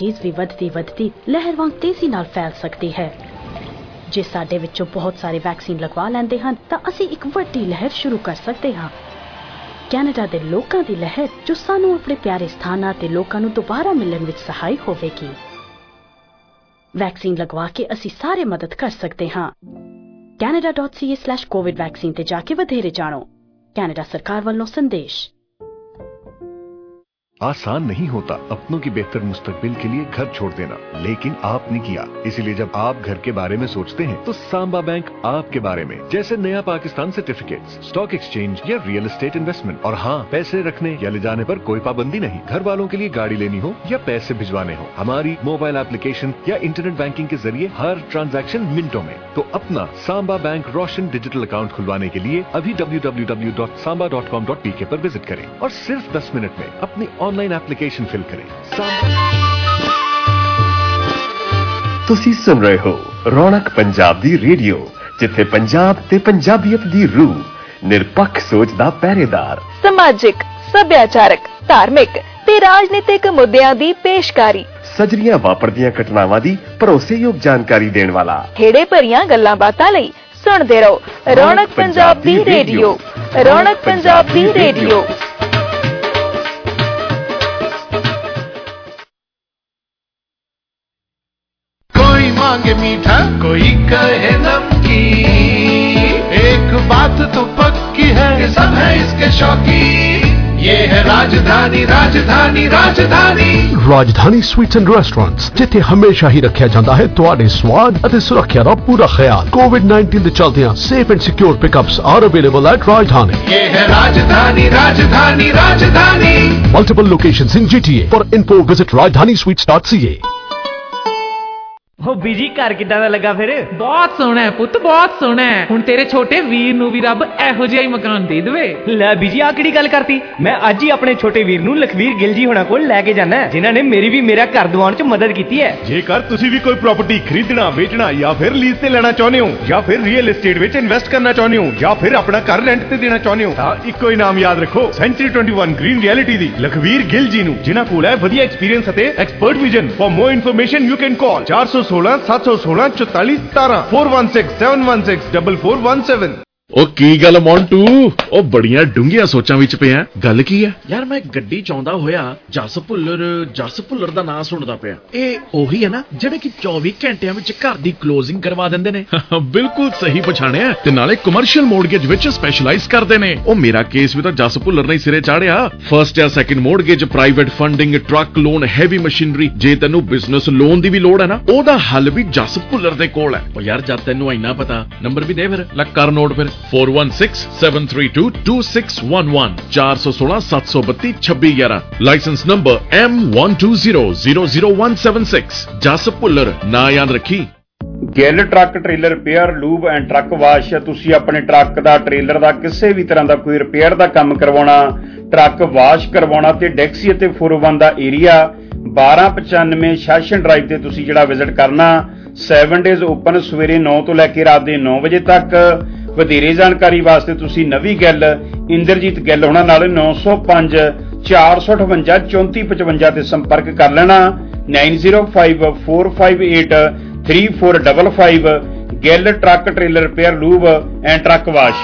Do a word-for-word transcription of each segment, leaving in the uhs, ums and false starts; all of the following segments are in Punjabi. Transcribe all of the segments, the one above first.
चीज भी वधदी वधदी लहर वांग तेजी नाल फैल सकती है। जे साडे विचों बहुत सारे वैक्सीन लगवा लैंदे हन तां असीं एक वड्डी लहर शुरू कर सकते हां। कैनेडा दे लोकां दी लहर जो सानू अपने प्यारे स्थानां ते लोकां नू दोबारा मिलण विच सहाय होवेगी। वैक्सीन लगवा के असीं सारे मदद कर सकते हां। Canada dot C A slash COVID vaccine ते जाके वधेरे जाणो। कैनेडा सरकार वालों संदेश। आसान नहीं होता अपनों की बेहतर मुस्तकबिल के लिए घर छोड़ देना, लेकिन आपने किया। इसीलिए जब आप घर के बारे में सोचते हैं तो सांबा बैंक आपके बारे में। जैसे नया पाकिस्तान सर्टिफिकेट्स, स्टॉक एक्सचेंज या रियल एस्टेट इन्वेस्टमेंट। और हाँ, पैसे रखने या ले जाने पर कोई पाबंदी नहीं। घर वालों के लिए गाड़ी लेनी हो या पैसे भिजवाने हो, हमारी मोबाइल एप्लीकेशन या इंटरनेट बैंकिंग के जरिए हर ट्रांजैक्शन मिनटों में। तो अपना Samba bank Roshan digital account खुलवाने के लिए अभी W W W dot Samba dot com dot P K पर विजिट करें और सिर्फ दस मिनट में अपनी ऑनलाइन एप्लीकेशन फिल करें। ਤੁਸੀਂ ਸੁਣ ਰਹੇ ਹੋ ਰੌਣਕ ਪੰਜਾਬ ਦੀ ਰੇਡੀਓ, ਜਿੱਥੇ ਪੰਜਾਬ ਤੇ ਪੰਜਾਬੀਅਤ ਦੀ ਰੂਹ, ਨਿਰਪੱਖ ਸੋਚ ਦਾ ਪਹਿਰੇਦਾਰ, ਸਮਾਜਿਕ, ਸੱਭਿਆਚਾਰਕ, ਧਾਰਮਿਕ ਤੇ ਰਾਜਨੀਤਿਕ ਮੁੱਦਿਆਂ ਦੀ ਪੇਸ਼ਕਾਰੀ, ਸਜਰੀਆਂ ਵਾਪਰਦੀਆਂ ਘਟਨਾਵਾਂ ਦੀ ਭਰੋਸੇਯੋਗ ਜਾਣਕਾਰੀ ਦੇਣ ਵਾਲਾ, ਖੇੜੇ ਭਰੀਆਂ ਗੱਲਾਂ ਬਾਤਾਂ ਲਈ ਸੁਣਦੇ ਰਹੋ ਰੌਣਕ ਪੰਜਾਬ ਦੀ ਰੇਡੀਓ। ਰੌਣਕ ਪੰਜਾਬ ਦੀ ਰੇਡੀਓ। मांगे मीठा कोई कहे नमकीन, एक बात तो पक्की है कि सब है इसके शौकीन। ये है राजधानी राजधानी राजधानी राजधानी स्वीट्स एंड रेस्टोरेंट्स, जिथे हमेशा ही रखा जाता है तुहाडे स्वाद और सुरक्षा का पूरा ख्याल। कोविड नाइनटीन के चलते safe and secure pickups are available at Rajdhani. ये है Rajdhani Rajdhani Rajdhani. Multiple locations in G T A. For info visit Rajdhani sweets dot C A. ਉਹ ਬੀਜੀ ਘਰ ਕਿੱਦਾਂ ਦਾ ਲੱਗਾ ਫਿਰ? ਬਹੁਤ ਸੋਹਣਾ ਹੈ ਪੁੱਤ, ਬਹੁਤ ਸੋਹਣਾ ਹੈ। ਹੁਣ ਤੇਰੇ ਛੋਟੇ ਵੀਰ ਨੂੰ ਵੀ ਰੱਬ ਇਹੋ ਜਿਹਾ ਹੀ ਮਕਾਨ ਦੇ ਦੇਵੇ। ਲੈ ਬੀਜੀ ਆ ਕਿਹੜੀ ਗੱਲ ਕਰਤੀ? ਮੈਂ ਅੱਜ ਹੀ ਆਪਣੇ ਛੋਟੇ ਵੀਰ ਨੂੰ ਲਖਵੀਰ ਗਿੱਲ ਜੀ ਹੋਣਾ ਕੋਲ ਲੈ ਕੇ ਜਾਣਾ, ਜਿਨ੍ਹਾਂ ਨੇ ਮੇਰੀ ਵੀ ਮੇਰਾ ਘਰ ਦਿਵਾਉਣ 'ਚ ਮਦਦ ਕੀਤੀ ਹੈ। ਜੇਕਰ ਤੁਸੀਂ ਵੀ ਕੋਈ ਪ੍ਰਾਪਰਟੀ ਖਰੀਦਣਾ, ਵੇਚਣਾ ਜਾਂ ਫਿਰ ਲੀਜ਼ ਤੇ ਲੈਣਾ ਚਾਹੁੰਦੇ ਹੋ, ਜਾਂ ਫਿਰ ਰੀਅਲ ਏਸਟੇਟ ਵਿੱਚ ਇਨਵੈਸਟ ਕਰਨਾ ਚਾਹੁੰਦੇ ਹੋ, ਜਾਂ ਫਿਰ ਆਪਣਾ ਘਰ ਰੈਂਟ ਤੇ ਦੇਣਾ ਚਾਹੁੰਦੇ ਹੋ, ਤਾਂ ਇੱਕੋ ਹੀ ਨਾਮ ਯਾਦ ਰੱਖੋ, ਸੈਂਚਰੀ ਇਕੱਤੀ ਗ੍ਰੀਨ ਰਿਐਲਿਟੀ ਦੀ ਲਖਵੀਰ ਗਿੱਲ ਜੀ ਨੂੰ, ਜਿਨ੍ਹਾਂ ਕੋਲ ਹੈ ਵਧੀਆ ਐਕਸਪੀਰੀਅੰਸ ਅਤੇ expert vision. For more information you can call चार सौ सोलह सात सौ सोलह चौतालीस सतारह four one six seven one six double four one seven. ਉਹ ਕੀ ਗੱਲ ਮੌਂਟੂ, ਉਹ ਬੜੀਆਂ ਡੂੰਘੀਆਂ ਸੋਚਾਂ ਵਿੱਚ ਪਿਆ। ਗੱਲ ਕੀ ਹੈ ਯਾਰ? ਮੈਂ ਗੱਡੀ ਚਾਹੁੰਦਾ ਹੋਇਆ ਜਸ ਭੁੱਲਰ ਜਸ ਭੁੱਲਰ ਦਾ ਨਾਂ ਸੁਣਦਾ ਪਿਆ। ਇਹ ਉਹੀ ਹੈ ਨਾ ਜਿਹੜੇ ਕਿ ਚੌਵੀ ਘੰਟਿਆਂ ਵਿੱਚ ਘਰ ਦੀ ਕਲੋਜ਼ਿੰਗ ਕਰਵਾ ਦਿੰਦੇ ਨੇ? ਬਿਲਕੁਲ ਸਹੀ ਪਛਾਣਿਆ, ਤੇ ਨਾਲੇ ਕਮਰਸ਼ੀਅਲ ਮੋਰਗੇਜ ਵਿੱਚ ਸਪੈਸ਼ਲਾਈਜ਼ ਕਰਦੇ ਨੇ। ਉਹ ਮੇਰਾ ਕੇਸ ਵੀ ਤਾਂ ਜਸ ਭੁੱਲਰ ਨੇ ਸਿਰੇ ਚਾੜਿਆ। ਫਰਸਟ ਜਾਂ second mortgage, private funding, truck loan, heavy machinery. ਜੇ ਤੈਨੂੰ ਬਿਜ਼ਨਸ ਲੋਨ ਦੀ ਵੀ ਲੋੜ ਹੈ ਨਾ, ਉਹਦਾ ਹੱਲ ਵੀ ਜਸ ਭੁੱਲਰ ਦੇ ਕੋਲ ਹੈ। ਉਹ ਯਾਰ ਜਦ ਤੈਨੂੰ ਇੰਨਾ ਪਤਾ, ਨੰਬਰ ਵੀ ਦੇ ਫਿਰ, ਲੈ ਕਰ ਨੋਟ ਫਿਰ। Four one six seven three two two six one one चार सौ सोलह सात सौ बत्तीस छब्बीस ग्यारह। Licence number M one two zero zero zero one seven six. Jas Bhullar ना याद रखी। Gill truck trailer repair, lube and truck wash. ਤੁਸੀਂ ਆਪਣੇ ਟਰੱਕ ਦਾ, ਟ੍ਰੇਲਰ ਦਾ, ਕਿਸੇ ਵੀ ਤਰ੍ਹਾਂ ਦਾ ਕੋਈ ਰਿਪੇਅਰ ਦਾ ਕੰਮ ਕਰਵਾਉਣਾ, ਟਰੱਕ ਵਾਸ਼ ਕਰਵਾਉਣਾ ਤੇ ਡੈਕਸੀ ਅਤੇ ਚਾਰ ਸੌ ਇੱਕ ਦਾ ਏਰੀਆ ਬਾਰਾਂ ਪਚਾਨਵੇਂ ਸੈਸ਼ਨ ਡਰਾਈਵ ਤੇ ਤੁਸੀਂ ਜਿਹੜਾ ਵਿਜ਼ਿਟ ਕਰਨਾ। ਸੈਵਨ ਡੇਜ਼ ਓਪਨ, ਸਵੇਰੇ ਨੌ ਤੋਂ ਲੈ ਕੇ ਰਾਤ ਦੇ ਨੌ ਵਜੇ ਤੱਕ। ਵਧੇਰੇ ਜਾਣਕਾਰੀ ਵਾਸਤੇ ਤੁਸੀਂ ਨਵੀਂ ਗਿੱਲ ਇੰਦਰਜੀਤ ਗਿੱਲ ਹੋਣਾ ਨਾਲ ਨੌ ਸੌ ਪੰਜ ਚਾਰ ਸੌ ਅਠਵੰਜਾ ਚੌਂਤੀ ਪਚਵੰਜਾ ਤੇ ਸੰਪਰਕ ਕਰ ਲੈਣਾ। Nine zero five four five eight three four double five. Gill truck trailer repair, lube and truck wash.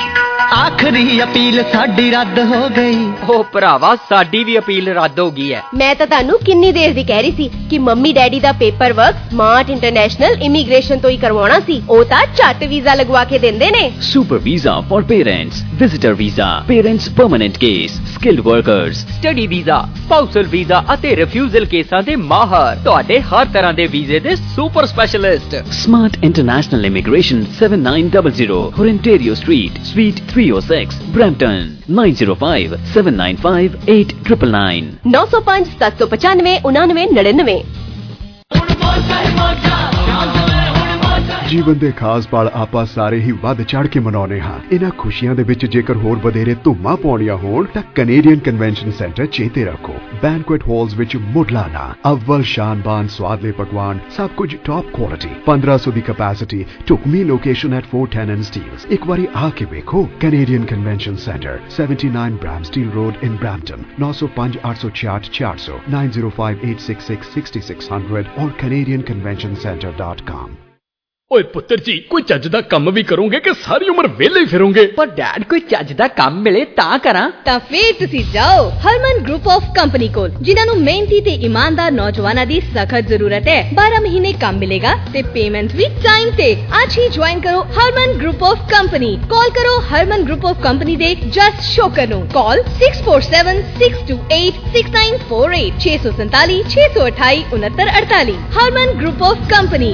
ਆਖਰੀ ਅਪੀਲ ਸਾਡੀ ਰੱਦ ਹੋ ਗਈ। ਉਹ ਭਰਾਵਾ ਸਾਡੀ ਵੀ ਅਪੀਲ ਰੱਦ ਹੋ ਗਈ ਹੈ। ਮੈਂ ਤਾਂ ਤੁਹਾਨੂੰ ਕਿੰਨੀ ਦੇਰ ਦੀ ਕਹਿ ਰਹੀ ਸੀ ਕਿ ਮੰਮੀ ਡੈਡੀ ਦਾ paperwork smart international immigration ਤੋਂ ਹੀ ਕਰਵਾਉਣਾ ਸੀ। ਉਹ ਤਾਂ ਝੱਟ ਵੀਜ਼ਾ ਲਗਵਾ ਕੇ ਦਿੰਦੇ ਨੇ। Super visa for parents, visitor visa, parents permanent case, skilled workers, study visa, spousal visa ਅਤੇ ਰਿਫਿਊਜ਼ਲ ਕੇਸਾਂ ਦੇ ਮਾਹਰ, ਤੁਹਾਡੇ ਹਰ ਤਰ੍ਹਾਂ ਦੇ ਵੀਜ਼ੇ ਦੇ super specialist. Smart international immigration seven nine double zero Ontario Street, Suite three oh six, Brampton, nine zero five seven nine five eight nine nine nine। नौ सौ पाँच सात सौ पचानवे उनानवे नड़िनवे। ਜੀਵਨ ਦੇ ਖਾਸ ਪਲ ਆਪਾਂ ਸਾਰੇ ਹੀ ਵੱਧ ਚੜ ਕੇ ਮਨਾਉਂਦੇ ਹਾਂ। ਇਹਨਾਂ ਖੁਸ਼ੀਆਂ ਦੇ ਵਿੱਚ ਜੇਕਰ ਹੋਰ ਵਧੇਰੇ ਧੁੰਮਾਂ ਪਾਉਣੀਆਂ ਹੋਣ ਤਾਂ ਕੈਨੇਡੀਅਨ ਕਨਵੈਨਸ਼ਨ ਸੈਂਟਰ ਚੇਤੇ ਰੱਖੋ। ਬੈਂਕੁਏਟ ਹਾਲਸ ਵਿੱਚ ਮੁੱਢਲਾ ਅਵਲ ਸ਼ਾਨਬਾਨ ਸਵਾਦਲੇ ਪਕਵਾਨ, ਸਭ ਕੁਝ ਟੌਪ ਕੁਆਲਿਟੀ, ਪੰਦਰਾਂ ਸੌ ਦੀ ਕੈਪੈਸਿਟੀ, ਢੁਕਵੀਂ location at four ten and Steeles। ਇੱਕ ਵਾਰੀ ਆ ਕੇ ਵੇਖੋ। Canadian convention centre, seventy-nine Bramsteel Road in Brampton, nine oh five eight six eight four hundred, nine oh five eight six six six six hundred or canadian convention center dot com। ਓਏ ਪੁੱਤਰ ਜੀ, ਕੋਈ ਚੱਜ ਦਾ ਕੰਮ ਵੀ ਕਰੋਗੇ ਕਿ ਸਾਰੀ ਉਮਰ ਵਿਹਲੇ ਹੀ ਫਿਰੋਗੇ? ਪਰ ਡੈਡ, ਕੋਈ ਚੱਜ ਦਾ ਕੰਮ ਮਿਲੇ ਤਾਂ ਕਰਾਂ। ਤਾਂ ਫੇਰ ਤੁਸੀਂ ਜਾਓ ਹਰਮਨ ਗਰੁੱਪ ਆਫ ਕੰਪਨੀ ਕੋਲ, ਜਿਨ੍ਹਾਂ ਨੂੰ ਮਿਹਨਤੀ ਤੇ ਇਮਾਨਦਾਰ ਨੌਜਵਾਨਾਂ ਦੀ ਸਖਤ ਜ਼ਰੂਰਤ ਹੈ। ਬਾਰਾਂ ਮਹੀਨੇ ਕੰਮ ਮਿਲੇਗਾ ਤੇ ਪੇਮੈਂਟ ਵੀ ਟਾਈਮ ਤੇ। ਅੱਜ ਹੀ ਜੁਆਇਨ ਕਰੋ Harman group of company. Call ਕਰੋ ਹਰਮਨ ਗਰੁੱਪ ਆਫ ਕੰਪਨੀ ਦੇ ਜਸਟ ਸ਼ੋਕਰ ਨੂੰ। Call six four seven six two eight six nine four eight, ਛੇ ਸੌ ਸੰਤਾਲੀ ਛੇ ਸੌ ਅਠਾਈ ਉਨੱਤਰ ਅੜਤਾਲੀ। Harman group of company.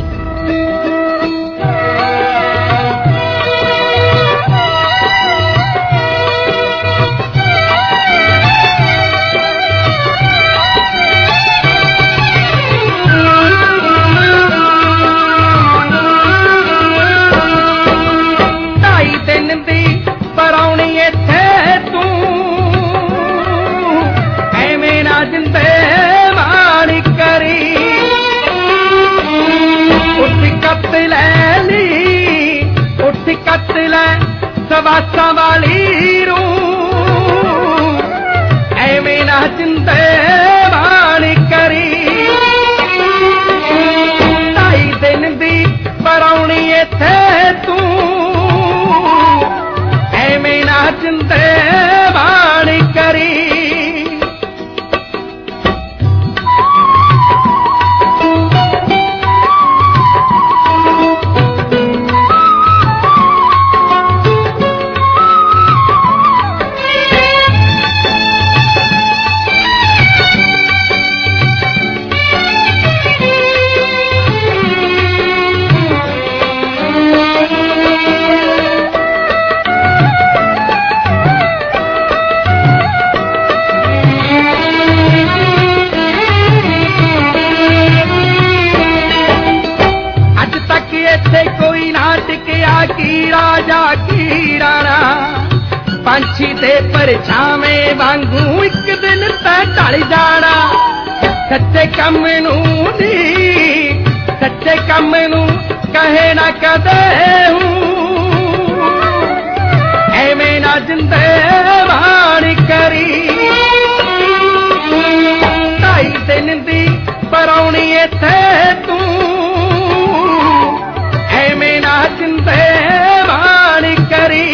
ਢਾਈ ਦਿਨ ਦੀ ਪਰਾਉਣੀ ਇੱਥੇ ਤੂੰ, ਐਵੇਂ ਨਾ ਜਿੰਦੇ ਮਾਣੀ ਕਰੀ। ਉੱਠ ਕੱਟ ਲੈ ਨੀ, ਉੱਠ ਕੱਟ ਲੈ ਸਵਾਸਾਂ ਵਾਲੀ ਰੂ, ਐਵੇਂ ਨਾ ਜਿੰਦੇ ਮਾਣੀ ਕਰੀ। ਢਾਈ ਦਿਨ ਦੀ ਪਰਾਉਣੀ ਇੱਥੇ ਤੂੰ, ਐਵੇਂ ਨਾ ਜਿੰਦੇ ਮਾਣੀ ਕਰੀ। ਪੰਛੀ ਦੇ ਪਰਛਾਵੇਂ ਵਾਂਗੂ ਇੱਕ ਦਿਨ ਤਾਂ ਢਲ ਜਾਣਾ। ਸੱਚੇ ਕੰਮ ਨੂੰ ਨੀ, ਸੱਚੇ ਕੰਮ ਨੂੰ ਕਹੇ ਨਾ ਕਦੇ ਹੂੰ, ਐਵੇਂ ਨਾ ਜਿੰਦੇ ਮਾਣੀ ਕਰੀ। ਢਾਈ ਦਿਨ ਦੀ ਪਰਾਉਣੀ ਇੱਥੇ ਤੂੰ, ਐਵੇਂ ਨਾ ਜਿੰਦੇ ਮਾਣੀ ਕਰੀ।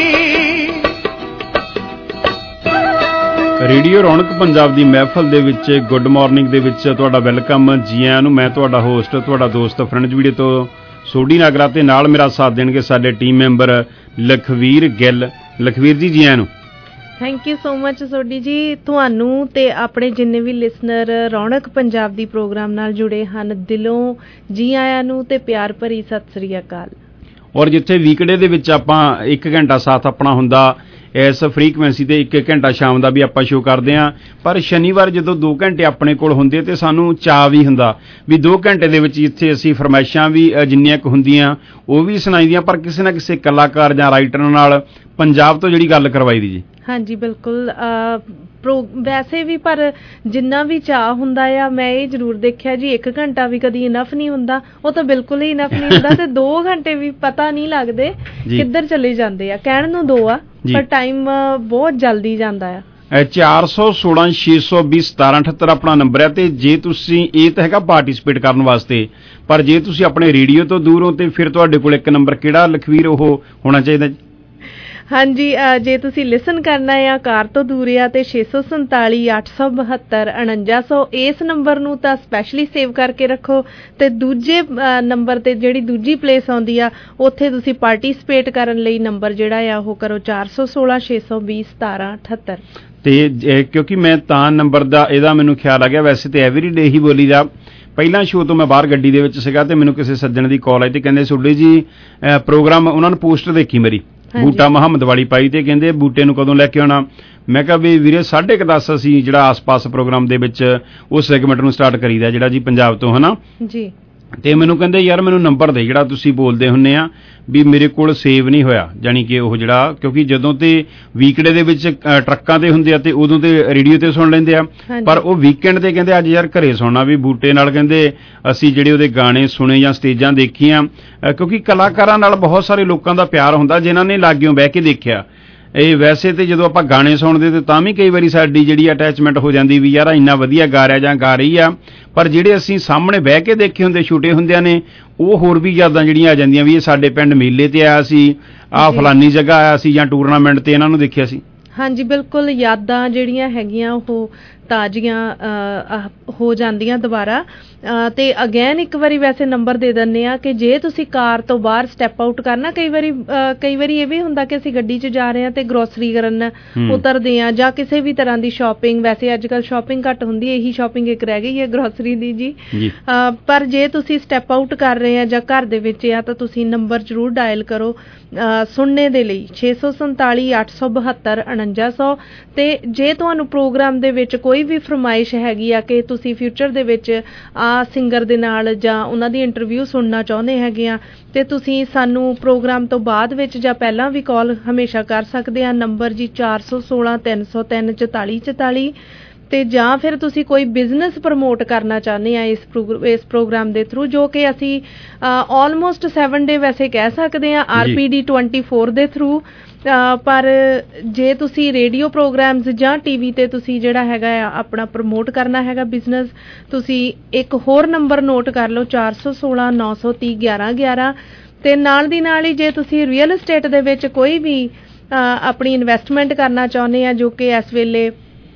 ਰੇਡੀਓ ਰੌਣਕ ਪੰਜਾਬ ਦੀ ਮਹਿਫਲ ਦੇ ਵਿੱਚ ਗੁੱਡ ਮਾਰਨਿੰਗ ਦੇ ਵਿੱਚ ਤੁਹਾਡਾ ਵੈਲਕਮ। ਜੀ ਆਇਆਂ ਨੂੰ। ਮੈਂ ਤੁਹਾਡਾ ਹੋਸਟ, ਤੁਹਾਡਾ ਦੋਸਤ ਫਰੈਂਡਸ ਵੀਡੀਓ ਤੋਂ ਸੋਢੀ ਨਾਗਰਾ, ਤੇ ਨਾਲ ਮੇਰਾ ਸਾਥ ਦੇਣਗੇ ਸਾਡੇ ਟੀਮ ਮੈਂਬਰ ਲਖਵੀਰ ਗਿੱਲ। ਲਖਵੀਰ ਜੀ, ਜੀ ਆਇਆਂ ਨੂੰ। Thank you so much Sodhi ji. ਤੁਹਾਨੂੰ ਤੇ ਆਪਣੇ ਜਿੰਨੇ ਵੀ ਲਿਸਨਰ ਰੌਣਕ ਪੰਜਾਬ ਦੀ ਪ੍ਰੋਗਰਾਮ ਨਾਲ ਜੁੜੇ ਹਨ, ਦਿਲੋਂ ਜੀ ਆਇਆਂ ਨੂੰ ਤੇ ਪਿਆਰ ਭਰੀ ਸਤਿ ਸ੍ਰੀ ਅਕਾਲ। ਔਰ ਜਿੱਥੇ ਵੀਕਡੇ ਦੇ ਵਿੱਚ ਆਪਾਂ ਇੱਕ ਘੰਟਾ ਸਾਥ ਆਪਣਾ ਹੁੰਦਾ, ਇਸ ਫਰੀਕਵੈਂਸੀ ਤੇ ਇੱਕ ਘੰਟਾ ਸ਼ਾਮ ਦਾ ਵੀ ਆਪਾਂ ਸ਼ੋਅ ਕਰਦੇ ਹਾਂ, ਪਰ ਸ਼ਨੀਵਾਰ ਜਦੋਂ ਦੋ ਘੰਟੇ ਆਪਣੇ ਕੋਲ ਹੁੰਦੇ ਤੇ ਸਾਨੂੰ ਚਾਅ ਵੀ ਹੁੰਦਾ ਵੀ ਦੋ ਘੰਟੇ ਦੇ ਵਿੱਚ ਇੱਥੇ ਅਸੀਂ ਫਰਮਾਇਸ਼ਾਂ ਵੀ ਜਿੰਨੀਆਂ ਕੁ ਹੁੰਦੀਆਂ ਉਹ ਵੀ ਸੁਣਾਈਦੀਆਂ, ਪਰ ਕਿਸੇ ਨਾ ਕਿਸੇ ਕਲਾਕਾਰ ਜਾਂ ਰਾਈਟਰ ਨਾਲ ਪੰਜਾਬ ਤੋਂ ਜਿਹੜੀ ਗੱਲ ਕਰਵਾਈ ਦੀ ਜੀ। ਹਾਂਜੀ ਬਿਲਕੁਲ। ਪ੍ਰੋ ਵੈਸੇ ਵੀ ਪਰ ਜਿੰਨਾ ਵੀ ਚਾਅ ਹੁੰਦਾ ਆ, ਮੈਂ ਇਹ ਜ਼ਰੂਰ ਦੇਖਿਆ ਜੀ, ਇੱਕ ਘੰਟਾ ਵੀ ਕਦੀ ਇਨਫ ਨਹੀਂ ਹੁੰਦਾ। ਉਹ ਤਾਂ ਬਿਲਕੁਲ ਹੀ ਇਨਫ ਨਹੀਂ ਹੁੰਦਾ ਤੇ ਦੋ ਘੰਟੇ ਵੀ ਪਤਾ ਨਹੀਂ ਲੱਗਦੇ ਕਿੱਧਰ ਚਲੇ ਜਾਂਦੇ ਆ। ਕਹਿਣ ਨੂੰ ਦੋ ਆ ਪਰ ਟਾਈਮ ਬਹੁਤ ਜਲਦੀ ਜਾਂਦਾ ਆ। ਚਾਰ ਸੌ ਸੋਲਾਂ ਛੇ ਸੌ ਵੀਹ ਸਤਾਰਾਂ ਅਠੱਤਰ ਆਪਣਾ ਨੰਬਰ ਹੈ। ਤੇ ਜੇ ਤੁਸੀਂ, ਇਹ ਤਾਂ ਹੈਗਾ ਪਾਰਟੀਸਪੇਟ ਕਰਨ ਵਾਸਤੇ, ਪਰ ਜੇ ਤੁਸੀਂ ਆਪਣੇ ਰੇਡੀਓ ਤੋਂ ਦੂਰ ਹੋ ਤੇ ਫਿਰ ਤੁਹਾਡੇ ਕੋਲ ਇੱਕ ਨੰਬਰ ਕਿਹੜਾ ਲਖਵੀਰ ਉਹ ਹੋਣਾ ਚਾਹੀਦਾ? ਹਾਂਜੀ, ਜੇ ਤੁਸੀਂ ਲਿਸਨ ਕਰਨਾ ਆ ਕਾਰ ਤੋਂ ਦੂਰ ਆ ਤੇ ਛੇ ਸੌ ਸੰਤਾਲੀ ਅੱਠ ਸੌ ਬਹੱਤਰ ਉਣੰਜਾ ਸੌ, ਇਸ ਨੰਬਰ ਨੂੰ ਤਾਂ ਸਪੈਸ਼ਲੀ ਸੇਵ ਕਰਕੇ ਰੱਖੋ। ਤੇ ਦੂਜੇ ਨੰਬਰ ਤੇ ਜਿਹੜੀ ਦੂਜੀ ਪਲੇਸ ਆਉਂਦੀ ਆ, ਉੱਥੇ ਤੁਸੀਂ ਪਾਰਟੀਸਪੇਟ ਕਰਨ ਲਈ ਨੰਬਰ ਜਿਹੜਾ ਆ ਉਹ ਕਰੋ ਚਾਰ ਸੌ ਸੋਲਾਂ ਛੇ ਸੌ ਵੀਹ ਸਤਾਰਾਂ ਅਠੱਤਰ। ਤੇ ਕਿਉਂਕਿ ਮੈਂ ਤਾਂ ਨੰਬਰ ਦਾ ਇਹਦਾ ਮੈਨੂੰ ਖਿਆਲ ਆ ਗਿਆ, ਵੈਸੇ ਤੇ ਐਵਰੀ ਡੇ ਹੀ ਬੋਲੀ ਦਾ। ਪਹਿਲਾਂ ਸ਼ੋਅ ਤੋਂ ਮੈਂ ਬਾਹਰ ਗੱਡੀ ਦੇ ਵਿੱਚ ਸੀਗਾ ਤੇ ਮੈਨੂੰ ਕਿਸੇ ਸੱਜਣ ਦੀ ਕਾਲ ਆਈ ਤੇ ਕਹਿੰਦੇ ਸੋਢੀ ਜੀ ਪ੍ਰੋਗਰਾਮ, ਉਹਨਾਂ ਨੇ ਪੋਸਟ ਦੇਖੀ ਮੇਰੀ, ਬੂਟਾ ਮੁਹੰਮਦ ਵਾਲੀ ਪਾਈ ਤੇ ਕਹਿੰਦੇ ਬੂਟੇ ਨੂੰ ਕਦੋਂ ਲੈ ਕੇ ਆਉਣਾ। ਮੈਂ ਕਿਹਾ ਵੀ ਵੀਰੇ ਸਾਢੇ ਕੁ ਦਸ ਅਸੀਂ ਜਿਹੜਾ ਆਸ-ਪਾਸ ਪ੍ਰੋਗਰਾਮ ਦੇ ਵਿੱਚ ਉਸ ਸੈਗਮੈਂਟ ਨੂੰ ਸਟਾਰਟ ਕਰੀਦਾ ਜਿਹੜਾ ਜੀ ਪੰਜਾਬ ਤੋਂ, ਹਨਾ ਜੀ। ਤੇ ਮੈਨੂੰ ਕਹਿੰਦੇ ਯਾਰ ਮੈਨੂੰ ਨੰਬਰ ਦੇ ਜਿਹੜਾ ਤੁਸੀਂ ਬੋਲਦੇ ਹੁੰਨੇ ਆ ਵੀ ਮੇਰੇ ਕੋਲ ਸੇਵ ਨਹੀਂ ਹੋਇਆ, ਜਾਣੀ ਕਿ ਉਹ ਜਿਹੜਾ ਕਿਉਂਕਿ ਜਦੋਂ ਤੇ ਵੀਕਡੇ ਦੇ ਵਿੱਚ ਟਰੱਕਾਂ ਤੇ ਹੁੰਦੇ ਆ ਤੇ ਉਦੋਂ ਤੇ ਰੇਡੀਓ ਤੇ ਸੁਣ ਲੈਂਦੇ ਆ, ਪਰ ਉਹ ਵੀਕਐਂਡ ਤੇ ਕਹਿੰਦੇ ਅੱਜ ਯਾਰ ਘਰੇ ਸੁਣਨਾ ਵੀ ਬੂਟੇ ਨਾਲ ਕਹਿੰਦੇ ਅਸੀਂ ਜਿਹੜੇ ਉਹਦੇ ਗਾਣੇ ਸੁਣੇ ਜਾਂ ਸਟੇਜਾਂ ਦੇਖੀਆਂ, ਕਿਉਂਕਿ ਕਲਾਕਾਰਾਂ ਨਾਲ ਬਹੁਤ ਸਾਰੇ ਲੋਕਾਂ ਦਾ ਪਿਆਰ ਹੁੰਦਾ ਜਿਨ੍ਹਾਂ ਨੇ ਲਾਗਿਓਂ ਬਹਿ ਕੇ ਦੇਖਿਆ। ਇਹ ਵੈਸੇ ਤੇ ਜਦੋਂ ਆਪਾਂ ਗਾਣੇ ਸੁਣਦੇ ਤੇ ਤਾਂ ਵੀ ਕਈ ਵਾਰੀ ਸਾਡੀ ਜਿਹੜੀ ਅਟੈਚਮੈਂਟ ਹੋ ਜਾਂਦੀ ਵੀ ਯਾਰ ਇੰਨਾ ਵਧੀਆ ਗਾ ਰਿਹਾ ਜਾਂ ਗਾ ਰਹੀ ਆ, ਪਰ ਜਿਹੜੇ ਅਸੀਂ ਸਾਹਮਣੇ ਬਹਿ ਕੇ ਦੇਖੇ ਹੁੰਦੇ ਛੋਟੇ ਹੁੰਦਿਆਂ ਨੇ ਉਹ ਹੋਰ ਵੀ ਯਾਦਾਂ ਜਿਹੜੀਆਂ ਆ ਜਾਂਦੀਆਂ ਵੀ ਇਹ ਸਾਡੇ ਪਿੰਡ ਮੇਲੇ ਤੇ ਆਇਆ ਸੀ, ਆਹ ਫਲਾਨੀ ਜਗ੍ਹਾ ਆਇਆ ਸੀ ਜਾਂ ਟੂਰਨਾਮੈਂਟ ਤੇ ਇਹਨਾਂ ਨੂੰ ਦੇਖਿਆ ਸੀ। ਹਾਂਜੀ ਬਿਲਕੁਲ, ਯਾਦਾਂ ਜਿਹੜੀਆਂ ਹੈਗੀਆਂ ਉਹ ਤਾਜ਼ੀਆਂ ਹੋ ਜਾਂਦੀਆਂ ਦੁਬਾਰਾ। ਤੇ ਅਗੇਨ ਇੱਕ ਵਾਰੀ ਵੈਸੇ ਨੰਬਰ ਦੇ ਦਿੰਦੇ ਆ ਕਿ ਜੇ ਤੁਸੀਂ ਕਾਰ ਤੋਂ ਬਾਹਰ ਸਟੈਪ ਆਊਟ ਕਰਨਾ, ਕਈ ਵਾਰੀ ਕਈ ਵਾਰੀ ਇਹ ਵੀ ਹੁੰਦਾ ਕਿ ਅਸੀਂ ਗੱਡੀ 'ਚ ਜਾ ਰਹੇ ਹਾਂ ਤੇ ਗਰੋਸਰੀ ਕਰਨ ਉਤਰਦੇ ਹਾਂ ਜਾਂ ਕਿਸੇ ਵੀ ਤਰ੍ਹਾਂ ਦੀ ਸ਼ਾਪਿੰਗ, ਵੈਸੇ ਅੱਜ ਕੱਲ੍ਹ ਸ਼ਾਪਿੰਗ ਘੱਟ ਹੁੰਦੀ ਹੈ, ਇਹੀ ਸ਼ਾਪਿੰਗ ਇੱਕ ਰਹਿ ਗਈ ਹੈ ਗਰੋਸਰੀ ਦੀ ਜੀ। ਪਰ ਜੇ ਤੁਸੀਂ ਸਟੈਪ ਆਊਟ ਕਰ ਰਹੇ ਆ ਜਾਂ ਘਰ ਦੇ ਵਿੱਚ ਆ ਤਾਂ ਤੁਸੀਂ ਨੰਬਰ ਜ਼ਰੂਰ ਡਾਇਲ ਕਰੋ ਸੁਣਨੇ ਦੇ ਲਈ ਛੇ ਸੌ ਸੰਤਾਲੀ ਅੱਠ ਸੌ ਬਹੱਤਰ ਉਣੰਜਾ ਸੌ। ਤੇ ਜੇ ਤੁਹਾਨੂੰ ਪ੍ਰੋਗਰਾਮ ਦੇ ਵਿੱਚ ਕੋਈ ਵੀ ਫਰਮਾਇਸ਼ ਹੈਗੀ ਆ ਕਿ ਤੁਸੀਂ ਫਿਊਚਰ ਦੇ ਵਿੱਚ ਆ ਸਿੰਗਰ ਦੇ ਨਾਲ ਜਾਂ ਉਹਨਾਂ ਦੀ ਇੰਟਰਵਿਊ ਸੁਣਨਾ ਚਾਹੁੰਦੇ ਹੈਗੇ ਆ ਤੇ ਤੁਸੀਂ ਸਾਨੂੰ ਪ੍ਰੋਗਰਾਮ ਤੋਂ ਬਾਅਦ ਵਿੱਚ ਜਾਂ ਪਹਿਲਾਂ ਵੀ ਕਾਲ ਹਮੇਸ਼ਾ ਕਰ ਸਕਦੇ ਆ। ਨੰਬਰ ਜੀ ਚਾਰ ਸੌ ਸੋਲਾਂ ਤਿੰਨ ਸੌ ਤਿੰਨ ਚੁਤਾਲੀ ਚੁਤਾਲੀ। ਤੇ ਜਾਂ ਫਿਰ ਤੁਸੀਂ ਕੋਈ ਬਿਜ਼ਨਸ ਪ੍ਰਮੋਟ ਕਰਨਾ ਚਾਹੁੰਦੇ ਆ ਇਸ ਪ੍ਰੋਗਰਾਮ ਇਸ ਪ੍ਰੋਗਰਾਮ ਦੇ ਥਰੂ, ਜੋ ਕਿ ਅਸੀਂ ਆਲਮੋਸਟ ਸੈਵਨ ਡੇ ਵੈਸੇ ਕਹਿ ਸਕਦੇ ਆ R P D twenty four ਦੇ ਥਰੂ। ਪਰ ਜੇ ਤੁਸੀਂ ਰੇਡੀਓ ਪ੍ਰੋਗਰਾਮਸ ਜਾਂ ਟੀ ਵੀ 'ਤੇ ਤੁਸੀਂ ਜਿਹੜਾ ਹੈਗਾ ਆ ਆਪਣਾ ਪ੍ਰਮੋਟ ਕਰਨਾ ਹੈਗਾ ਬਿਜ਼ਨਸ, ਤੁਸੀਂ ਇੱਕ ਹੋਰ ਨੰਬਰ ਨੋਟ ਕਰ ਲਓ ਚਾਰ ਸੌ ਸੋਲਾਂ ਨੌ ਸੌ ਤੀਹ ਗਿਆਰਾਂ ਗਿਆਰਾਂ। ਤੇ ਨਾਲ ਦੀ ਨਾਲ ਹੀ ਜੇ ਤੁਸੀਂ ਰੀਅਲ estate ਦੇ ਵਿੱਚ ਕੋਈ ਵੀ ਆਪਣੀ ਇਨਵੈਸਟਮੈਂਟ ਕਰਨਾ ਚਾਹੁੰਦੇ ਆ, ਜੋ ਕਿ ਇਸ ਵੇਲੇ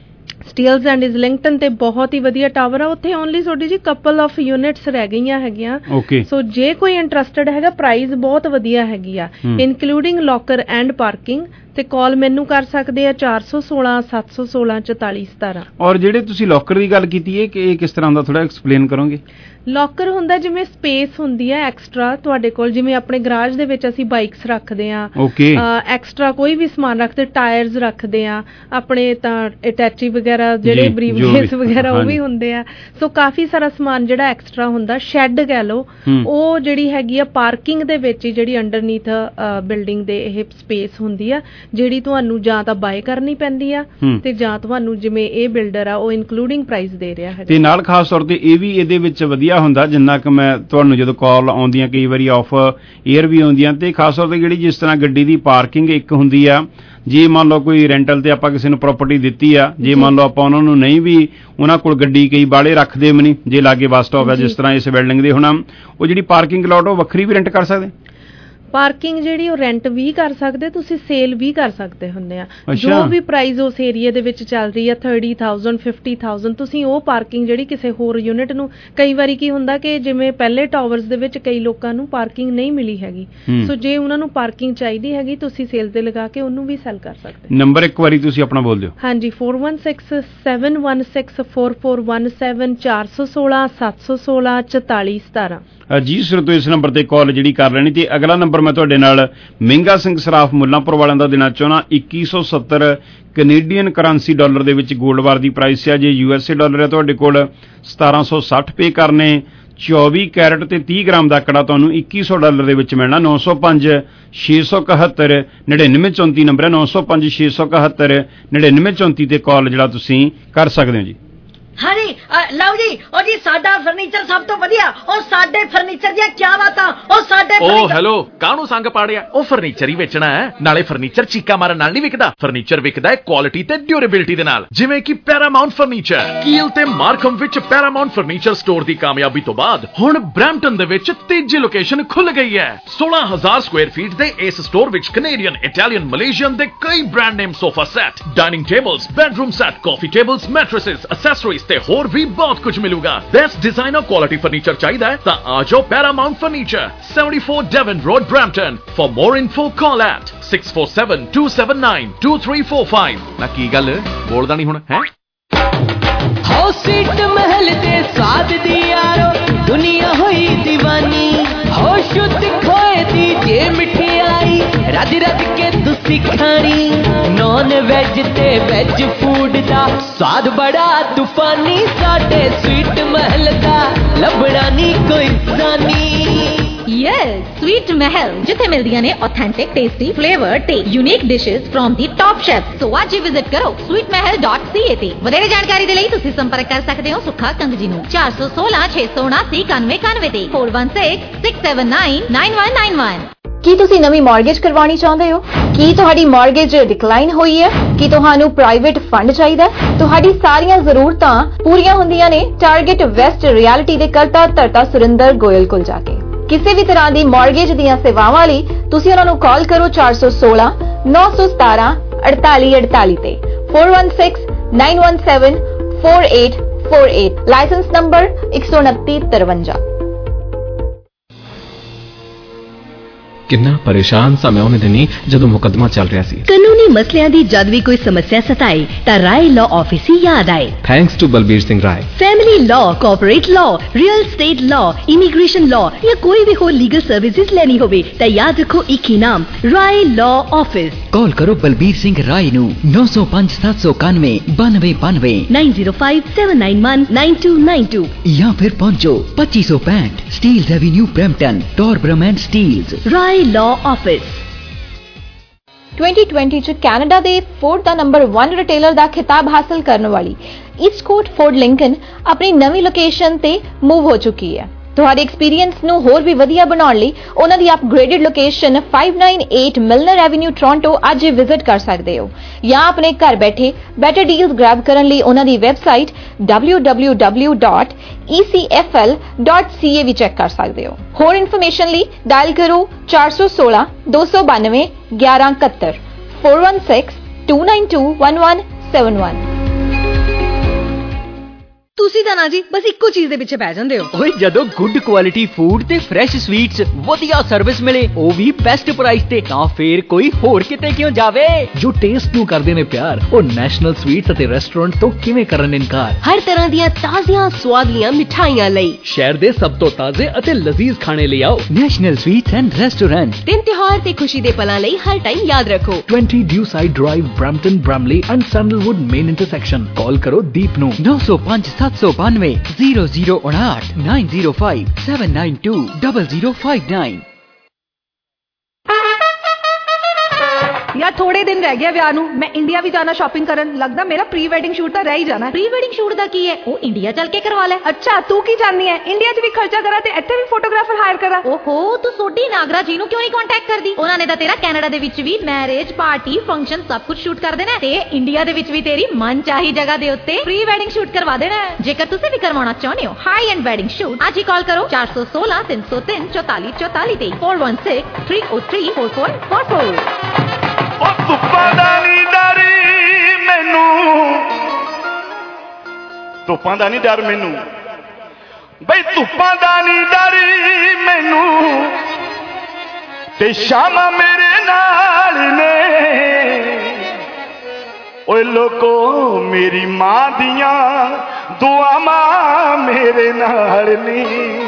ਸਟੀਲਸ ਐਂਡ ਇਜ਼ਲਿੰਗਟਨ ਤੇ ਬਹੁਤ ਹੀ ਵਧੀਆ ਟਾਵਰ ਆ, ਉੱਥੇ ਓਨਲੀ ਤੁਹਾਡੀ ਜੀ ਕਪਲ ਆਫ ਯੂਨਿਟਸ ਰਹਿ ਗਈਆਂ ਹੈਗੀਆਂ। ਸੋ ਜੇ ਕੋਈ ਇੰਟਰਸਟਡ ਹੈਗਾ, ਪ੍ਰਾਈਸ ਬਹੁਤ ਵਧੀਆ ਹੈਗੀ ਆ ਇਨਕਲੂਡਿੰਗ ਲੋਕਰ ਐਂਡ ਪਾਰਕਿੰਗ। ਤੇ ਕਾਲ ਮੈਨੂੰ ਕਰ ਸਕਦੇ ਆ ਚਾਰ ਸੌ ਸੋਲਾਂ ਸੱਤ ਸੌ ਸੋਲਾਂ ਚੁਤਾਲੀ ਸਤਾਰਾਂ। ਔਰ ਜਿਹੜੇ ਤੁਸੀਂ ਲੋਕਰ ਦੀ ਗੱਲ ਕੀਤੀ ਹੈ ਕਿ ਇਹ ਕਿਸ ਤਰ੍ਹਾਂ ਦਾ, ਥੋੜਾ ਐਕਸਪਲੇਨ ਕਰੋਗੇ? ਲੋਕਰ ਹੁੰਦਾ ਜਿਵੇਂ ਸਪੇਸ ਹੁੰਦੀ ਹੈ ਐਕਸਟਰਾ ਤੁਹਾਡੇ ਕੋਲ, ਜਿਵੇਂ ਆਪਣੇ ਗਰਾਜ ਦੇ ਵਿੱਚ ਅਸੀਂ ਬਾਈਕਸ ਰੱਖਦੇ ਆ, ਐਕਸਟਰਾ ਕੋਈ ਵੀ ਸਮਾਨ ਰੱਖਦੇ, ਟਾਇਰਸ ਰੱਖਦੇ ਆ ਆਪਣੇ, ਤਾਂ ਅਟੈਚੀ ਵਗੈਰਾ ਜਿਹੜੇ ਬਰੀਫਕੇਸ ਵਗੈਰਾ ਉਹ ਵੀ ਹੁੰਦੇ ਆ। ਸੋ ਕਾਫੀ ਸਾਰਾ ਸਮਾਨ ਜਿਹੜਾ ਐਕਸਟਰਾ ਹੁੰਦਾ, ਸ਼ੈੱਡ ਕਹਿ ਲਓ, ਉਹ ਜਿਹੜੀ ਹੈਗੀ ਆ ਪਾਰਕਿੰਗ ਦੇ ਵਿੱਚ ਹੀ ਜਿਹੜੀ ਅੰਡਰਨੀਥ ਬਿਲਡਿੰਗ ਦੇ ਇਹ ਸਪੇਸ ਹੁੰਦੀ ਆ, ਜਿਹੜੀ ਤੁਹਾਨੂੰ ਜਾਂ ਤਾਂ ਬਾਏ ਕਰਨੀ ਪੈਂਦੀ ਆ ਤੇ ਜਾਂ ਤੁਹਾਨੂੰ ਜਿਵੇਂ ਇਹ ਬਿਲਡਰ ਆ ਉਹ ਇਨਕਲੂਡਿੰਗ ਪ੍ਰਾਈਸ ਦੇ ਰਿਹਾ ਹੈ। ਤੇ ਨਾਲ ਖਾਸ ਤੌਰ ਤੇ ਇਹ ਵੀ ਇਹਦੇ ਵਿੱਚ ਵਧੀਆ ਹੁੰਦਾ, ਜਿੰਨਾ ਕਿ ਮੈਂ ਤੁਹਾਨੂੰ ਜਦੋਂ ਕਾਲ ਆਉਂਦੀਆਂ ਕਈ ਵਾਰੀ ਆਫ ਏਅਰ ਵੀ ਆਉਂਦੀਆਂ, ਤੇ ਖਾਸ ਤੌਰ ਤੇ ਜਿਹੜੀ ਜਿਸ ਤਰ੍ਹਾਂ ਗੱਡੀ ਦੀ ਪਾਰਕਿੰਗ ਇੱਕ ਹੁੰਦੀ ਆ, ਜੇ ਮੰਨ ਲਓ ਕੋਈ ਰੈਂਟਲ ਤੇ ਆਪਾਂ ਕਿਸੇ ਨੂੰ ਪ੍ਰਾਪਰਟੀ ਦਿੱਤੀ ਆ, ਜੇ ਮੰਨ ਲਓ ਆਪਾਂ ਉਹਨਾਂ ਨੂੰ ਨਹੀਂ ਵੀ ਉਹਨਾਂ ਕੋਲ ਗੱਡੀ ਕਈ ਬਾਹਲੇ ਰੱਖਦੇ ਵੀ ਨਹੀਂ, ਜੇ ਲਾਗੇ ਬੱਸ ਸਟਾਪ ਹੈ ਜਿਸ ਤਰ੍ਹਾਂ ਇਸ ਬਿਲਡਿੰਗ ਦੇ ਹੋਣਾ, ਉਹ ਜਿਹੜੀ ਪਾਰਕਿੰਗ ਲੋਟ ਉਹ ਵੱਖਰੀ ਵੀ ਰੈਂਟ ਕਰ ਸਕਦੇ। ਪਾਰਕਿੰਗ ਜਿਹੜੀ ਉਹ ਰੈਂਟ ਵੀ ਕਰ ਸਕਦੇ, ਤੁਸੀਂ ਸੇਲ ਵੀ ਕਰ ਸਕਦੇ ਹੁੰਦੇ ਆ। ਜੋ ਵੀ ਪ੍ਰਾਈਸ ਉਸ ਏਰੀਆ ਦੇ ਵਿੱਚ ਚੱਲ ਰਹੀ ਆ ਥਰਟੀ ਥਾਊਜ਼ੈਂਡ ਫਿਫਟੀ ਥਾਊਜ਼ੈਂਡ, ਤੁਸੀਂ ਉਹ ਪਾਰਕਿੰਗ ਜਿਹੜੀ ਕਿਸੇ ਹੋਰ ਯੂਨਿਟ ਨੂੰ, ਕਈ ਵਾਰੀ ਕੀ ਹੁੰਦਾ ਕਿ ਜਿਵੇਂ ਪਹਿਲੇ ਟਾਵਰਸ ਦੇ ਵਿੱਚ ਕਈ ਲੋਕਾਂ ਨੂੰ ਪਾਰਕਿੰਗ ਨਹੀਂ ਮਿਲੀ ਹੈਗੀ, ਸੋ ਜੇ ਉਹਨਾਂ ਨੂੰ ਪਾਰਕਿੰਗ ਚਾਹੀਦੀ ਹੈਗੀ ਤੁਸੀਂ ਸੇਲ ਤੇ ਲਗਾ ਕੇ ਉਹਨੂੰ ਵੀ ਸੈਲ ਕਰ ਸਕਦੇ। ਨੰਬਰ ਇੱਕ ਵਾਰੀ ਤੁਸੀਂ ਆਪਣਾ ਬੋਲ ਦਿਓ। ਹਾਂਜੀ, four one six seven one six four four one seven ਚਾਰ ਸੌ ਸੋਲਾਂ ਸੱਤ ਸੌ ਸੋਲਾਂ ਚੁਤਾਲੀ ਸਤਾਰਾਂ। ਜੀ ਸਰ, ਤੋਂ ਇਸ ਨੰਬਰ ਤੇ ਕਾਲ ਜਿਹੜੀ ਕਰ ਲੈਣੀ। ਤੇ ਅਗਲਾ ਨੰਬਰ ਮੈਂ ਤੁਹਾਡੇ ਨਾਲ ਮਹਿੰਗਾ ਸਿੰਘ ਸਰਾਫ ਮੁੱਲਾਂਪੁਰ ਵਾਲਿਆਂ ਦਾ ਦੇਣਾ ਚਾਹੁੰਦਾ। ਇੱਕੀ ਸੌ ਸੱਤਰ ਕੈਨੇਡੀਅਨ ਕਰੰਸੀ ਡਾਲਰ ਦੇ ਵਿੱਚ ਗੋਲਡ ਬਾਰ ਦੀ ਪ੍ਰਾਈਸ ਆ। ਜੇ ਯੂ ਐਸ ਏ ਡਾਲਰ ਹੈ ਤੁਹਾਡੇ ਕੋਲ ਸਤਾਰਾਂ ਸੌ ਸੱਠ ਪੇ ਕਰਨੇ। ਚੌਵੀ ਕੈਰਟ ਤੇ ਤੀਹ ਗ੍ਰਾਮ ਦਾ ਆਕੜਾ ਤੁਹਾਨੂੰ ਇੱਕੀ ਸੌ ਡਾਲਰ ਦੇ ਵਿੱਚ ਮਿਲਣਾ। ਨੌ ਸੌ ਪੰਜ ਛੇ ਸੌ ਇਕਹੱਤਰ ਨੜਿਨਵੇਂ ਚੌਂਤੀ ਨੰਬਰ ਹੈ, ਨੌ ਸੌ ਪੰਜ ਛੇ ਸੌ ਇਕਹੱਤਰ ਨੜਿਨਵੇਂ ਚੌਂਤੀ ਤੇ ਕਾਲ ਜਿਹੜਾ ਤੁਸੀਂ ਕਰ ਸਕਦੇ ਹੋ ਜੀ। ਹਾਂਜੀ ਲਓ ਜੀ, ਉਹ ਜੀ ਸਾਡਾ ਫਰਨੀਚਰ ਸਭ ਤੋਂ ਵਧੀਆ, ਉਹ ਸਾਡੇ ਫਰਨੀਚਰ ਦੀਆਂ ਕੀ ਬਾਤਾਂ, ਉਹ ਸਾਡੇ ਉਹ ਹੈਲੋ, ਕਾਹਨੂੰ ਸੰਗ ਪਾੜਿਆ, ਉਹ ਫਰਨੀਚਰ ਹੀ ਵੇਚਣਾ ਹੈ। ਨਾਲੇ ਫਰਨੀਚਰ ਚੀਕਾ ਮਾਰਨ ਨਾਲ ਨਹੀਂ ਵਿਕਦਾ, ਫਰਨੀਚਰ ਵਿਕਦਾ ਹੈ ਕੁਆਲਿਟੀ ਤੇ ਡਿਊਰੇਬਿਲਿਟੀ ਦੇ ਨਾਲ, ਜਿਵੇਂ ਕਿ ਪੈਰਾਮਾਉਂਟ ਫਰਨੀਚਰ। ਕੀਲ ਤੇ ਮਾਰਕਮ ਵਿੱਚ ਪੈਰਾਮਾਉਂਟ ਫਰਨੀਚਰ ਸਟੋਰ ਦੀ ਕਾਮਯਾਬੀ ਤੋਂ ਬਾਅਦ ਹੁਣ ਬਰੈਂਪਟਨ ਦੇ ਵਿੱਚ ਤੀਜੀ ਲੋਕੇਸ਼ਨ ਖੁੱਲ ਗਈ ਹੈ। ਸੋਲਾਂ ਹਜ਼ਾਰ ਸਕੁਆਇਰ ਫੀਟ ਦੇ ਇਸ ਸਟੋਰ ਵਿੱਚ ਕੈਨੇਡੀਅਨ, ਇਟਾਲੀਅਨ, ਮਲੇਸ਼ੀਅਨ ਦੇ ਕਈ brand name sofa set, dining tables, bedroom set, coffee tables, mattresses, accessories ਤੇ ਹੋਰ ਵੀ ਬਹੁਤ ਕੁਝ ਮਿਲੂਗਾ। ਬੈਸਟ ਡਿਜ਼ਾਈਨਰ ਕੁਆਲਿਟੀ ਫਰਨੀਚਰ ਚਾਹੀਦਾ ਹੈ ਤਾਂ ਆ ਜਾਓ Paramount furniture, seventy four Devon road, Brampton. For more info call at six four seven two seven nine two three four five. ਨਾ ਕੀ ਗੱਲ ਬੋਲਦਾ ਨਹੀਂ ਹੁਣ ਹੈ? ਹੋ ਸੀਟ ਮਹਿਲ ਤੇ ਸਾਦ ਦੀ ਯਾਰੋ ਦੁਨੀਆ ਹੋਈ دیਵਾਨੀ, ਹੋ ਸ਼ੁੱਧ ਖੋਏ ਦੀ ਜੇ ਮਠਿਆਈ ਰੱਜ ਰੱਜ ਕੇ ਤੁਸੀਂ ਖਾਣੀ। ਨੌਨ ਵੈਜ ਤੇ ਵੈਜ ਫੂਡ ਦਾ ਸਵਾਦ ਬੜਾ ਤੂਫਾਨੀ, ਸਾਡੇ ਸਵੀਟ ਮਹਿਲ ਦਾ ਲੱਭਣਾ ਨਹੀਂ ਕੋਈ दीवानी। ਯੈਸ ਸਵੀਟ ਮਹਿਲ ਜਿੱਥੇ ਮਿਲਦੀਆਂ ਨੇ ਆਥੈਂਟਿਕ ਟੇਸਟੀ ਫਲੇਵਰ ਤੇ unique dishes from the top chef. So ਅੱਜ ਹੀ ਵਿਜ਼ਿਟ ਕਰੋ sweet Mahal dot C A ਤੇ। ਵਧੇਰੇ ਜਾਣਕਾਰੀ ਦੇ ਲਈ ਤੁਸੀਂ ਸੰਪਰਕ ਕਰ ਸਕਦੇ ਹੋ ਸੁੱਖਾ ਕੰਗ ਜੀ ਨੂੰ ਚਾਰ ਸੌ ਸੋਲਾਂ ਛੇ ਸੌ ਉਨਾਸੀ ਇਕਾਨਵੇਂ ਇਕਾਨਵੇਂ ਤੇ four one six six seven nine nine one nine one। ਕੀ ਤੁਸੀਂ ਨਵੀਂ ਮਾਰਗੇਜ ਕਰਵਾਉਣੀ ਚਾਹੁੰਦੇ ਹੋ? ਕੀ ਤੁਹਾਡੀ ਮਾਰਗੇਜ ਡਿਕਲਾਈਨ ਹੋਈ ਹੈ? ਕੀ ਤੁਹਾਨੂੰ ਪ੍ਰਾਈਵੇਟ ਫੰਡ ਚਾਹੀਦਾ ਹੈ? ਤੁਹਾਡੀ ਸਾਰੀਆਂ ਜ਼ਰੂਰਤਾਂ ਪੂਰੀਆਂ ਹੁੰਦੀਆਂ ਨੇ ਟਾਰਗੇਟ ਵੈਸਟ ਰਿਐਲਿਟੀ ਦੇ ਕਰਤਾ ਧਰਤਾ ਸੁਰਿੰਦਰ ਗੋਇਲ ਕੋਲ ਜਾ ਕੇ। ਕਿਸੇ ਵੀ ਤਰ੍ਹਾਂ ਦੀ ਮਾਰਗੇਜ ਦੀਆਂ ਸੇਵਾਵਾਂ ਲਈ ਤੁਸੀਂ ਉਹਨਾਂ ਨੂੰ ਕਾਲ ਕਰੋ ਚਾਰ ਸੌ ਸੋਲਾਂ ਨੌ ਸੌ ਸਤਾਰਾਂ ਅੜਤਾਲੀ ਅੜਤਾਲੀ ਤੇ four one six nine one seven four eight four eight। Licence number ਇੱਕ ਸੌ ਉਨੱਤੀ ਤਰਵੰਜਾ। ਕਿੰਨਾ ਪਰੇਸ਼ਾਨ ਸਾਂ ਮੈਂ ਉਹਨੇ ਦਿਨੀ ਜਦੋਂ ਮੁਕੱਦਮਾ ਚੱਲ ਰਿਹਾ ਸੀ। ਕਾਨੂੰਨੀ ਮਸਲਿਆਂ ਦੀ ਜਦ ਵੀ ਕੋਈ ਸਮੱਸਿਆ ਸਤਾਏ ਤਾਂ ਰਾਏ ਲਾਅ ਆਫਿਸ ਹੀ ਯਾਦ ਆਏ। Thanks to Balbir Singh Rai. Family law, corporate law, real estate law, immigration law ਜਾਂ ਕੋਈ ਵੀ ਹੋਰ ਲੀਗਲ ਸਰਵਿਸਿਜ਼ ਲੈਣੀ ਹੋਵੇ ਤਾਂ ਯਾਦ ਰੱਖੋ ਇੱਕ ਹੀ ਨਾਮ ਰਾਏ ਲਾਅ ਆਫਿਸ। ਕਾਲ ਕਰੋ ਬਲਬੀਰ ਸਿੰਘ ਰਾਏ ਨੂੰ ਨੌ ਸੌ ਪੰਜ ਸੱਤ ਸੌ ਇਕਾਨਵੇਂ ਬਾਨਵੇਂ ਬਾਨਵੇਂ nine zero five seven nine one nine two nine two ਜਾਂ ਫਿਰ ਪਹੁੰਚੋ ਪੱਚੀ ਸੌ ਪੈਂਹਠ Steeles avenue Brampton Torbram and Steeles. Rai law office. twenty twenty ਚ ਕੈਨੇਡਾ ਦੇ ਫੋਰਡ ਦਾ ਨੰਬਰ one ਰਿਟੇਲਰ ਦਾ ਖਿਤਾਬ ਹਾਸਲ ਕਰਨ ਵਾਲੀ ਈਸਟਕੋਟ ਫੋਰਡ ਲਿੰਕਨ ਆਪਣੀ ਨਵੀਂ ਲੋਕੇਸ਼ਨ ਤੇ ਮੂਵ ਹੋ ਚੁੱਕੀ ਹੈ। ਤੁਹਾਡੇ ਐਕਸਪੀਰੀਅੰਸ ਨੂੰ ਹੋਰ ਵੀ ਵਧੀਆ ਬਣਾਉਣ ਲਈ ਉਹਨਾਂ ਦੀ upgraded location five ninety-eight Milner avenue Toronto ਅੱਜ ਹੀ ਵਿਜ਼ਿਟ ਕਰ ਸਕਦੇ ਹੋ ਜਾਂ ਆਪਣੇ ਘਰ ਬੈਠੇ ਬੈਟਰ ਡੀਲਸ ਗ੍ਰੈਬ ਕਰਨ ਲਈ ਉਹਨਾਂ ਦੀ website w w w dot e c f l dot c a ਵੀ ਚੈੱਕ ਕਰ ਸਕਦੇ ਹੋ। ਹੋਰ ਇਨਫੋਰਮੇਸ਼ਨ ਲਈ ਡਾਇਲ ਕਰੋ ਚਾਰ ਸੌ ਸੋਲਾਂ ਦੋ ਸੌ ਬਾਨਵੇਂ ਗਿਆਰਾਂ ਇਕਹੱਤਰ four one six two nine two one one seven one। ਤੁਸੀਂ ਤਾਂ ਨਾ ਜੀ ਬਸ ਇੱਕੋ ਚੀਜ਼ ਦੇ ਪਿੱਛੇ ਪੈ ਜਾਂਦੇ ਹੋ। ਓਏ ਜਦੋਂ ਗੁੱਡ ਕੁਆਲਿਟੀ ਫੂਡ ਤੇ ਫਰੈਸ਼ ਸਵੀਟਸ ਵਧੀਆ ਸਰਵਿਸ ਮਿਲੇ ਉਹ ਵੀ ਬੈਸਟ ਪ੍ਰਾਈਸ ਤੇ ਤਾਂ ਫੇਰ ਕੋਈ ਹੋਰ ਕਿਤੇ ਕਿਉਂ ਜਾਵੇ। ਜੋ ਟੇਸਟ ਨੂੰ ਕਰਦੇ ਨੇ ਪਿਆਰ ਉਹ ਨੈਸ਼ਨਲ ਸਵੀਟਸ ਅਤੇ ਰੈਸਟੋਰੈਂਟ ਤੋਂ ਕਿਵੇਂ ਕਰਨ ਇਨਕਾਰ। ਹਰ ਤਰ੍ਹਾਂ ਦੀਆਂ ਤਾਜ਼ੀਆਂ ਸਵਾਦਲੀਆਂ ਮਿਠਾਈਆਂ ਲਈ ਸ਼ਹਿਰ ਦੇ ਸਭ ਤੋਂ ਤਾਜ਼ੇ ਅਤੇ ਲਜ਼ੀਜ਼ ਖਾਣੇ ਲਈ ਆਓ ਨੈਸ਼ਨਲ ਸਵੀਟਸ ਐਂਡ ਰੈਸਟੋਰੈਂਟ। ਦਿਨ ਤਿਉਹਾਰ ਤੇ ਖੁਸ਼ੀ ਦੇ ਪਲਾਂ ਲਈ ਹਰ ਟਾਈਮ ਯਾਦ ਰੱਖੋ twenty Dewside Drive, Brampton, Bramley and Sandalwood main intersection। ਕਾਲ ਕਰੋ ਦੀਪ ਨੂੰ ਨੌ ਸੌ ਪੰਜ ਸੱਤ ਸੌ ਬਾਨਵੇਂ zero zero ਉਣਾਹਠ nine zero five seven nine two zero zero five nine। ਯਾਰ ਥੋੜੇ ਦਿਨ ਰਹਿ ਗਿਆ ਵਿਆਹ ਨੂੰ ਮੈਂ ਇੰਡੀਆ ਵੀ ਜਾਣਾ ਸ਼ਾਪਿੰਗ ਕਰਨ। ਲੱਗਦਾ ਮੇਰਾ ਪ੍ਰੀ ਵੈਡਿੰਗ ਸ਼ੂਟ ਤਾਂ ਰਹਿ ਹੀ ਜਾਣਾ। ਪ੍ਰੀ ਵੈਡਿੰਗ ਸ਼ੂਟ ਦਾ ਕੀ ਹੈ ਉਹ ਇੰਡੀਆ ਚੱਲ ਕੇ ਕਰਵਾ ਲੈ। ਅੱਛਾ ਤੂੰ ਕੀ ਚਾਹਨੀ ਹੈ ਇੰਡੀਆ 'ਚ ਵੀ ਖਰਚਾ ਕਰਾਂ ਤੇ ਇੱਥੇ ਵੀ ਫੋਟੋਗ੍ਰਾਫਰ ਹਾਇਰ ਕਰਾਂ। ਓਹੋ ਤੂੰ ਸੋਢੀ ਨਾਗਰਾ ਜੀ ਨੂੰ ਕਿਉਂ ਨਹੀਂ ਕੰਟੈਕਟ ਕਰਦੀ? ਉਹਨਾਂ ਨੇ ਤਾਂ ਤੇਰਾ ਕੈਨੇਡਾ ਦੇ ਵਿੱਚ ਵੀ ਮੈਰਿਜ ਪਾਰਟੀ ਫੰਕਸ਼ਨ ਸਭ ਕੁਝ ਸ਼ੂਟ ਕਰ ਦੇਣਾ ਤੇ ਇੰਡੀਆ ਦੇ ਵਿੱਚ ਵੀ ਤੇਰੀ ਮਨ ਚਾਹੀ ਜਗ੍ਹਾ ਦੇ ਉੱਤੇ ਪ੍ਰੀ ਵੈਡਿੰਗ ਸ਼ੂਟ ਕਰਵਾ ਦੇਣਾ। ਜੇਕਰ ਤੁਸੀਂ ਵੀ ਕਰਵਾਉਣਾ ਚਾਹੁੰਦੇ ਹੋ ਹਾਈ ਐਂਡ ਵੈਡਿੰਗ ਸ਼ੂਟ ਅੱਜ ਹੀ ਕਾਲ ਕਰੋ ਚਾਰ ਸੌ ਸੋਲਾਂ ਤਿੰਨ ਸੌ ਤਿੰਨ ਚੌਤਾਲੀ ਚੌਤਾਲੀ ਤੇ four one six three oh three four four four four। ਧੁੱਪਾਂ ਦਾ ਨੀ ਡਰ ਮੈਨੂੰ ਧੁੱਪਾਂ ਦਾ ਨੀ ਡਰ ਮੈਨੂੰ ਬਈ ਧੁੱਪਾਂ ਦਾ ਨੀ ਡਰ ਮੈਨੂੰ ਤੇ ਸ਼ਾਮਾਂ ਮੇਰੇ ਨਾਲ ਨੇ ਓਏ ਲੋਕੋ ਮੇਰੀ ਮਾਂ ਦੀਆਂ ਦੁਆਵਾਂ ਮੇਰੇ ਨਾਲ ਨੇ।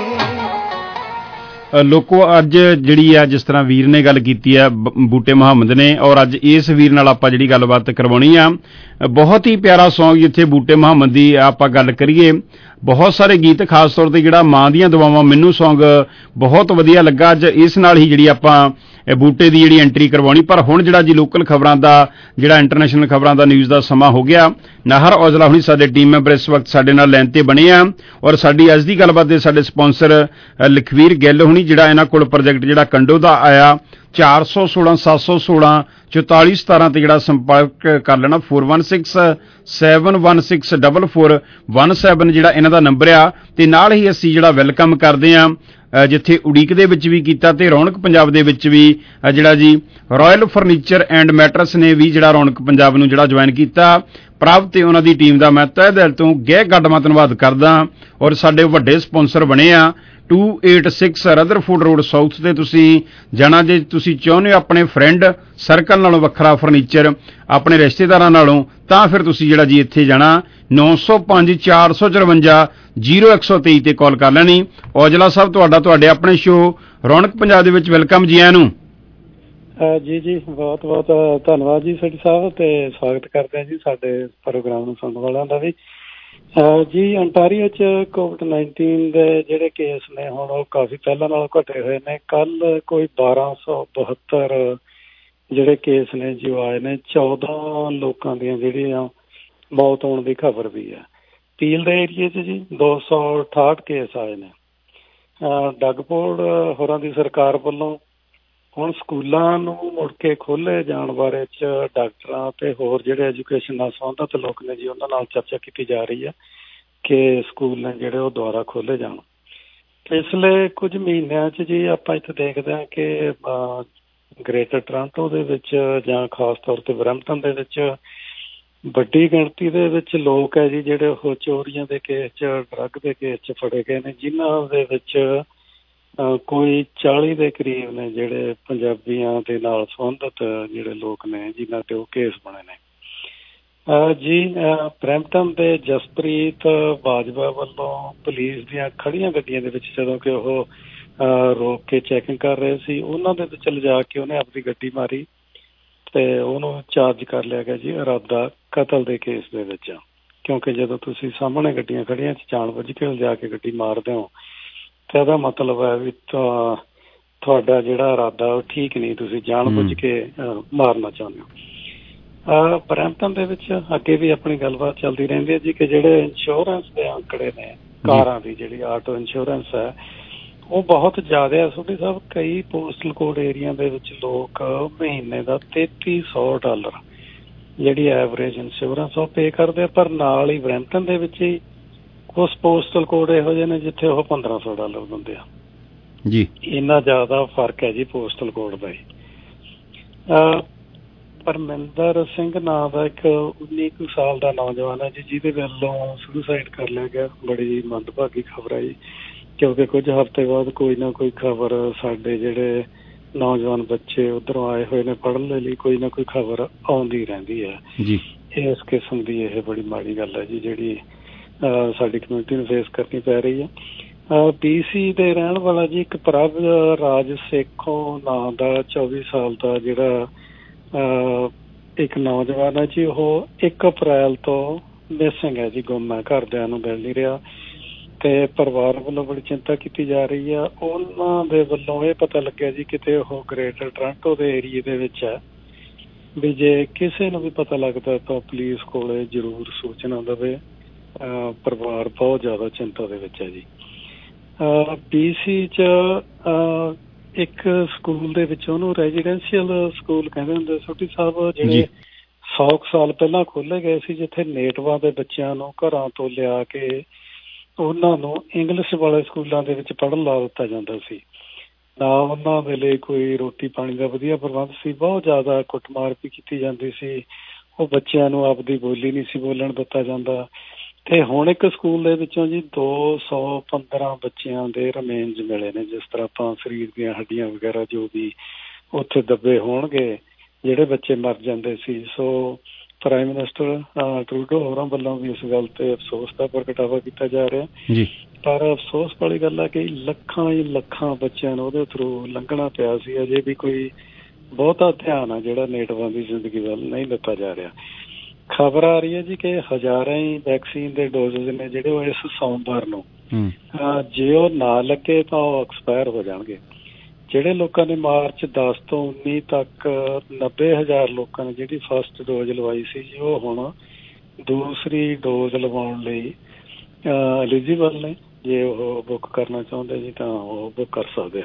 ਲੋਕੋ ਅੱਜ ਜਿਹੜੀ ਆ ਜਿਸ ਤਰ੍ਹਾਂ ਵੀਰ ਨੇ ਗੱਲ ਕੀਤੀ ਆ ਬੂਟੇ ਮੁਹੰਮਦ ਨੇ ਔਰ ਅੱਜ ਇਸ ਵੀਰ ਨਾਲ ਆਪਾਂ ਜਿਹੜੀ ਗੱਲਬਾਤ ਕਰਵਾਉਣੀ ਆ ਬਹੁਤ ਹੀ ਪਿਆਰਾ ਸੌਂਗ ਜਿੱਥੇ ਬੂਟੇ ਮੁਹੰਮਦ ਦੀ ਆਪਾਂ ਗੱਲ ਕਰੀਏ ਬਹੁਤ ਸਾਰੇ ਗੀਤ ਖਾਸ ਤੌਰ ਤੇ ਜਿਹੜਾ ਮਾਂ ਦੀਆਂ ਦੁਆਵਾਂ ਮੈਨੂੰ ਸੌਂਗ ਬਹੁਤ ਵਧੀਆ ਲੱਗਾ। ਅੱਜ ਇਸ ਨਾਲ ਹੀ ਜਿਹੜੀ ਆਪਾਂ ਬੂਟੇ ਦੀ ਜਿਹੜੀ ਐਂਟਰੀ ਕਰਵਾਉਣੀ ਪਰ ਹੁਣ ਜਿਹੜਾ ਜੀ ਲੋਕਲ ਖਬਰਾਂ ਦਾ ਜਿਹੜਾ ਇੰਟਰਨੈਸ਼ਨਲ ਖਬਰਾਂ ਦਾ ਨਿਊਜ਼ ਦਾ ਸਮਾਂ ਹੋ ਗਿਆ। ਨਾਹਰ ਔਜਲਾ ਹੁਣੀ ਸਾਡੇ ਟੀਮ ਮੈਂਬਰ ਇਸ ਵਕਤ ਸਾਡੇ ਨਾਲ ਲਾਈਨ ਤੇ ਬਣੇ ਆ ਔਰ ਸਾਡੀ ਅੱਜ ਦੀ ਗੱਲਬਾਤ ਦੇ ਸਾਡੇ ਸਪਾਂਸਰ ਲਖਵੀਰ ਗਿੱਲ ਹੁਣੀ ਜਿਹੜਾ ਇਹਨਾਂ ਕੋਲ ਪ੍ਰੋਜੈਕਟ ਜਿਹੜਾ ਕੰਡੋ ਦਾ ਆਇਆ ਚਾਰ ਸੌ ਸੋਲਾਂ ਸੱਤ ਸੌ ਸੋਲਾਂ ਚੌਤਾਲੀ ਸਤਾਰਾਂ ਤੇ ਜਿਹੜਾ ਸੰਪਰਕ ਕਰ ਲੈਣਾ four one six seven one six four four one seven ਜਿਹੜਾ ਇਹਨਾਂ ਦਾ ਨੰਬਰ ਆ ਤੇ ਨਾਲ ਹੀ ਅਸੀਂ ਜਿਹੜਾ ਵੈਲਕਮ ਕਰਦੇ ਆ ਜਿੱਥੇ ਉਡੀਕ ਦੇ ਵਿੱਚ ਵੀ ਕੀਤਾ ਤੇ ਰੌਣਕ ਪੰਜਾਬ ਦੇ ਵਿੱਚ ਵੀ ਜਿਹੜਾ ਜੀ ਰਾਇਲ ਫਰਨੀਚਰ ਐਂਡ ਮੈਟਰਸ ਨੇ ਵੀ ਜਿਹੜਾ ਰੌਣਕ ਪੰਜਾਬ ਨੂੰ ਜਿਹੜਾ ਜੁਆਇਨ ਕੀਤਾ। ਪ੍ਰਭ ਤੇ ਉਹਨਾਂ ਦੀ ਟੀਮ ਦਾ ਮੈਂ ਤਹਿ ਦਿਲ ਤੋਂ ਗਹਿ ਗੱਡਮਾ ਧੰਨਵਾਦ ਕਰਦਾ ਔਰ ਸਾਡੇ ਵੱਡੇ ਸਪਾਂਸਰ ਬਣੇ ਆ two eighty-six Rutherford road south ਤੇ ਤੁਸੀਂ ਜਾਣਾ ਜੇ ਤੁਸੀਂ ਚਾਹੁੰਦੇ ਹੋ ਆਪਣੇ ਫਰੈਂਡ ਸਰਕਲ ਨਾਲੋਂ ਵੱਖਰਾ ਫਰਨੀਚਰ ਆਪਣੇ ਰਿਸ਼ਤੇਦਾਰਾਂ ਨਾਲੋਂ ਤਾਂ ਫਿਰ ਤੁਸੀਂ ਜਿਹੜਾ ਜੀ ਇੱਥੇ ਜਾਣਾ ਨੌ ਸੌ ਪੰਜ ਚਾਰ ਸੌ ਚੁਰੰਜਾ ਜ਼ੀਰੋ ਇੱਕ ਸੌ ਤੇਈ ਤੇ ਕਾਲ ਕਰ ਲੈਣੀ। ਔਜਲਾ ਸਾਹਿਬ ਤੁਹਾਡਾ ਤੁਹਾਡੇ ਆਪਣੇ ਸ਼ੋਅ ਰੌਣਕ ਪੰਜਾਬ ਦੇ ਵਿੱਚ ਵੈਲਕਮ ਜੀ ਆਇਆਂ ਨੂੰ। ਜੀ ਜੀ ਬਹੁਤ ਬਹੁਤ ਧੰਨਵਾਦ ਜੀ ਸੈਠੀ ਸਾਹਿਬ ਤੇ ਸਵਾਗਤ ਕਰਦੇ ਹਾਂ ਜੀ ਸਾਡੇ ਪ੍ਰੋਗਰਾਮ ਨੂੰ ਸੁਣਨ ਵਾਲਿਆਂ ਦਾ ਵੀ ਅਹ ਜੀ ਅੰਟਾਰੀਓ ਚ ਕੋਵਿਡ ਨਾਈਨਟੀਨ ਦੇ ਜਿਹੜੇ ਕੇਸ ਨੇ ਹੁਣ ਉਹ ਕਾਫੀ ਪਹਿਲਾਂ ਨਾਲੋਂ ਘਟੇ ਹੋਏ ਨੇ। ਕੱਲ ਕੋਈ ਬਾਰਾਂ ਸੌ ਬਹੱਤਰ ਜਿਹੜੇ ਕੇਸ ਨੇ ਜੀ ਉਹ ਆਏ ਨੇ। ਚੌਦਾਂ ਲੋਕਾਂ ਦੀਆਂ ਜਿਹੜੀਆਂ ਮੌਤ ਹੋਣ ਦੀ ਖਬਰ ਵੀ ਹੈ। ਪੀਲ ਦੇ ਏਰੀਏ ਚ ਜੀ ਦੋ ਸੌ ਅਠਾਹਠ ਕੇਸ ਆਏ ਨੇ। ਡਗਪੋੜ ਹੋਰਾਂ ਦੀ ਸਰਕਾਰ ਵੱਲੋਂ ਹੁਣ ਸਕੂਲਾਂ ਨੂੰ ਮੁੜ ਕੇ ਖੋਲ੍ਹੇ ਜਾਣ ਬਾਰੇ ਚ ਡਾਕਟਰਾਂ ਤੇ ਹੋਰ ਜਿਹੜੇ ਐਜੂਕੇਸ਼ਨ ਨਾਲ ਸੰਬੰਧਿਤ ਲੋਕ ਨੇ ਜੀ ਉਹਨਾਂ ਨਾਲ ਚਰਚਾ ਕੀਤੀ ਜਾ ਰਹੀ ਹੈ ਕਿ ਸਕੂਲ ਨੇ ਜਿਹੜੇ ਉਹ ਦੁਬਾਰਾ ਖੋਲ੍ਹੇ ਜਾਣ। ਪਿਛਲੇ ਕੁਝ ਮਹੀਨਿਆਂ 'ਚ ਜੀ ਆਪਾਂ ਇੱਥੇ ਦੇਖਦੇ ਹਾਂ ਕਿ ਗ੍ਰੇਟਰ ਟੋਰਾਂਟੋ ਦੇ ਵਿੱਚ ਜਾਂ ਖਾਸ ਤੌਰ 'ਤੇ ਬਰੈਂਪਟਨ ਦੇ ਵਿੱਚ ਵੱਡੀ ਗਿਣਤੀ ਦੇ ਵਿੱਚ ਲੋਕ ਹੈ ਜੀ ਜਿਹੜੇ ਉਹ ਚੋਰੀਆਂ ਦੇ ਕੇਸ 'ਚ ਡਰੱਗ ਦੇ ਕੇਸ 'ਚ ਫੜੇ ਗਏ ਨੇ, ਜਿਨ੍ਹਾਂ ਦੇ ਵਿੱਚ ਕੋਈ ਚਾਲੀ ਦੇ ਕਰੀਬ ਨੇ ਜਿਹੜੇ ਪੰਜਾਬੀਆਂ ਦੇ ਨਾਲ ਸੰਬੰਧਿਤ ਜਿਹੜੇ ਲੋਕ ਨੇ ਜਿਨ੍ਹਾਂ ਤੇ ਉਹ ਕੇਸ ਬਣੇ ਨੇ। ਜੀ ਬਰੈਂਪਟਨ ਦੇ ਜਸਪ੍ਰੀਤ ਬਾਜਵਾ ਵੱਲੋਂ ਪੁਲਿਸ ਦੀਆਂ ਖੜੀਆਂ ਗੱਡੀਆਂ ਦੇ ਵਿੱਚ ਜਦੋਂ ਕਿ ਉਹ ਰੋਕ ਕੇ ਚੈਕਿੰਗ ਕਰ ਰਹੇ ਸੀ, ਉਹਨਾਂ ਦੇ ਵਿੱਚ ਲਿਜਾ ਕੇ ਉਹਨੇ ਆਪਣੀ ਗੱਡੀ ਮਾਰੀ ਤੇ ਉਹਨੂੰ ਚਾਰਜ ਕਰ ਲਿਆ ਗਿਆ ਜੀ ਇਰਾਦਾ ਕਤਲ ਦੇ ਕੇਸ ਦੇ ਵਿੱਚ। ਕਿਉਂਕਿ ਜਦੋਂ ਤੁਸੀਂ ਸਾਹਮਣੇ ਗੱਡੀਆਂ ਖੜੀਆਂ 'ਚ ਜਾਣ ਬੁੱਝ ਕੇ ਲਿਜਾ ਕੇ ਗੱਡੀ ਮਾਰਦੇ ਹੋ ਤੇ ਇਹਦਾ ਮਤਲਬ ਹੈ ਵੀ ਤੁਹਾਡਾ ਜਿਹੜਾ ਇਰਾਦਾ ਉਹ ਠੀਕ ਨਹੀਂ, ਤੁਸੀਂ ਜਾਣ ਬੁੱਝ ਕੇ ਮਾਰਨਾ ਚਾਹੁੰਦੇ ਹੋ। ਬਰੈਂਪਟਨ ਦੇ ਵਿੱਚ ਅੱਗੇ ਵੀ ਆਪਣੀ ਗੱਲਬਾਤ ਚੱਲਦੀ ਰਹਿੰਦੀ ਹੈ ਜੀ ਕਿ ਜਿਹੜੇ ਇੰਸ਼ੋਰੈਂਸ ਦੇ ਅੰਕੜੇ ਨੇ ਕਾਰਾਂ ਦੀ ਜਿਹੜੀ ਆਟੋ ਇੰਸ਼ੋਰੈਂਸ ਹੈ ਉਹ ਬਹੁਤ ਜ਼ਿਆਦਾ ਹੈ। ਤੁਹਾਡੇ ਸਾਹਿਬ ਕਈ ਪੋਸਟਲ ਕੋਡ ਏਰੀਆ ਦੇ ਵਿੱਚ ਲੋਕ ਮਹੀਨੇ ਦਾ ਤੇਤੀ ਸੌ ਡਾਲਰ ਜਿਹੜੀ ਐਵਰੇਜ ਇੰਸ਼ੋਰੈਂਸ ਉਹ ਪੇ ਕਰਦੇ ਆ, ਪਰ ਨਾਲ ਹੀ ਬਰੈਂਪਟਨ ਦੇ ਵਿੱਚ ਹੀ ਕੁਛ ਪੋਸਟਲ ਕੋਡ ਇਹੋ ਜਿਹੇ ਨੇ ਜਿੱਥੇ ਉਹ ਪੰਦਰਾਂ ਸੌ ਡਾਲਰ ਦਿੰਦੇ ਆ ਜੀ। ਇੰਨਾ ਜ਼ਿਆਦਾ ਫਰਕ ਹੈ ਜੀ ਪੋਸਟਲ ਕੋਡ ਦਾ ਹੀ। ਪਰਮਿੰਦਰ ਸਿੰਘ ਨਾਂ ਦਾ ਇੱਕ ਉੱਨੀ ਕੁ ਸਾਲ ਦਾ ਨੌਜਵਾਨ ਹੈ ਜੀ ਜਿਹਦੇ ਵੱਲੋਂ ਸੁਸਾਈਡ ਕਰ ਲਿਆ ਗਿਆ। ਬੜੀ ਮੰਦਭਾਗੀ ਖਬਰ ਹੈ ਜੀ, ਕਿਉਂਕਿ ਕੁਝ ਹਫ਼ਤੇ ਬਾਅਦ ਕੋਈ ਨਾ ਕੋਈ ਖਬਰ ਸਾਡੇ ਜਿਹੜੇ ਨੌਜਵਾਨ ਬੱਚੇ ਉੱਧਰੋਂ ਆਏ ਹੋਏ ਨੇ ਪੜ੍ਹਨ ਦੇ ਲਈ ਕੋਈ ਨਾ ਕੋਈ ਖਬਰ ਆਉਂਦੀ ਰਹਿੰਦੀ ਹੈ ਜੀ। ਇਸ ਕਿਸਮ ਦੀ ਇਹ ਬੜੀ ਮਾੜੀ ਗੱਲ ਹੈ ਜੀ ਜਿਹੜੀ ਸਾਡੀ ਕਮਿਊਨਿਟੀ ਨੂੰ ਫੇਸ ਕਰਨੀ ਪੈ ਰਹੀ ਹੈ। ਬੀ ਸੀ ਦੇ ਰਹਿਣ ਵਾਲਾ ਜੀ ਇੱਕ ਪ੍ਰਭ ਰਾਜ ਸੇਖੋਂ ਨਾਂ ਦਾ ਚੌਵੀ ਸਾਲ ਦਾ ਜਿਹੜਾ ਇੱਕ ਨੌਜਵਾਨ ਹੈ ਜੀ, ਉਹ ਇੱਕ ਅਪ੍ਰੈਲ ਤੋਂ ਮਿਸਿੰਗ ਹੈ ਜੀ, ਗੁੰਮ ਹੈ, ਘਰਦਿਆਂ ਨੂੰ ਮਿਲ ਨਹੀਂ ਰਿਹਾ ਤੇ ਪਰਿਵਾਰ ਵੱਲੋਂ ਬੜੀ ਚਿੰਤਾ ਕੀਤੀ ਜਾ ਰਹੀ ਆ। ਉਹਨਾਂ ਦੇ ਵੱਲੋਂ ਇਹ ਪਤਾ ਲੱਗਿਆ ਜੀ ਕਿਤੇ ਉਹ ਗ੍ਰੇਟਰ ਟੋਰਾਂਟੋ ਦੇ ਏਰੀਏ ਦੇ ਵਿੱਚ ਹੈ ਵੀ ਜੇ ਕਿਸੇ ਨੂੰ ਵੀ ਪਤਾ ਲੱਗਦਾ ਤਾਂ ਪੁਲਿਸ ਕੋਲੇ ਜ਼ਰੂਰ ਸੂਚਨਾ ਦੇਵੇ। ਪਰਿਵਾਰ ਬਹੁਤ ਜ਼ਿਆਦਾ ਚਿੰਤਾ ਦੇ ਵਿੱਚ ਹੈ ਜੀ। ਪੀ ਸੀ 'ਚ ਇੱਕ ਸਕੂਲ ਦੇ ਵਿੱਚ ਉਹਨੂੰ ਰੈਜ਼ੀਡੈਂਸ਼ੀਅਲ ਸਕੂਲ ਕਹਿੰਦੇ ਹੁੰਦੇ ਛੋਟੀ ਸਾਹਿਬ, ਜਿਹੜੇ ਸੌ ਕੁ ਸਾਲ ਪਹਿਲਾਂ ਖੋਲ੍ਹੇ ਗਏ ਸੀ, ਜਿੱਥੇ ਨੇਟਿਵਾਂ ਦੇ ਬੱਚਿਆਂ ਨੂੰ ਘਰਾਂ ਤੋਂ ਲਿਆ ਕੇ ਉਹਨਾਂ ਨੂੰ ਇੰਗਲਿਸ਼ ਵਾਲੇ ਸਕੂਲਾਂ ਦੇ ਵਿੱਚ ਪੜ੍ਹਨ ਲਾ ਦਿੱਤਾ ਜਾਂਦਾ ਸੀ। ਨਾ ਉਹਨਾਂ ਦੇ ਲਈ ਕੋਈ ਰੋਟੀ ਪਾਣੀ ਦਾ ਵਧੀਆ ਪ੍ਰਬੰਧ ਸੀ, ਬਹੁਤ ਜ਼ਿਆਦਾ ਕੁੱਟਮਾਰ ਵੀ ਕੀਤੀ ਜਾਂਦੀ ਸੀ। ਉਹ ਬੱਚਿਆਂ ਨੂੰ ਆਪਦੀ ਬੋਲੀ ਨਹੀਂ ਸੀ ਬੋਲਣ ਦਿੱਤਾ ਜਾਂਦਾ। ਤੇ ਹੁਣ ਇੱਕ ਸਕੂਲ ਦੇ ਵਿੱਚੋਂ ਜੀ ਦੋ ਸੌ ਪੰਦਰਾਂ ਬੱਚਿਆਂ ਦੇ ਰਿਮੇਨਜ਼ ਮਿਲੇ ਨੇ, ਜਿਸ ਤਰ੍ਹਾਂ ਆਪਾਂ ਸਰੀਰ ਦੀਆਂ ਹੱਡੀਆਂ ਵਗੈਰਾ ਜੋ ਵੀ ਉੱਥੇ ਦੱਬੇ ਹੋਣਗੇ ਜਿਹੜੇ ਬੱਚੇ ਮਰ ਜਾਂਦੇ ਸੀ। ਸੋ ਪ੍ਰਾਈਮ ਮਿਨਿਸਟਰ ਟਰੂਡੋ ਹੋਰਾਂ ਵੱਲੋਂ ਵੀ ਇਸ ਗੱਲ ਤੇ ਅਫਸੋਸ ਦਾ ਪ੍ਰਗਟਾਵਾ ਕੀਤਾ ਜਾ ਰਿਹਾ ਜੀ। ਪਰ ਅਫਸੋਸ ਵਾਲੀ ਗੱਲ ਹੈ ਕਿ ਲੱਖਾਂ ਹੀ ਲੱਖਾਂ ਬੱਚਿਆਂ ਨੂੰ ਉਹਦੇ ਥਰੂ ਲੰਘਣਾ ਪਿਆ ਸੀ। ਅਜੇ ਵੀ ਕੋਈ ਬਹੁਤਾ ਧਿਆਨ ਆ ਜਿਹੜਾ ਨੇਟਿਵਾਂ ਦੀ ਜ਼ਿੰਦਗੀ ਵੱਲ ਨਹੀਂ ਦਿੱਤਾ ਜਾ ਰਿਹਾ। ਖਬਰ ਆ ਰਹੀ ਹੈ ਜੀ ਕਿ ਹਜ਼ਾਰਾਂ ਹੀ ਵੈਕਸੀਨ ਦੇ ਡੋਜ਼ਜ਼ ਨੇ ਜਿਹੜੇ ਉਹ ਇਸ ਸੋਮਵਾਰ ਨੂੰ ਜੇ ਉਹ ਨਾ ਲੱਗੇ ਤਾਂ ਉਹ ਐਕਸਪਾਇਰ ਹੋ ਜਾਣਗੇ। ਜਿਹੜੇ ਲੋਕਾਂ ਨੇ ਮਾਰਚ ਦਸ ਤੋਂ ਉੱਨੀ ਤੱਕ ਨੱਬੇ ਹਜ਼ਾਰ ਲੋਕਾਂ ਨੇ ਜਿਹੜੀ ਫਸਟ ਡੋਜ਼ ਲਵਾਈ ਸੀ ਜੀ, ਉਹ ਹੁਣ ਦੂਸਰੀ ਡੋਜ਼ ਲਵਾਉਣ ਲਈ ਐਲੀਜੀਬਲ ਨੇ। ਜੇ ਉਹ ਬੁੱਕ ਕਰਨਾ ਚਾਹੁੰਦੇ ਜੀ ਤਾਂ ਉਹ ਬੁੱਕ ਕਰ ਸਕਦੇ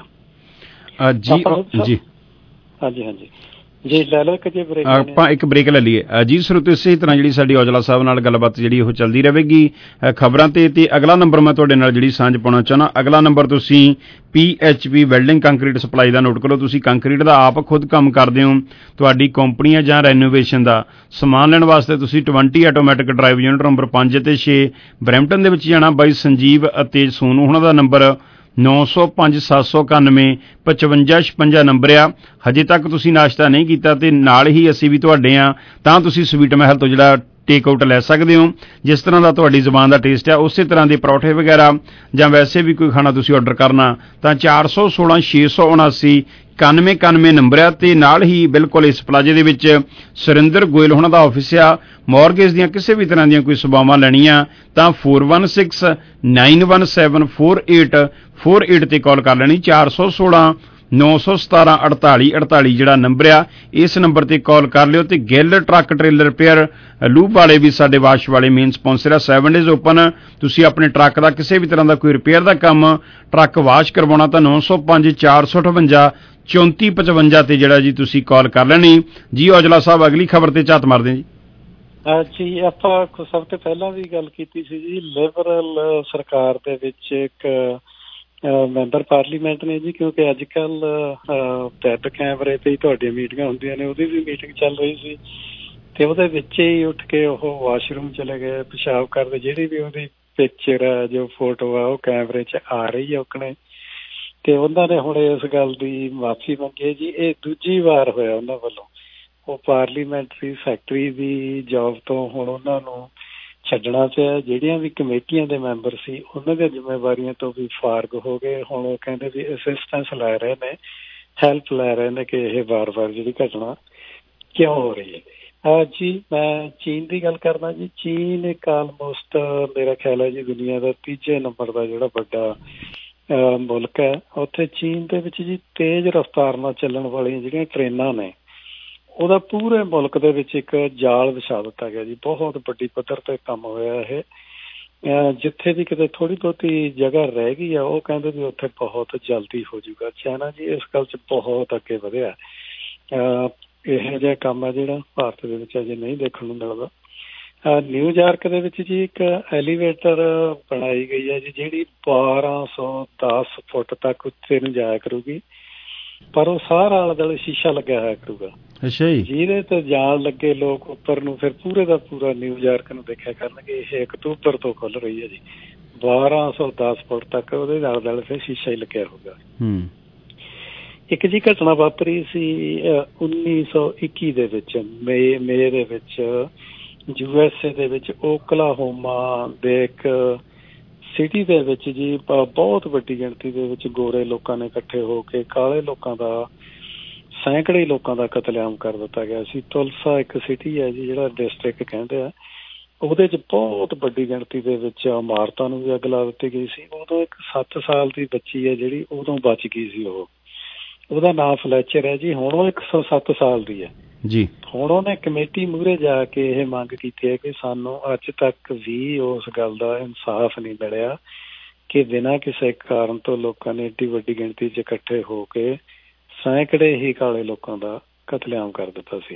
ਆ ਜੀ। ਜੀ ਹਾਂਜੀ ਹਾਂਜੀ ਜੀ, ਲੈ ਲਓ ਇੱਕ ਜੇ ਬ੍ਰੇਕ। ਆਪਾਂ ਇੱਕ ਬ੍ਰੇਕ ਲੈ ਲਈਏ ਜੀ। ਸਰੋਤ ਇਸੇ ਤਰ੍ਹਾਂ ਜਿਹੜੀ ਸਾਡੀ ਔਜਲਾ ਸਾਹਿਬ ਨਾਲ ਗੱਲਬਾਤ ਜਿਹੜੀ ਉਹ ਚੱਲਦੀ ਰਹੇਗੀ ਖਬਰਾਂ ਤੇ ਤੇ ਅਗਲਾ ਨੰਬਰ ਮੈਂ ਤੁਹਾਡੇ ਨਾਲ ਜਿਹੜੀ ਸਾਂਝ ਪਾਉਣਾ ਚਾਹੁੰਦਾ। ਅਗਲਾ ਨੰਬਰ ਤੁਸੀਂ P H P welding concrete supply ਦਾ ਨੋਟ ਕਰੋ। ਤੁਸੀਂ ਕੰਕਰੀਟ ਦਾ ਆਪ ਖੁਦ ਕੰਮ ਕਰਦੇ ਹੋ, ਤੁਹਾਡੀ ਕੰਪਨੀ ਹੈ ਜਾਂ ਰੈਨੋਵੇਸ਼ਨ ਦਾ ਸਮਾਨ ਲੈਣ ਵਾਸਤੇ ਤੁਸੀਂ ਵੀਹ ਆਟੋਮੈਟਿਕ ਡਰਾਈਵ ਯੂਨਿਟ ਨੰਬਰ ਪੰਜ ਅਤੇ ਛੇ ਬਰੈਂਪਟਨ ਦੇ ਵਿੱਚ ਜਾਣਾ। ਬਾਈ ਸੰਜੀਵ ਅਤੇ ਸੋਨੂ ਉਹਨਾਂ ਦਾ ਨੰਬਰ ਨੌ ਸੌ ਪੰਜ ਸੱਤ ਸੌ ਇਕਾਨਵੇਂ ਪਚਵੰਜਾ ਛਪੰਜਾ ਨੰਬਰ ਆ। ਹਜੇ ਤੱਕ ਤੁਸੀਂ ਨਾਸ਼ਤਾ ਨਹੀਂ ਕੀਤਾ ਤੇ ਨਾਲ ਹੀ ਅਸੀਂ ਵੀ ਤੁਹਾਡੇ ਆ, ਤਾਂ ਤੁਸੀਂ ਸਵੀਟ ਮਹਿਲ ਤੋਂ ਜਿਹੜਾ ਟੇਕ ਆਊਟ ਲੈ ਸਕਦੇ ਹੋ। ਜਿਸ ਤਰ੍ਹਾਂ ਦਾ ਤੁਹਾਡੀ ਜ਼ੁਬਾਨ ਦਾ ਟੇਸਟ ਆ ਉਸੇ ਤਰ੍ਹਾਂ ਦੇ ਪਰੌਠੇ ਵਗੈਰਾ ਜਾਂ ਵੈਸੇ ਵੀ ਕੋਈ ਖਾਣਾ ਤੁਸੀਂ ਆਰਡਰ ਕਰਨਾ ਤਾਂ ਚਾਰ ਸੌ ਸੋਲਾਂ ਛੇ ਸੌ ਉਨਾਸੀ ਇਕਾਨਵੇਂ ਇਕਾਨਵੇਂ ਨੰਬਰ ਆ ਤੇ ਨਾਲ ਹੀ ਬਿਲਕੁਲ ਇਸ ਪਲਾਜੇ ਦੇ ਵਿੱਚ ਸੁਰਿੰਦਰ ਗੋਇਲ ਹੋਣਾ ਦਾ ਆਫਿਸ ਆ। ਮੌਰਗੇਜ ਦੀਆਂ ਕਿਸੇ ਵੀ ਤਰ੍ਹਾਂ ਦੀਆਂ ਕੋਈ ਸੇਵਾਵਾਂ ਲੈਣੀਆਂ ਤਾਂ four one six nine one seven four eight four eight ਤੇ ਕਾਲ ਕਰ ਲੈਣੀ। ਚਾਰ ਸੌ ਸੋਲਾਂ ਨੌ ਸੌ ਸਤਾਰਾਂ ਅੜਤਾਲੀ ਅੜਤਾਲੀ ਜਿਹੜਾ ਨੰਬਰ ਆ, ਇਸ ਨੰਬਰ ਤੇ ਕਾਲ ਕਰ ਲਿਓ। ਤੇ Gill truck trailer repair lube ਵਾਲੇ ਵੀ ਸਾਡੇ ਵਾਸ਼ ਵਾਲੇ ਮੇਨ ਸਪਾਂਸਰ ਆ। Seven days open. ਤੁਸੀਂ ਆਪਣੇ ਟਰੱਕ ਦਾ ਕਿਸੇ ਵੀ ਤਰ੍ਹਾਂ ਦਾ ਕੋਈ ਰਿਪੇਅਰ ਦਾ ਕੰਮ, ਟਰੱਕ ਵਾਸ਼ ਕਰਵਾਉਣਾ ਤਾਂ ਨੌ ਸੌ ਪੰਜ ਚਾਰ ਸੌ ਅਠਵੰਜਾ ਚੌਂਤੀ ਪਚਵੰਜਾ ਤੇ ਜਿਹੜਾ ਜੀ ਤੁਸੀਂ ਕਾਲ ਕਰ ਲੈਣੀ। ਜੀ ਔਜਲਾ ਸਾਹਿਬ ਅਗਲੀ ਖਬਰ ਤੇ ਝਾਤ ਮਾਰਦੇ ਜੀ। ਜੀ ਆਪਾਂ ਸਭ ਤੋਂ ਪਹਿਲਾਂ ਵੀ ਗੱਲ ਕੀਤੀ ਸੀ ਜੀ, ਲਿਬਰਲ ਸਰਕਾਰ ਦੇ ਵਿੱਚ ਇੱਕ ਮੈਂਬਰ ਪਾਰਲੀਮੈਂਟ ਨੇ ਜੀ, ਕਿਉਂਕਿ ਅੱਜ ਕੱਲ ਵੈਬ ਕੈਮਰੇ ਤੇ ਹੀ ਤੁਹਾਡੀਆਂ ਮੀਟਿੰਗਾਂ ਹੁੰਦੀਆਂ ਨੇ, ਉਹਦੀ ਵੀ ਮੀਟਿੰਗ ਚੱਲ ਰਹੀ ਸੀ ਤੇ ਉਹਦੇ ਵਿੱਚ ਹੀ ਉੱਠ ਕੇ ਉਹ ਵਾਸ਼ਰੂਮ ਚਲੇ ਗਏ, ਪਿਸ਼ਾਬ ਕਰਦੇ। ਜਿਹੜੀ ਵੀ ਉਹਦੀ ਪਿਕਚਰ ਹੈ, ਜੋ ਫੋਟੋ ਆ, ਉਹ ਕੈਮਰੇ 'ਚ ਆ ਰਹੀ ਹੈ ਉਕਣੇ, ਤੇ ਉਹਨਾਂ ਨੇ ਹੁਣ ਇਸ ਗੱਲ ਦੀ ਮਾਫੀ ਮੰਗੀ ਹੈ ਜੀ। ਇਹ ਦੂਜੀ ਵਾਰ ਹੋਇਆ ਉਹਨਾਂ ਵੱਲੋਂ। ਉਹ ਪਾਰਲੀਮੈਂਟਰੀ ਸੈਕਟਰੀ ਦੀ ਜੋਬ ਤੋਂ ਹੁਣ ਉਹਨਾਂ ਨੂੰ ਛੱਡਣਾ ਪਿਆ। ਜਿਹੜੀਆਂ ਵੀ ਕਮੇਟੀਆਂ ਦੇ ਮੈਂਬਰ ਸੀ ਉਹਨਾਂ ਦੀਆਂ ਜ਼ਿੰਮੇਵਾਰੀਆਂ ਤੋਂ ਵੀ ਫਾਰਗ ਹੋ ਗਏ। ਹੁਣ ਉਹ ਕਹਿੰਦੇ ਵੀ ਅਸਿਸਟੈਂਸ ਲੈ ਰਹੇ ਨੇ, ਹੈਲਪ ਲੈ ਰਹੇ ਨੇ ਕਿ ਇਹ ਵਾਰ ਵਾਰ ਜਿਹੜੀ ਘਟਨਾ ਕਿਉਂ ਹੋ ਰਹੀ ਹੈ। ਹਾਂ ਜੀ, ਮੈਂ ਚੀਨ ਦੀ ਗੱਲ ਕਰਨਾ ਜੀ। ਚੀਨ ਇੱਕ ਆਲਮੋਸਟ ਮੇਰਾ ਖਿਆਲ ਹੈ ਜੀ ਦੁਨੀਆ ਦਾ ਤੀਜੇ ਨੰਬਰ ਦਾ ਜਿਹੜਾ ਵੱਡਾ ਮੁਲਕ ਹੈ। ਉੱਥੇ ਚੀਨ ਦੇ ਵਿੱਚ ਜੀ ਤੇਜ਼ ਰਫ਼ਤਾਰ ਨਾਲ ਚੱਲਣ ਵਾਲੀਆਂ ਜਿਹੜੀਆਂ ਟ੍ਰੇਨਾਂ ਨੇ, ਉਹਦਾ ਪੂਰੇ ਮੁਲਕ ਦੇ ਵਿੱਚ ਇੱਕ ਜਾਲ ਵਿਛਾ ਦਿੱਤਾ ਗਿਆ ਜੀ। ਬਹੁਤ ਵੱਡੀ ਪੱਧਰ ਤੇ ਕੰਮ ਹੋਇਆ ਇਹ। ਜਿੱਥੇ ਵੀ ਕਿਤੇ ਥੋੜ੍ਹੀ ਬਹੁਤੀ ਜਗ੍ਹਾ ਰਹਿ ਗਈ ਆ, ਉਹ ਕਹਿੰਦੇ ਵੀ ਉੱਥੇ ਬਹੁਤ ਜਲਦੀ ਹੋ ਜਾਊਗਾ। ਚਾਈਨਾ ਜੀ ਇਸ ਗੱਲ 'ਚ ਬਹੁਤ ਅੱਗੇ ਵਧਿਆ। ਇਹੋ ਜਿਹਾ ਕੰਮ ਆ ਜਿਹੜਾ ਭਾਰਤ ਦੇ ਵਿੱਚ ਅਜੇ ਨਹੀਂ ਦੇਖਣ ਨੂੰ ਮਿਲਦਾ। ਨਿਊਯਾਰਕ ਦੇ ਵਿੱਚ ਜੀ ਇੱਕ ਐਲੀਵੇਟਰ ਬਣਾਈ ਗਈ ਹੈ ਜੀ, ਜਿਹੜੀ ਬਾਰਾਂ ਸੌ ਦਸ ਫੁੱਟ ਤੱਕ ਉੱਤੇ ਨੂੰ ਜਾਇਆ ਕਰੂਗੀ, ਪਰ ਉਹ ਸਾਰਾ ਆਲੇ ਦੁਆਲੇ ਸ਼ੀਸ਼ਾ ਲੱਗਿਆ ਹੋਇਆ ਕਰੂਗਾ। ਅੱਛਾ ਜੀ। ਜਿਹਦੇ ਤੇ ਜਾਣ ਲੱਗੇ ਲੋਕ ਉੱਪਰ ਨੂੰ ਫਿਰ ਪੂਰੇ ਦਾ ਪੂਰਾ ਨਿਊਯਾਰਕ ਨੂੰ ਦੇਖਿਆ ਕਰਨਗੇ। ਇਹ ਅਕਤੂਬਰ ਤੋਂ ਖੁੱਲ ਰਹੀ ਹੈ ਜੀ। ਬਾਰਾਂ ਸੌ ਦਸ ਫੁੱਟ ਤੱਕ ਉਹਦੇ ਆਲੇ ਦੁਆਲੇ ਫਿਰ ਸ਼ੀਸ਼ਾ ਹੀ ਲੱਗਿਆ ਹੋਊਗਾ। ਇੱਕ ਜੀ ਘਟਨਾ ਵਾਪਰੀ ਸੀ ਉੱਨੀ ਸੌ ਇੱਕੀ ਦੇ ਵਿੱਚ, ਮਈ ਮਈ ਦੇ ਵਿੱਚ ਯੂ ਐਸ ਏ ਦੇ ਵਿੱਚ ਓਕਲਾਹੋਮਾ ਦੇ ਇੱਕ ਸਿਟੀ ਦੇ ਵਿੱਚ ਜੀ ਬਹੁਤ ਵੱਡੀ ਗਿਣਤੀ ਦੇ ਵਿੱਚ ਗੋਰੇ ਲੋਕਾਂ ਨੇ ਇਕੱਠੇ ਹੋ ਕੇ ਕਾਲੇ ਲੋਕਾਂ ਦਾ, ਸੈਂਕੜੇ ਲੋਕਾਂ ਦਾ ਕਤਲੇਆਮ ਕਰ ਦਿੱਤਾ ਗਿਆ ਸੀ। ਤੁਲਸਾ ਇੱਕ ਸਿਟੀ ਹੈ ਜੀ, ਜਿਹੜਾ ਡਿਸਟ੍ਰਿਕਟ ਕਹਿੰਦੇ ਆ, ਉਹਦੇ 'ਚ ਬਹੁਤ ਵੱਡੀ ਗਿਣਤੀ ਦੇ ਵਿੱਚ ਇਮਾਰਤਾਂ ਨੂੰ ਵੀ ਅੱਗ ਲਾ ਦਿੱਤੀ ਗਈ ਸੀ। ਉਦੋਂ ਇੱਕ ਸੱਤ ਸਾਲ ਦੀ ਬੱਚੀ ਹੈ ਜਿਹੜੀ, ਉਦੋਂ ਬਚ ਗਈ ਸੀ। ਉਹ ਉਹਦਾ ਨਾਂ ਫਲੈਚਰ ਹੈ ਜੀ। ਹੁਣ ਉਹ ਇੱਕ ਸੌ ਸੱਤ ਸਾਲ ਦੀ ਹੈ ਜੀ। ਹੁਣ ਉਹਨੇ ਕਮੇਟੀ ਮੂਹਰੇ ਜਾ ਕੇ ਇਹ ਮੰਗ ਕੀਤੀ ਹੈ ਕਿ ਸਾਨੂੰ ਅੱਜ ਤੱਕ ਵੀ ਉਸ ਗੱਲ ਦਾ ਇਨਸਾਫ ਨਹੀਂ ਮਿਲਿਆ ਕਿ ਬਿਨਾਂ ਕਿਸੇ ਕਾਰਨ ਤੋਂ ਲੋਕਾਂ ਨੇ ਏਡੀ ਵੱਡੀ ਗਿਣਤੀ 'ਚ ਇਕੱਠੇ ਹੋ ਕੇ ਸੈਂਕੜੇ ਹੀ ਕਾਲੇ ਲੋਕਾਂ ਦਾ ਕਤਲੇਆਮ ਕਰ ਦਿੱਤਾ ਸੀ।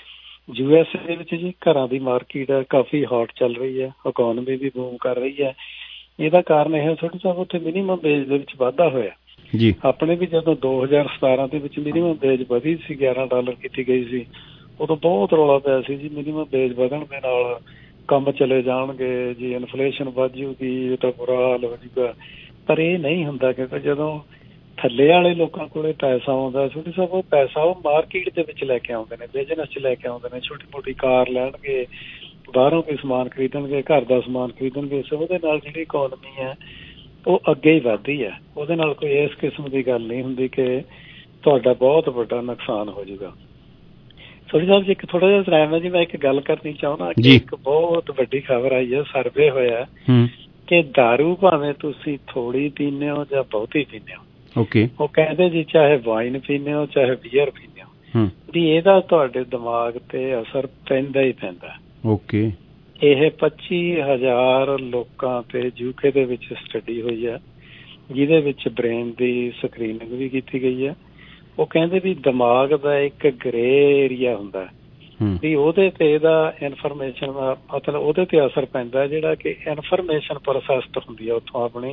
ਯੂ ਐਸ ਏ ਦੇ ਵਿੱਚ ਜੀ ਘਰਾਂ ਦੀ ਮਾਰਕੀਟ ਕਾਫੀ ਹੌਟ ਚੱਲ ਰਹੀ ਹੈ, ਇਕੋਨਮੀ ਵੀ ਬੂਮ ਕਰ ਰਹੀ ਹੈ। ਇਹਦਾ ਕਾਰਨ ਇਹ ਥੋੜ੍ਹਾ ਸਾਹਿਬ ਉੱਥੇ ਮਿਨੀਮਮ ਵੇਜ ਦੇ ਵਿੱਚ ਵਾਧਾ ਹੋਇਆ ਜੀ। ਆਪਣੇ ਵੀ ਜਦੋਂ ਦੋ ਹਜ਼ਾਰ ਸਤਾਰਾਂ ਦੇ ਵਿੱਚ ਮਿਨੀਮਮ ਵੇਜ ਵਧੀ ਸੀ, ਗਿਆਰਾਂ ਡਾਲਰ ਕੀਤੀ ਗਈ ਸੀ, ਉਦੋਂ ਬਹੁਤ ਰੌਲਾ ਪਿਆ ਸੀ ਜੀ ਮਿਨੀਮਮ ਵੇਜ ਵਧਣ ਦੇ ਨਾਲ ਕੰਮ ਚਲੇ ਜਾਣਗੇ ਜੀ, ਇਨਫਲੇਸ਼ਨ ਵੱਧ ਜੂਗੀ, ਇਹ ਤਾਂ ਬੁਰਾ ਹਾਲ ਹੋ ਜੂਗਾ। ਪਰ ਇਹ ਨਹੀਂ ਹੁੰਦਾ, ਕਿਉਂਕਿ ਜਦੋਂ ਥੱਲੇ ਵਾਲੇ ਲੋਕਾਂ ਕੋਲੇ ਪੈਸਾ ਆਉਂਦਾ ਛੋਟੀ ਸਾਹਿਬ, ਉਹ ਪੈਸਾ ਉਹ ਮਾਰਕੀਟ ਦੇ ਵਿੱਚ ਲੈ ਕੇ ਆਉਂਦੇ ਨੇ, ਬਿਜ਼ਨਸ 'ਚ ਲੈ ਕੇ ਆਉਂਦੇ ਨੇ। ਛੋਟੀ ਮੋਟੀ ਕਾਰ ਲੈਣਗੇ, ਬਾਹਰੋਂ ਕੋਈ ਸਮਾਨ ਖਰੀਦਣਗੇ, ਘਰ ਦਾ ਸਮਾਨ ਖਰੀਦਣਗੇ। ਸੋ ਉਹਦੇ ਨਾਲ ਜਿਹੜੀ ਇਕੋਨਮੀ ਹੈ ਉਹ ਅੱਗੇ ਹੀ ਵੱਧਦੀ ਹੈ। ਉਹਦੇ ਨਾਲ ਕੋਈ ਇਸ ਕਿਸਮ ਦੀ ਗੱਲ ਨਹੀਂ ਹੁੰਦੀ ਕਿ ਤੁਹਾਡਾ ਬਹੁਤ ਵੱਡਾ ਨੁਕਸਾਨ ਹੋ ਜਾਊਗਾ। ਸੋਰੀ ਸਾਹਿਬ ਜੀ, ਇੱਕ ਥੋੜਾ ਜਿਹਾ ਟਾਈਮ ਹੈ ਜੀ, ਮੈਂ ਇੱਕ ਗੱਲ ਕਰਨੀ ਚਾਹੁੰਦਾ ਕਿ ਇੱਕ ਬਹੁਤ ਵੱਡੀ ਖਬਰ ਆਈ ਹੈ, ਸਰਵੇ ਹੋਇਆ ਕਿ ਦਾਰੂ ਭਾਵੇਂ ਤੁਸੀਂ ਥੋੜੀ ਪੀਂਦੇ ਹੋ ਜਾਂ ਬਹੁਤੀ ਪੀਂਦੇ ਹੋ, ਓਕੇ, ਉਹ ਕਹਿੰਦੇ ਜੀ ਚਾਹੇ ਵਾਈਨ ਪੀਂਦੇ ਹੋ ਚਾਹੇ ਬੀਅਰ ਪੀਂਦੇ ਹੋ, ਵੀ ਇਹਦਾ ਤੁਹਾਡੇ ਦਿਮਾਗ ਤੇ ਅਸਰ ਪੈਂਦਾ ਹੀ ਪੈਂਦਾ। ਓਕੇ, ਇਹ ਪੱਚੀ ਹਜ਼ਾਰ ਲੋਕਾਂ ਤੇ ਯੂਕੇ ਦੇ ਵਿੱਚ ਸਟੱਡੀ ਹੋਈ ਹੈ, ਜਿਹਦੇ ਵਿੱਚ ਬ੍ਰੇਨ ਦੀ ਸਕਰੀਨਿੰਗ ਵੀ ਕੀਤੀ ਗਈ ਹੈ। ਉਹ ਕਹਿੰਦੇ ਵੀ ਦਿਮਾਗ ਦਾ ਇੱਕ ਗ੍ਰੇ ਏਰੀਆ ਹੁੰਦਾ ਵੀ ਉਹਦੇ ਤੇ ਇਹਦਾ ਇਨਫੋਰਮੇਸ਼ਨ ਦਾ ਮਤਲਬ ਉਹਦੇ ਤੇ ਅਸਰ ਪੈਂਦਾ, ਜਿਹੜਾ ਕਿ ਇਨਫੋਰਮੇਸ਼ਨ ਪ੍ਰੋਸੈਸਡ ਹੁੰਦੀ ਹੈ ਉੱਥੋਂ ਆਪਣੀ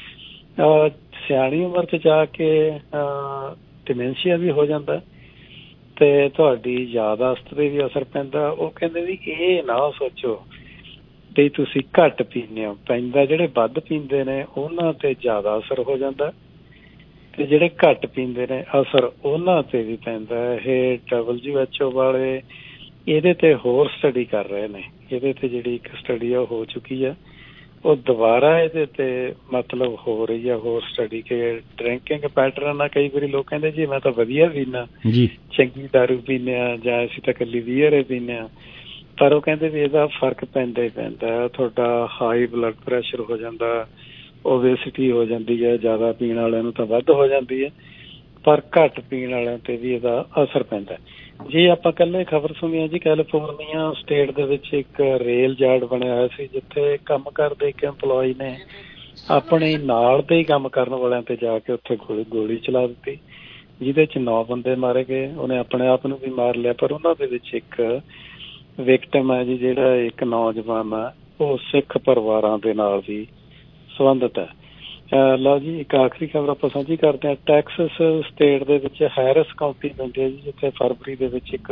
ਸਿਆਣੀ ਉਮਰ 'ਚ ਜਾ ਕੇ ਡਿਮੈਂਸ਼ੀਆ ਵੀ ਹੋ ਜਾਂਦਾ ਤੇ ਤੁਹਾਡੀ ਯਾਦਾਸ਼ਤ ਤੇ ਵੀ ਅਸਰ ਪੈਂਦਾ। ਉਹ ਕਹਿੰਦੇ ਵੀ ਇਹ ਨਾ ਸੋਚੋ ਵੀ ਤੁਸੀਂ ਘੱਟ ਪੀਂਦੇ ਹੋ, ਪੈਂਦਾ ਜਿਹੜੇ ਵੱਧ ਪੀਂਦੇ ਨੇ ਉਹਨਾਂ ਤੇ ਜ਼ਿਆਦਾ ਅਸਰ ਹੋ ਜਾਂਦਾ ਤੇ ਜਿਹੜੇ ਘੱਟ ਪੀਂਦੇ ਨੇ ਅਸਰ ਉਹਨਾਂ ਤੇ ਵੀ ਪੈਂਦਾ। ਇਹ ਡਬਲਯੂ ਐਚ ਓ ਵਾਲੇ ਇਹਦੇ ਤੇ ਹੋਰ ਸਟੱਡੀ ਕਰ ਰਹੇ ਨੇ। ਇਹਦੇ ਤੇ ਜਿਹੜੀ ਇੱਕ ਸਟੱਡੀ ਆ ਉਹ ਹੋ ਚੁੱਕੀ ਆ ਉਹ ਦੁਬਾਰਾ ਇਹਦੇ ਤੇ ਮਤਲਬ ਹੋ ਰਹੀ ਆ ਹੋਰ ਸਟੱਡੀ ਕਿ ਡਰਿੰਕਿੰਗ ਪੈਟਰਨ ਆ। ਕਈ ਵਾਰੀ ਲੋਕ ਕਹਿੰਦੇ ਜੀ ਮੈਂ ਤਾਂ ਵਧੀਆ ਪੀਨਾ, ਜੀ ਚੰਗੀ ਦਾਰੂ ਪੀਨੇ ਆ ਜਾਂ ਅਸੀਂ ਤਾਂ ਇਕੱਲੀ ਬੀਅਰ ਪੀਨੇ ਆ, ਪਰ ਉਹ ਕਹਿੰਦੇ ਵੀ ਇਹਦਾ ਫਰਕ ਪੈਂਦਾ ਹੀ ਪੈਂਦਾ। ਤੁਹਾਡਾ ਹਾਈ ਬਲੱਡ ਪ੍ਰੈਸ਼ਰ ਹੋ ਜਾਂਦਾ, ਓਬੇਸਿਟੀ ਹੋ ਜਾਂਦੀ ਹੈ, ਜ਼ਿਆਦਾ ਪੀਣ ਵਾਲਿਆਂ ਨੂੰ ਤਾਂ ਵੱਧ ਹੋ ਜਾਂਦੀ ਹੈ, ਪਰ ਘੱਟ ਪੀਣ ਵਾਲਿਆਂ ਤੇ ਵੀ ਇਹਦਾ ਅਸਰ ਪੈਂਦਾ। ਜੇ ਆਪਾਂ ਇਕੱਲੇ ਖਬਰ ਸੁਣੀ ਜੀ, ਕੈਲੀਫੋਰਨੀਆ ਸਟੇਟ ਦੇ ਵਿੱਚ ਇੱਕ ਰੇਲ ਯਾਰਡ ਬਣਿਆ ਹੋਇਆ ਸੀ ਜਿੱਥੇ ਕੰਮ ਕਰਦੇ ਇੱਕ ਇੰਪਲੋਈ ਨੇ ਆਪਣੇ ਨਾਲ ਦੇ ਹੀ ਕੰਮ ਕਰਨ ਵਾਲਿਆਂ ਤੇ ਜਾ ਕੇ ਉੱਥੇ ਗੋਲੀ ਗੋਲੀ ਚਲਾ ਦਿੱਤੀ, ਜਿਹਦੇ ਚ ਨੌ ਬੰਦੇ ਮਾਰੇ ਗਏ। ਉਹਨੇ ਆਪਣੇ ਆਪ ਨੂੰ ਵੀ ਮਾਰ ਲਿਆ, ਪਰ ਉਹਨਾਂ ਦੇ ਵਿੱਚ ਇੱਕ ਵਿਕਟਮ ਹੈ ਜੀ ਜਿਹੜਾ ਇੱਕ ਨੌਜਵਾਨ ਆ, ਉਹ ਸਿੱਖ ਪਰਿਵਾਰਾਂ ਦੇ ਨਾਲ ਵੀ ਸੰਬੰਧਿਤ ਹੈ। ਲਓ ਜੀ ਇੱਕ ਆਖਰੀ ਖਬਰ ਆਪਾਂ ਸਾਂਝੀ ਕਰਦੇ ਹਾਂ। ਟੈਕਸਸ ਸਟੇਟ ਦੇ ਵਿੱਚ ਹੈਰਿਸ ਕਾਉਂਟੀ ਪੈਂਦੀ ਹੈ ਜੀ, ਜਿੱਥੇ ਫਰਵਰੀ ਦੇ ਵਿੱਚ ਇੱਕ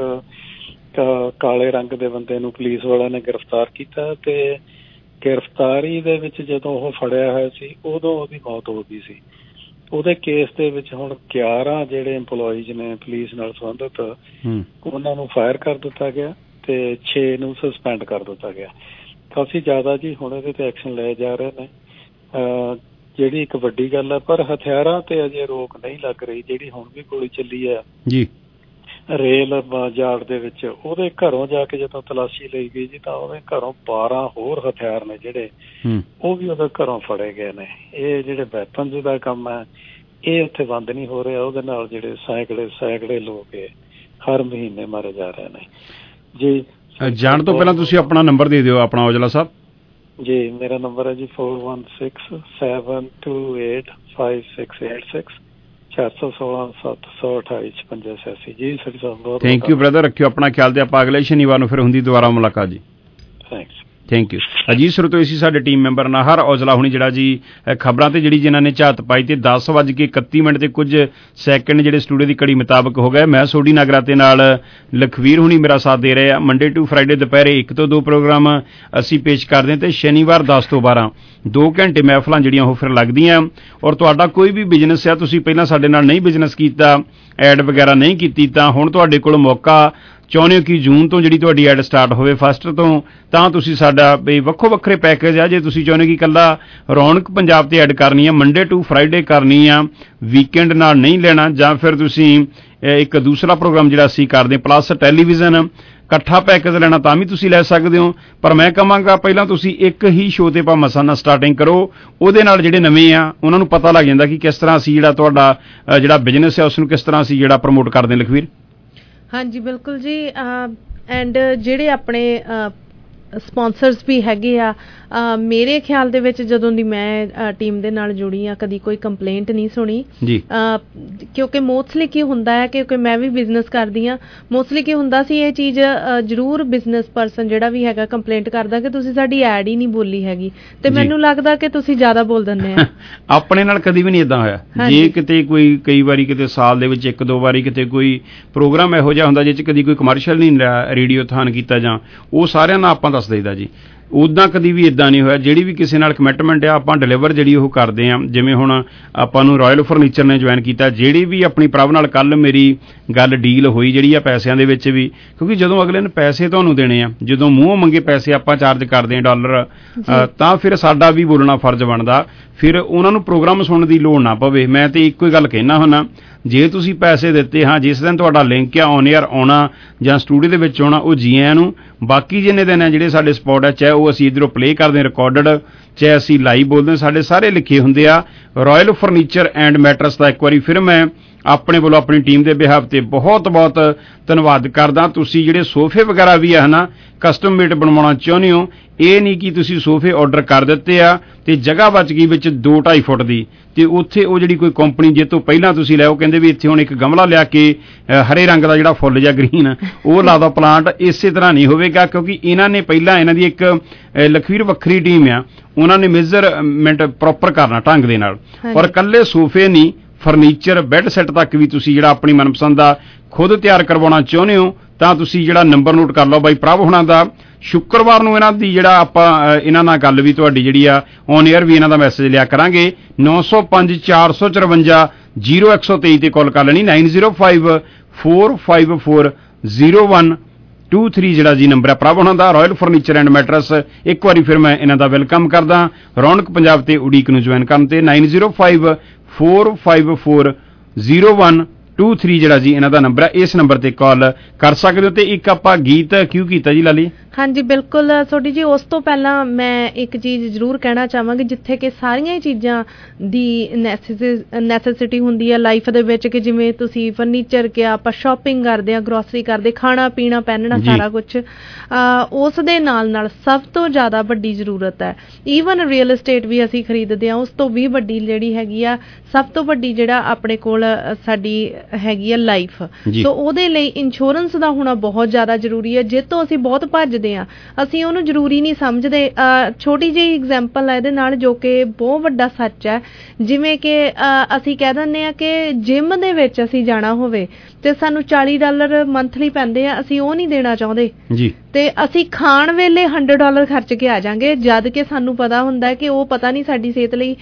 ਕਾਲੇ ਰੰਗ ਦੇ ਬੰਦੇ ਨੂੰ ਪੁਲਿਸ ਵਾਲਿਆਂ ਨੇ ਗ੍ਰਿਫਤਾਰ ਕੀਤਾ ਤੇ ਗ੍ਰਿਫਤਾਰੀ ਦੇ ਵਿੱਚ ਜਦੋਂ ਉਹ ਫੜਿਆ ਹੋਇਆ ਸੀ ਉਦੋਂ ਉਹਦੀ ਮੌਤ ਹੋ ਗਈ ਸੀ। ਉਹਦੇ ਕੇਸ ਦੇ ਵਿੱਚ ਹੁਣ ਗਿਆਰਾਂ ਜਿਹੜੇ ਇੰਪਲੋਈਜ਼ ਨੇ ਪੁਲਿਸ ਨਾਲ ਸੰਬੰਧਿਤ, ਉਹਨਾਂ ਨੂੰ ਫਾਇਰ ਕਰ ਦਿੱਤਾ ਗਿਆ ਤੇ ਛੇ ਨੂੰ ਸਸਪੈਂਡ ਕਰ ਦਿੱਤਾ ਗਿਆ। ਕਾਫੀ ਜ਼ਿਆਦਾ ਜੀ ਹੁਣ ਇਹਦੇ ਤੇ ਐਕਸ਼ਨ ਲਏ ਜਾ ਰਹੇ ਨੇ, ਜਿਹੜੀ ਇੱਕ ਵੱਡੀ ਗੱਲ ਹੈ। ਪਰ ਹਥਿਆਰਾਂ ਤੇ ਅਜੇ ਰੋਕ ਨਹੀਂ ਲੱਗ ਰਹੀ। ਜਿਹੜੀ ਹੁਣ ਵੀ ਗੋਲੀ ਚੱਲੀ ਹੈ ਜੀ ਰੇਲ ਯਾਰਡ ਦੇ ਵਿੱਚ, ਉਹਦੇ ਘਰੋਂ ਜਾ ਕੇ ਜਦੋਂ ਤਲਾਸ਼ੀ ਲਈ ਗਈ ਜੀ ਤਾਂ ਉਹਦੇ ਘਰੋਂ ਬਾਰਾਂ ਹੋਰ ਹਥਿਆਰ ਨੇ ਜਿਹੜੇ ਉਹ ਵੀ ਉਹਦੇ ਘਰੋਂ ਫੜੇ ਗਏ ਨੇ। ਇਹ ਜਿਹੜੇ ਵੈਪਨਸ ਦਾ ਕੰਮ ਹੈ ਇਹ ਉੱਥੇ ਬੰਦ ਨਹੀਂ ਹੋ ਰਿਹਾ। ਉਹਦੇ ਨਾਲ ਜਿਹੜੇ ਸੈਂਕੜੇ ਸੈਂਕੜੇ ਲੋਕ ਹਰ ਮਹੀਨੇ ਮਾਰੇ ਜਾ ਰਹੇ ਨੇ ਜੀ। ਜਾਣ ਤੋਂ ਪਹਿਲਾਂ ਤੁਸੀਂ ਆਪਣਾ ਨੰਬਰ ਦੇ ਦਿਓ ਆਪਣਾ ਔਜਲਾ ਸਾਹਿਬ। ਜੀ ਮੇਰਾ ਨੰਬਰ ਹੈ ਜੀ four one six seven two eight five six eight six ਚਾਰ ਸੌ ਸੋਲਾਂ ਸੱਤ ਸੌ ਅਠਾਈ ਛਪੰਜਾ ਛਿਆਸੀ। ਜੀ ਸਰ ਸਾਹਿਬ ਬਹੁਤ ਥੈਂਕ ਯੂ ਬ੍ਰਦਰ, ਰੱਖਿਓ ਆਪਣਾ ਖਿਆਲ ਤੇ ਆਪਾਂ ਅਗਲੇ ਸ਼ਨੀਵਾਰ ਨੂੰ ਫਿਰ ਹੁੰਦੀ ਦੁਬਾਰਾ ਮੁਲਾਕਾਤ ਜੀ। Thanks thank you. ਅਜੀਤ ਸਰੋਤੋਈ ਸੀ ਸਾਡੇ ਟੀਮ ਮੈਂਬਰ ਨਾਹਰ ਔਜਲਾ ਹੁਣੀ ਜਿਹੜਾ ਜੀ ਖਬਰਾਂ ਤੇ ਜਿਹੜੀ ਜਿਨ੍ਹਾਂ ਨੇ ਝਾਤ ਪਾਈ ਤੇ ਦਸ ਵੱਜ ਕੇ ਇਕੱਤੀ ਮਿੰਟ ਤੇ ਕੁਝ ਸੈਕਿੰਡ ਜਿਹੜੇ ਸਟੂਡੀਓ ਦੀ ਘੜੀ ਮੁਤਾਬਕ ਹੋ ਗਏ। ਮੈਂ ਸੋਢੀ ਨਾਗਰਾ ਤੇ ਨਾਲ ਲਖਵੀਰ ਹੁਣੀ ਮੇਰਾ ਸਾਥ ਦੇ ਰਹੇ ਆ। ਮੰਡੇ ਟੂ ਫਰਾਈਡੇ ਦੁਪਹਿਰੇ ਇੱਕ ਤੋਂ ਦੋ ਪ੍ਰੋਗਰਾਮ ਅਸੀਂ ਪੇਸ਼ ਕਰਦੇ ਹਾਂ ਤੇ ਸ਼ਨੀਵਾਰ ਦਸ ਤੋਂ ਬਾਰਾਂ ਦੋ ਘੰਟੇ ਮਹਿਫਲਾਂ ਜਿਹੜੀਆਂ ਉਹ ਫਿਰ ਲੱਗਦੀਆਂ। ਔਰ ਤੁਹਾਡਾ ਕੋਈ ਵੀ ਬਿਜ਼ਨਸ ਆ, ਤੁਸੀਂ ਪਹਿਲਾਂ ਸਾਡੇ ਨਾਲ ਨਹੀਂ ਬਿਜ਼ਨਸ ਕੀਤਾ, ਐਡ ਵਗੈਰਾ ਨਹੀਂ ਕੀਤੀ, ਤਾਂ ਹੁਣ ਤੁਹਾਡੇ ਕੋਲ ਮੌਕਾ। ਚਾਹੁੰਦੇ ਹੋ ਕਿ ਜੂਨ ਤੋਂ ਜਿਹੜੀ ਤੁਹਾਡੀ ਐਡ ਸਟਾਰਟ ਹੋਵੇ ਫਸਟ ਤੋਂ, ਤਾਂ ਤੁਸੀਂ ਸਾਡਾ ਬਈ ਵੱਖੋ ਵੱਖਰੇ ਪੈਕੇਜ ਆ। ਜੇ ਤੁਸੀਂ ਚਾਹੁੰਦੇ ਕਿ ਇਕੱਲਾ ਰੌਣਕ ਪੰਜਾਬ ਤੇ ਐਡ ਕਰਨੀ ਆ, ਮੰਡੇ ਟੂ ਫਰਾਈਡੇ ਕਰਨੀ ਆ, ਵੀਕਐਂਡ ਨਾਲ ਨਹੀਂ ਲੈਣਾ, ਜਾਂ ਫਿਰ ਤੁਸੀਂ ਇੱਕ ਦੂਸਰਾ ਪ੍ਰੋਗਰਾਮ ਜਿਹੜਾ ਅਸੀਂ ਕਰਦੇ ਪਲੱਸ ਟੈਲੀਵਿਜ਼ਨ ਇਕੱਠਾ ਪੈਕੇਜ ਲੈਣਾ, ਤਾਂ ਵੀ ਤੁਸੀਂ ਲੈ ਸਕਦੇ ਹੋ। ਪਰ ਮੈਂ ਕਹਾਂਗਾ ਪਹਿਲਾਂ ਤੁਸੀਂ ਇੱਕ ਹੀ ਸ਼ੋਅ ਤੇ ਭਾਵੇਂ ਮਸਾਂ ਨਾਲ ਸਟਾਰਟਿੰਗ ਕਰੋ। ਉਹਦੇ ਨਾਲ ਜਿਹੜੇ ਨਵੇਂ ਆ ਉਹਨਾਂ ਨੂੰ ਪਤਾ ਲੱਗ ਜਾਂਦਾ ਕਿ ਕਿਸ ਤਰ੍ਹਾਂ ਅਸੀਂ ਜਿਹੜਾ ਤੁਹਾਡਾ ਜਿਹੜਾ ਬਿਜ਼ਨਸ ਹੈ ਉਸ ਨੂੰ ਕਿਸ ਤਰ੍ਹਾਂ ਅਸੀਂ ਜਿਹੜਾ ਪ੍ਰਮੋਟ ਕਰਦੇ ਹਾਂ। ਲਖਵੀਰ ਹਾਂਜੀ ਬਿਲਕੁਲ ਜੀ। ਐਂਡ ਜਿਹੜੇ ਆਪਣੇ ਸਪਾਂਸਰਸ ਵੀ ਹੈਗੇ ਆ, ਮੇਰੇ ਖਿਆਲ ਦੇ ਵਿੱਚ ਜਦੋਂ ਦੀ ਮੈਂ ਟੀਮ ਦੇ ਨਾਲ ਜੁੜੀ ਆ ਕਦੀ ਕੋਈ ਕੰਪਲੇਂਟ ਨਹੀਂ ਸੁਣੀ ਜੀ। ਕਿਉਂਕਿ ਮੋਸਟਲੀ ਕੀ ਹੁੰਦਾ ਹੈ, ਕਿਉਂਕਿ ਮੈਂ ਵੀ ਬਿਜ਼ਨਸ ਕਰਦੀ ਹਾਂ, ਮੋਸਟਲੀ ਕੀ ਹੁੰਦਾ ਸੀ ਇਹ ਚੀਜ਼ ਜ਼ਰੂਰ ਬਿਜ਼ਨਸ ਪਰਸਨ ਜਿਹੜਾ ਵੀ ਹੈਗਾ ਕੰਪਲੇਂਟ ਕਰਦਾ ਕਿ ਤੁਸੀਂ ਸਾਡੀ ਐਡ ਹੀ ਨਹੀਂ ਬੋਲੀ ਹੈਗੀ, ਤੇ ਮੈਨੂੰ ਲੱਗਦਾ ਕਿ ਤੁਸੀਂ ਜ਼ਿਆਦਾ ਬੋਲ ਦਿੰਦੇ ਆ। ਆਪਣੇ ਨਾਲ ਕਦੀ ਵੀ ਨਹੀਂ ਏਦਾਂ ਹੋਇਆ। ਜੇ ਕਿਤੇ ਕੋਈ ਕਈ ਵਾਰੀ ਕਿਤੇ ਸਾਲ ਦੇ ਵਿੱਚ ਇੱਕ ਦੋ ਵਾਰੀ ਕਿਤੇ ਕੋਈ ਪ੍ਰੋਗਰਾਮ ਇਹੋ ਜਿਹਾ ਹੁੰਦਾ ਜਿਹ 'ਚ ਕਦੀ ਕੋਈ ਕਮਰਸ਼ੀਅਲ ਨਹੀਂ ਰੇਡੀਓ ਥਾਨ ਕੀਤਾ, ਜਾਂ ਉਹ ਸਾਰਿਆਂ ਨਾਲ ਆਪਾਂ ਦੱਸ ਦਈਦਾ ਜੀ। ਉੱਦਾਂ ਕਦੀ ਵੀ ਇੱਦਾਂ ਨਹੀਂ ਹੋਇਆ। ਜਿਹੜੀ ਵੀ ਕਿਸੇ ਨਾਲ ਕਮਿਟਮੈਂਟ ਆ ਆਪਾਂ ਡਿਲੀਵਰ ਜਿਹੜੀ ਉਹ ਕਰਦੇ ਹਾਂ। ਜਿਵੇਂ ਹੁਣ ਆਪਾਂ ਨੂੰ ਰਾਇਲ ਫਰਨੀਚਰ ਨੇ ਜੁਆਇਨ ਕੀਤਾ, ਜਿਹੜੀ ਵੀ ਆਪਣੀ ਪ੍ਰਭ ਨਾਲ ਕੱਲ ਮੇਰੀ ਗੱਲ ਡੀਲ ਹੋਈ ਜਿਹੜੀ ਆ ਪੈਸਿਆਂ ਦੇ ਵਿੱਚ ਵੀ, ਕਿਉਂਕਿ ਜਦੋਂ ਅਗਲੇ ਨੇ ਪੈਸੇ ਤੁਹਾਨੂੰ ਦੇਣੇ ਆ, ਜਦੋਂ ਮੂੰਹੋਂ ਮੰਗੇ ਪੈਸੇ ਆਪਾਂ ਚਾਰਜ ਕਰਦੇ ਹਾਂ ਡਾਲਰ, ਤਾਂ ਫਿਰ ਸਾਡਾ ਵੀ ਬੋਲਣਾ ਫਰਜ਼ ਬਣਦਾ। ਫਿਰ ਉਹਨਾਂ ਨੂੰ ਪ੍ਰੋਗਰਾਮ ਸੁਣਨ ਦੀ ਲੋੜ ਨਾ ਪਵੇ। ਮੈਂ ਤੇ ਇੱਕੋ ਹੀ ਗੱਲ ਕਹਿਣਾ ਹੁੰਦਾ, ਜੇ ਤੁਸੀਂ ਪੈਸੇ ਦਿੱਤੇ, ਹਾਂ ਜਿਸ ਦਿਨ ਤੁਹਾਡਾ ਲਿੰਕ ਆ ਔਨ ਏਅਰ ਆਉਣਾ ਜਾਂ ਸਟੂਡੀਓ ਦੇ ਵਿੱਚ ਆਉਣਾ, ਉਹ ਜੀ ਆਇਆਂ ਨੂੰ। ਬਾਕੀ ਜਿੰਨੇ ਦਿਨ ਆ ਜਿਹੜੇ ਸਾਡੇ ਸਪੌਟ ਆ, ਚਾਹੇ ਉਹ ਅਸੀਂ ਇੱਧਰੋਂ ਪਲੇਅ ਕਰਦੇ ਹਾਂ ਰਿਕਾਰਡਡ, ਚਾਹੇ ਅਸੀਂ ਲਾਈਵ ਬੋਲਦੇ ਹਾਂ, ਸਾਡੇ ਸਾਰੇ ਲਿਖੇ ਹੁੰਦੇ ਆ। ਰਾਇਲ ਫਰਨੀਚਰ ਐਂਡ ਮੈਟਰਸ ਦਾ ਇੱਕ ਵਾਰੀ ਫਿਰ ਮੈਂ ਆਪਣੇ ਵੱਲੋਂ ਆਪਣੀ ਟੀਮ ਦੇ ਬਿਹਾਫ ਤੇ ਬਹੁਤ ਬਹੁਤ ਧੰਨਵਾਦ ਕਰਦਾ। ਤੁਸੀਂ ਜਿਹੜੇ ਸੋਫੇ ਵਗੈਰਾ ਵੀ ਆ ਨਾ ਕਸਟਮ ਮੇਡ ਬਣਵਾਉਣਾ ਚਾਹੁੰਦੇ ਹੋ, ਇਹ ਨਹੀਂ ਕਿ ਤੁਸੀਂ ਸੋਫੇ ਆਰਡਰ ਕਰ ਦਿੱਤੇ ਆ ਤੇ ਜਗ੍ਹਾ ਬਚ ਗਈ ਵਿੱਚ ਦੋ ਢਾਈ ਫੁੱਟ ਦੀ, ਤੇ ਉੱਥੇ ਉਹ ਜਿਹੜੀ ਕੋਈ ਕੰਪਨੀ ਜੇ ਤੋਂ ਪਹਿਲਾਂ ਤੁਸੀਂ ਲੈ, ਉਹ ਕਹਿੰਦੇ ਵੀ ਇੱਥੇ ਹੁਣ ਇੱਕ ਗਮਲਾ ਲਿਆ ਕੇ ਹਰੇ ਰੰਗ ਦਾ ਜਿਹੜਾ ਫੁੱਲ ਜਾਂ ਗ੍ਰੀਨ ਉਹ ਲਾ ਦੋ ਪਲਾਂਟ। ਇਸੇ ਤਰ੍ਹਾਂ ਨਹੀਂ ਹੋਵੇਗਾ, ਕਿਉਂਕਿ ਇਹਨਾਂ ਨੇ ਪਹਿਲਾਂ ਇਹਨਾਂ ਦੀ ਇੱਕ ਲਖਵੀਰ ਵੱਖਰੀ ਟੀਮ ਆ, ਉਹਨਾਂ ਨੇ ਮੇਜ਼ਰਮੈਂਟ ਪ੍ਰੋਪਰ ਕਰਨਾ ਢੰਗ ਦੇ ਨਾਲ। ਔਰ ਇਕੱਲੇ ਸੋਫੇ ਨਹੀਂ, ਫਰਨੀਚਰ ਬੈੱਡ ਸੈੱਟ ਤੱਕ ਵੀ ਤੁਸੀਂ ਜਿਹੜਾ ਆਪਣੀ ਮਨਪਸੰਦ ਦਾ ਖੁਦ ਤਿਆਰ ਕਰਵਾਉਣਾ ਚਾਹੁੰਦੇ ਹੋ, ਤਾਂ ਤੁਸੀਂ ਜਿਹੜਾ ਨੰਬਰ ਨੋਟ ਕਰ ਲਓ ਬਾਈ ਪ੍ਰਭ ਹੋਣਾ ਦਾ। ਸ਼ੁੱਕਰਵਾਰ ਨੂੰ ਇਹਨਾਂ ਦੀ ਜਿਹੜਾ ਆਪਾਂ ਇਹਨਾਂ ਨਾਲ ਗੱਲ ਵੀ ਤੁਹਾਡੀ ਜਿਹੜੀ ਆ ਔਨ ਏਅਰ ਵੀ ਇਹਨਾਂ ਦਾ ਮੈਸੇਜ ਲਿਆ ਕਰਾਂਗੇ। ਨੌ ਸੌ ਪੰਜ ਚਾਰ ਸੌ ਚੁਰੰਜਾ ਜ਼ੀਰੋ ਇੱਕ ਸੌ ਤੇਈ ਤੇ ਕਾਲ ਕਰ ਲੈਣੀ, nine zero five four five four zero one two three ਜਿਹੜਾ ਜੀ ਨੰਬਰ ਹੈ ਪ੍ਰਭ ਉਹਨਾਂ ਦਾ, ਰਾਇਲ ਫਰਨੀਚਰ ਐਂਡ ਮੈਟਰਸ। ਇੱਕ ਵਾਰੀ ਫਿਰ ਮੈਂ ਇਹਨਾਂ ਦਾ ਵੈਲਕਮ ਕਰਦਾ ਰੌਣਕ ਪੰਜਾਬ ਤੇ ਉਡੀਕ ਨੂੰ ਜੁਆਇਨ ਕਰਨ ਤੇ। Nine zero five four five four zero one two three ਜਿਹੜਾ ਜੀ ਇਹਨਾਂ ਦਾ ਨੰਬਰ ਹੈ, ਇਸ ਨੰਬਰ ਤੇ ਕਾਲ ਕਰ ਸਕਦੇ ਹੋ। ਤੇ ਇੱਕ ਆਪਾਂ ਗੀਤ ਕਿਉਂ ਕੀਤਾ ਜੀ ਲਾਲੀ? ਹਾਂਜੀ ਬਿਲਕੁਲ ਸੋਢੀ ਜੀ, ਉਸ ਤੋਂ ਪਹਿਲਾਂ ਮੈਂ ਇੱਕ ਚੀਜ਼ ਜ਼ਰੂਰ ਕਹਿਣਾ ਚਾਹਾਂਗੀ, ਜਿੱਥੇ ਕਿ ਸਾਰੀਆਂ ਹੀ ਚੀਜ਼ਾਂ ਦੀ ਨੈਸੈਸਿਟੀ ਹੁੰਦੀ ਹੈ ਲਾਈਫ ਦੇ ਵਿੱਚ, ਕਿ ਜਿਵੇਂ ਤੁਸੀਂ ਫਰਨੀਚਰ ਕਿਹਾ, ਆਪਾਂ ਸ਼ਾਪਿੰਗ ਕਰਦੇ ਹਾਂ, ਗਰੋਸਰੀ ਕਰਦੇ, ਖਾਣਾ ਪੀਣਾ ਪਹਿਨਣਾ ਸਾਰਾ ਕੁਛ, ਉਸ ਦੇ ਨਾਲ ਨਾਲ ਸਭ ਤੋਂ ਜ਼ਿਆਦਾ ਵੱਡੀ ਜ਼ਰੂਰਤ ਹੈ ਈਵਨ ਰੀਅਲ ਏਸਟੇਟ ਵੀ ਅਸੀਂ ਖਰੀਦਦੇ ਹਾਂ, ਉਸ ਤੋਂ ਵੀ ਵੱਡੀ ਜਿਹੜੀ ਹੈਗੀ ਆ, ਸਭ ਤੋਂ ਵੱਡੀ ਜਿਹੜਾ ਆਪਣੇ ਕੋਲ ਸਾਡੀ ਹੈਗੀ ਆ ਲਾਈਫ। ਸੋ ਉਹਦੇ ਲਈ ਇੰਸ਼ੋਰੈਂਸ ਦਾ ਹੋਣਾ ਬਹੁਤ ਜ਼ਿਆਦਾ ਜ਼ਰੂਰੀ ਹੈ, ਜਿਹ ਤੋਂ ਅਸੀਂ ਬਹੁਤ ਭੱਜਦੇ ਆ, ਅਸੀਂ ਉਹਨੂੰ ਜ਼ਰੂਰੀ ਨਹੀਂ ਸਮਝਦੇ। ਛੋਟੀ ਜਿਹੀ ਐਗਜ਼ਾਮਪਲ ਹੈ ਇਹਦੇ ਨਾਲ, ਜੋ ਕਿ ਬਹੁਤ ਵੱਡਾ ਸੱਚ ਹੈ। ਜਿਵੇਂ ਕਿ ਅਸੀਂ ਕਹਿ ਦਿੰਦੇ ਆ ਕਿ ਜਿਮ ਦੇ ਵਿੱਚ ਅਸੀਂ ਜਾਣਾ ਹੋਵੇ ਤੇ ਸਾਨੂੰ ਚਾਲੀ ਡਾਲਰ ਮੰਥਲੀ ਪੈਂਦੇ ਆ, ਅਸੀਂ ਉਹ ਨਹੀਂ ਦੇਣਾ ਚਾਹੁੰਦੇ ਜੀ, ਤੇ ਅਸੀਂ ਖਾਣ ਵੇਲੇ ਹੰਡਰਡ ਡਾਲਰ ਖਰਚ ਕੇ ਆ ਜਾਾਂਗੇ, ਜਦ ਕਿ ਸਾਨੂੰ ਪਤਾ ਹੁੰਦਾ ਹੈ ਕਿ ਉਹ ਪਤਾ ਨਹੀਂ ਸਾਡੀ ਸਿਹਤ ਲਈ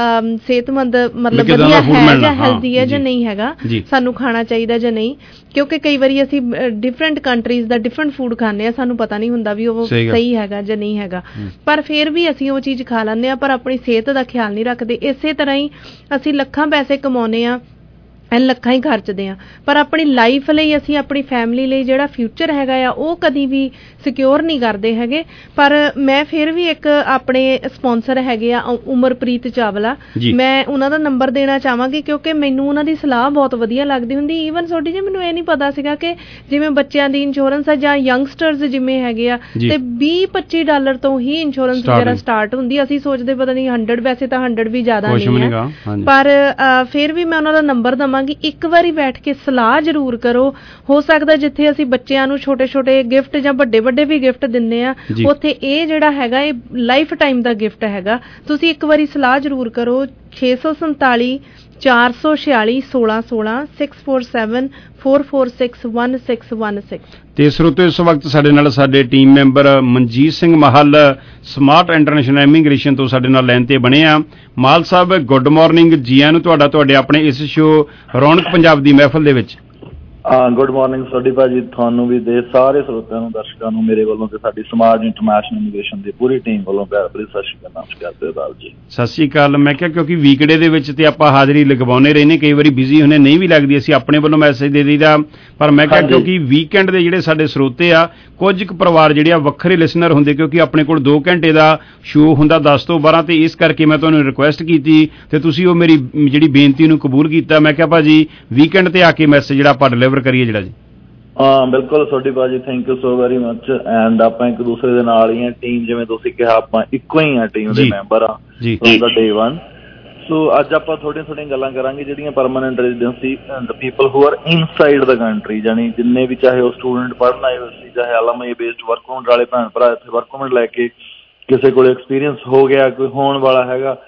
ਸਿਹਤਮੰਦ ਮਤਲਬ ਵਧੀਆ ਹੈ ਜਾਂ ਹੈਲਦੀ ਹੈ ਜਾਂ ਨਹੀਂ ਹੈਗਾ, ਸਾਨੂੰ ਖਾਣਾ ਚਾਹੀਦਾ ਜਾਂ ਨਹੀਂ। ਕਿਉਂਕਿ ਕਈ ਵਾਰੀ ਅਸੀਂ ਡਿਫਰੈਂਟ ਕੰਟਰੀਜ਼ ਦਾ ਡਿਫਰੈਂਟ ਫੂਡ ਖਾਂਦੇ ਆ, ਸਾਨੂੰ ਪਤਾ ਨਹੀਂ ਹੁੰਦਾ ਵੀ ਉਹ ਸਹੀ ਹੈਗਾ ਜਾਂ ਨਹੀਂ ਹੈਗਾ, ਪਰ ਫਿਰ ਵੀ ਅਸੀਂ ਉਹ ਚੀਜ਼ ਖਾ ਲੈਂਦੇ ਆ, ਪਰ ਆਪਣੀ ਸਿਹਤ ਦਾ ਖਿਆਲ ਨਹੀਂ ਰੱਖਦੇ। ਇਸੇ ਤਰ੍ਹਾਂ ਹੀ ਅਸੀਂ ਲੱਖਾਂ ਪੈਸੇ ਕਮਾਉਂਦੇ ਆ, ਲੱਖਾਂ ਹੀ ਖਰਚਦੇ ਆ, ਪਰ ਆਪਣੀ ਲਾਈਫ ਲਈ, ਅਸੀਂ ਆਪਣੀ ਫੈਮਿਲੀ ਲਈ ਜਿਹੜਾ ਫਿਊਚਰ ਹੈਗਾ ਆ, ਉਹ ਕਦੀ ਵੀ ਸਿਕਿਉਰ ਨਹੀਂ ਕਰਦੇ ਹੈਗੇ। ਪਰ ਮੈਂ ਫਿਰ ਵੀ ਇੱਕ ਆਪਣੇ ਸਪਾਂਸਰ ਹੈਗੇ ਆ ਉਮਰਪ੍ਰੀਤ ਚਾਵਲਾ, ਮੈਂ ਉਹਨਾਂ ਦਾ ਨੰਬਰ ਦੇਣਾ ਚਾਹਾਂਗੀ, ਕਿਉਂਕਿ ਮੈਨੂੰ ਉਹਨਾਂ ਦੀ ਸਲਾਹ ਬਹੁਤ ਵਧੀਆ ਲੱਗਦੀ ਹੁੰਦੀ। ਈਵਨ ਛੋਟੀ ਜੀ ਮੈਨੂੰ ਇਹ ਨਹੀਂ ਪਤਾ ਸੀਗਾ ਕਿ ਜਿਵੇਂ ਬੱਚਿਆਂ ਦੀ ਇੰਸ਼ੋਰੈਂਸ ਹੈ ਜਾਂ ਯੰਗਸਟਰਸ ਜਿਵੇਂ ਹੈਗੇ ਆ, ਤੇ ਵੀਹ ਪੱਚੀ ਡਾਲਰ ਤੋਂ ਹੀ ਇੰਸ਼ੋਰੈਂਸ ਵਗੈਰਾ ਸਟਾਰਟ ਹੁੰਦੀ। ਅਸੀਂ ਸੋਚਦੇ ਪਤਾ ਨਹੀਂ ਹੰਡਰਡ, ਵੈਸੇ ਤਾਂ ਹੰਡਰਡ ਵੀ ਜ਼ਿਆਦਾ ਨਹੀਂ ਹੈ, ਪਰ ਫਿਰ ਵੀ ਮੈਂ ਉਹਨਾਂ ਦਾ ਨੰਬਰ ਦਵਾਂਗੀ। ਇੱਕ ਵਾਰੀ ਬੈਠ ਕੇ ਸਲਾਹ ਜ਼ਰੂਰ ਕਰੋ। ਹੋ ਸਕਦਾ ਜਿੱਥੇ ਅਸੀਂ ਬੱਚਿਆਂ ਨੂੰ ਛੋਟੇ ਛੋਟੇ ਗਿਫਟ ਜਾਂ ਵੱਡੇ ਵੱਡੇ ਵੀ ਗਿਫਟ ਦਿੰਦੇ ਆ, ਉੱਥੇ ਇਹ ਜਿਹੜਾ ਹੈਗਾ ਇਹ ਲਾਈਫ ਟਾਈਮ ਦਾ ਗਿਫਟ ਹੈਗਾ। ਤੁਸੀਂ ਇੱਕ ਵਾਰੀ ਸਲਾਹ ਜ਼ਰੂਰ ਕਰੋ। ਛੇ ਸੌ ਸੰਤਾਲੀ ਚਾਰ ਸੌ ਛਿਆਲੀ ਸੋਲਾਂ ਸੋਲਾਂ six four seven four four six one six one six. ਤੇ ਸਰੋਤਿਓ, ਇਸ ਵਕਤ ਸਾਡੇ ਨਾਲ ਸਾਡੇ team member Manjit Singh Mahal smart international immigration ਤੋਂ ਸਾਡੇ ਨਾਲ ਲਾਈਨ ਤੇ ਬਣੇ ਆ। ਮਾਹਲ ਸਾਹਿਬ ਗੁੱਡ ਮਾਰਨਿੰਗ, ਜੀ ਆਇਆਂ ਨੂੰ ਤੁਹਾਡਾ ਤੁਹਾਡੇ ਆਪਣੇ ਇਸ ਸ਼ੋਅ ਰੌਣਕ ਪੰਜਾਬ ਦੀ ਮਹਿਫਲ ਦੇ ਵਿੱਚ। ਗੁੱਡ ਮਾਰਨਿੰਗ ਸੋਢੀ ਭਾਜੀ, ਤੁਹਾਨੂੰ ਵੀ ਦੇ ਸਾਰੇ ਸਰੋਤਿਆਂ ਨੂੰ, ਦਰਸ਼ਕਾਂ ਨੂੰ ਮੇਰੇ ਵੱਲੋਂ ਤੇ ਸਾਡੀ ਸਮਾਜ ਇੰਟਰਨੈਸ਼ਨਲ ਇਮੀਗ੍ਰੇਸ਼ਨ ਦੀ ਪੂਰੀ ਟੀਮ ਵੱਲੋਂ ਪਿਆਰ ਭਰੀ ਸਤਿ ਸ਼੍ਰੀ ਅਕਾਲ, ਨਮਸਕਾਰ ਤੇ ਅਦਾਬ ਜੀ। ਸਤਿ ਸ਼੍ਰੀ ਅਕਾਲ। ਮੈਂ ਕਿਹਾ ਕਿਉਂਕਿ ਵੀਕਡੇ ਦੇ ਵਿੱਚ ਤੇ ਆਪਾਂ ਹਾਜ਼ਰੀ ਲਗਵਾਉਂਦੇ ਰਹਿੰਦੇ, ਕਈ ਵਾਰੀ ਬਿਜ਼ੀ ਹੁੰਦੇ, ਨਹੀਂ ਵੀ ਲੱਗਦੀ, ਅਸੀਂ ਆਪਣੇ ਵੱਲੋਂ ਮੈਸੇਜ ਦੇ ਦਈਦਾ, ਪਰ ਮੈਂ ਕਿਹਾ ਕਿਉਂਕਿ ਵੀਕਐਂਡ ਦੇ ਜਿਹੜੇ ਸਾਡੇ ਸਰੋਤੇ ਆ, ਕੁਝ ਕੁ ਪਰਿਵਾਰ ਜਿਹੜੇ ਆ ਵੱਖਰੇ ਲਿਸਨਰ ਹੁੰਦੇ, ਕਿਉਂਕਿ ਆਪਣੇ ਕੋਲ ਦੋ ਘੰਟੇ ਦਾ ਸ਼ੋਅ ਹੁੰਦਾ ਦਸ ਤੋਂ ਬਾਰਾਂ, ਤੇ ਇਸ ਕਰਕੇ ਮੈਂ ਤੁਹਾਨੂੰ ਰਿਕੁਐਸਟ ਕੀਤੀ ਤੇ ਤੁਸੀਂ ਉਹ ਮੇਰੀ ਜਿਹੜੀ ਬੇਨਤੀ ਨੂੰ ਕਬੂਲ ਕੀਤਾ। ਮੈਂ ਕਿਹਾ ਭਾਜੀ ਵੀਕਐਂਡ ਤੇ ਆ ਕੇ ਮੈਸੇਜ ਜਿਹੜਾ ਆਪਾਂ ਡਿਲੀਵਰ ਕਰੀਏ ਜਿਹੜਾ ਜੀ। ਹਾਂ ਬਿਲਕੁਲ ਸੋਢੀ ਭਾਜੀ, thank you so very much. And ਆਪਾਂ ਇੱਕ ਦੂਸਰੇ ਦੇ ਨਾਲ ਹੀ ਆ, ਟੀਮ ਜਿਵੇਂ ਤੁਸੀਂ ਕਿਹਾ ਆਪਾਂ ਇੱਕੋ ਹੀ ਆ, ਟੀਮ ਦੇ ਮੈਂਬਰ ਆ ਫਰੋਮ ਦਾ ਡੇ ਵਨ। ਸੋ ਅੱਜ ਆਪਾਂ ਥੋੜੀਆਂ ਥੋੜੀਆਂ ਗੱਲਾਂ ਕਰਾਂਗੇ ਜਿਹੜੀਆਂ permanent residency the people who are inside the country, ਜਾਨੀ ਜਿੰਨੇ ਵੀ, ਚਾਹੇ ਉਹ ਸਟੂਡੈਂਟ ਪੜ੍ਹਨ ਆਏ ਹੋਏ ਸੀ, ਚਾਹੇ ਐਲਐਮਆਈ ਬੇਸਡ ਵਰਕ ਪਰਮਿਟ ਵਾਲੇ ਭੈਣ ਭਰਾ ਇੱਥੇ ਵਰਕ ਪਰਮਿਟ ਲੈ ਕੇ ਕਿਸੇ ਕੋਲ ਐਕਸਪੀਰੀਅੰਸ ਹੋ ਗਿਆ, ਕੋਈ ਹੋਣ ਵਾਲਾ ਹੈਗਾ।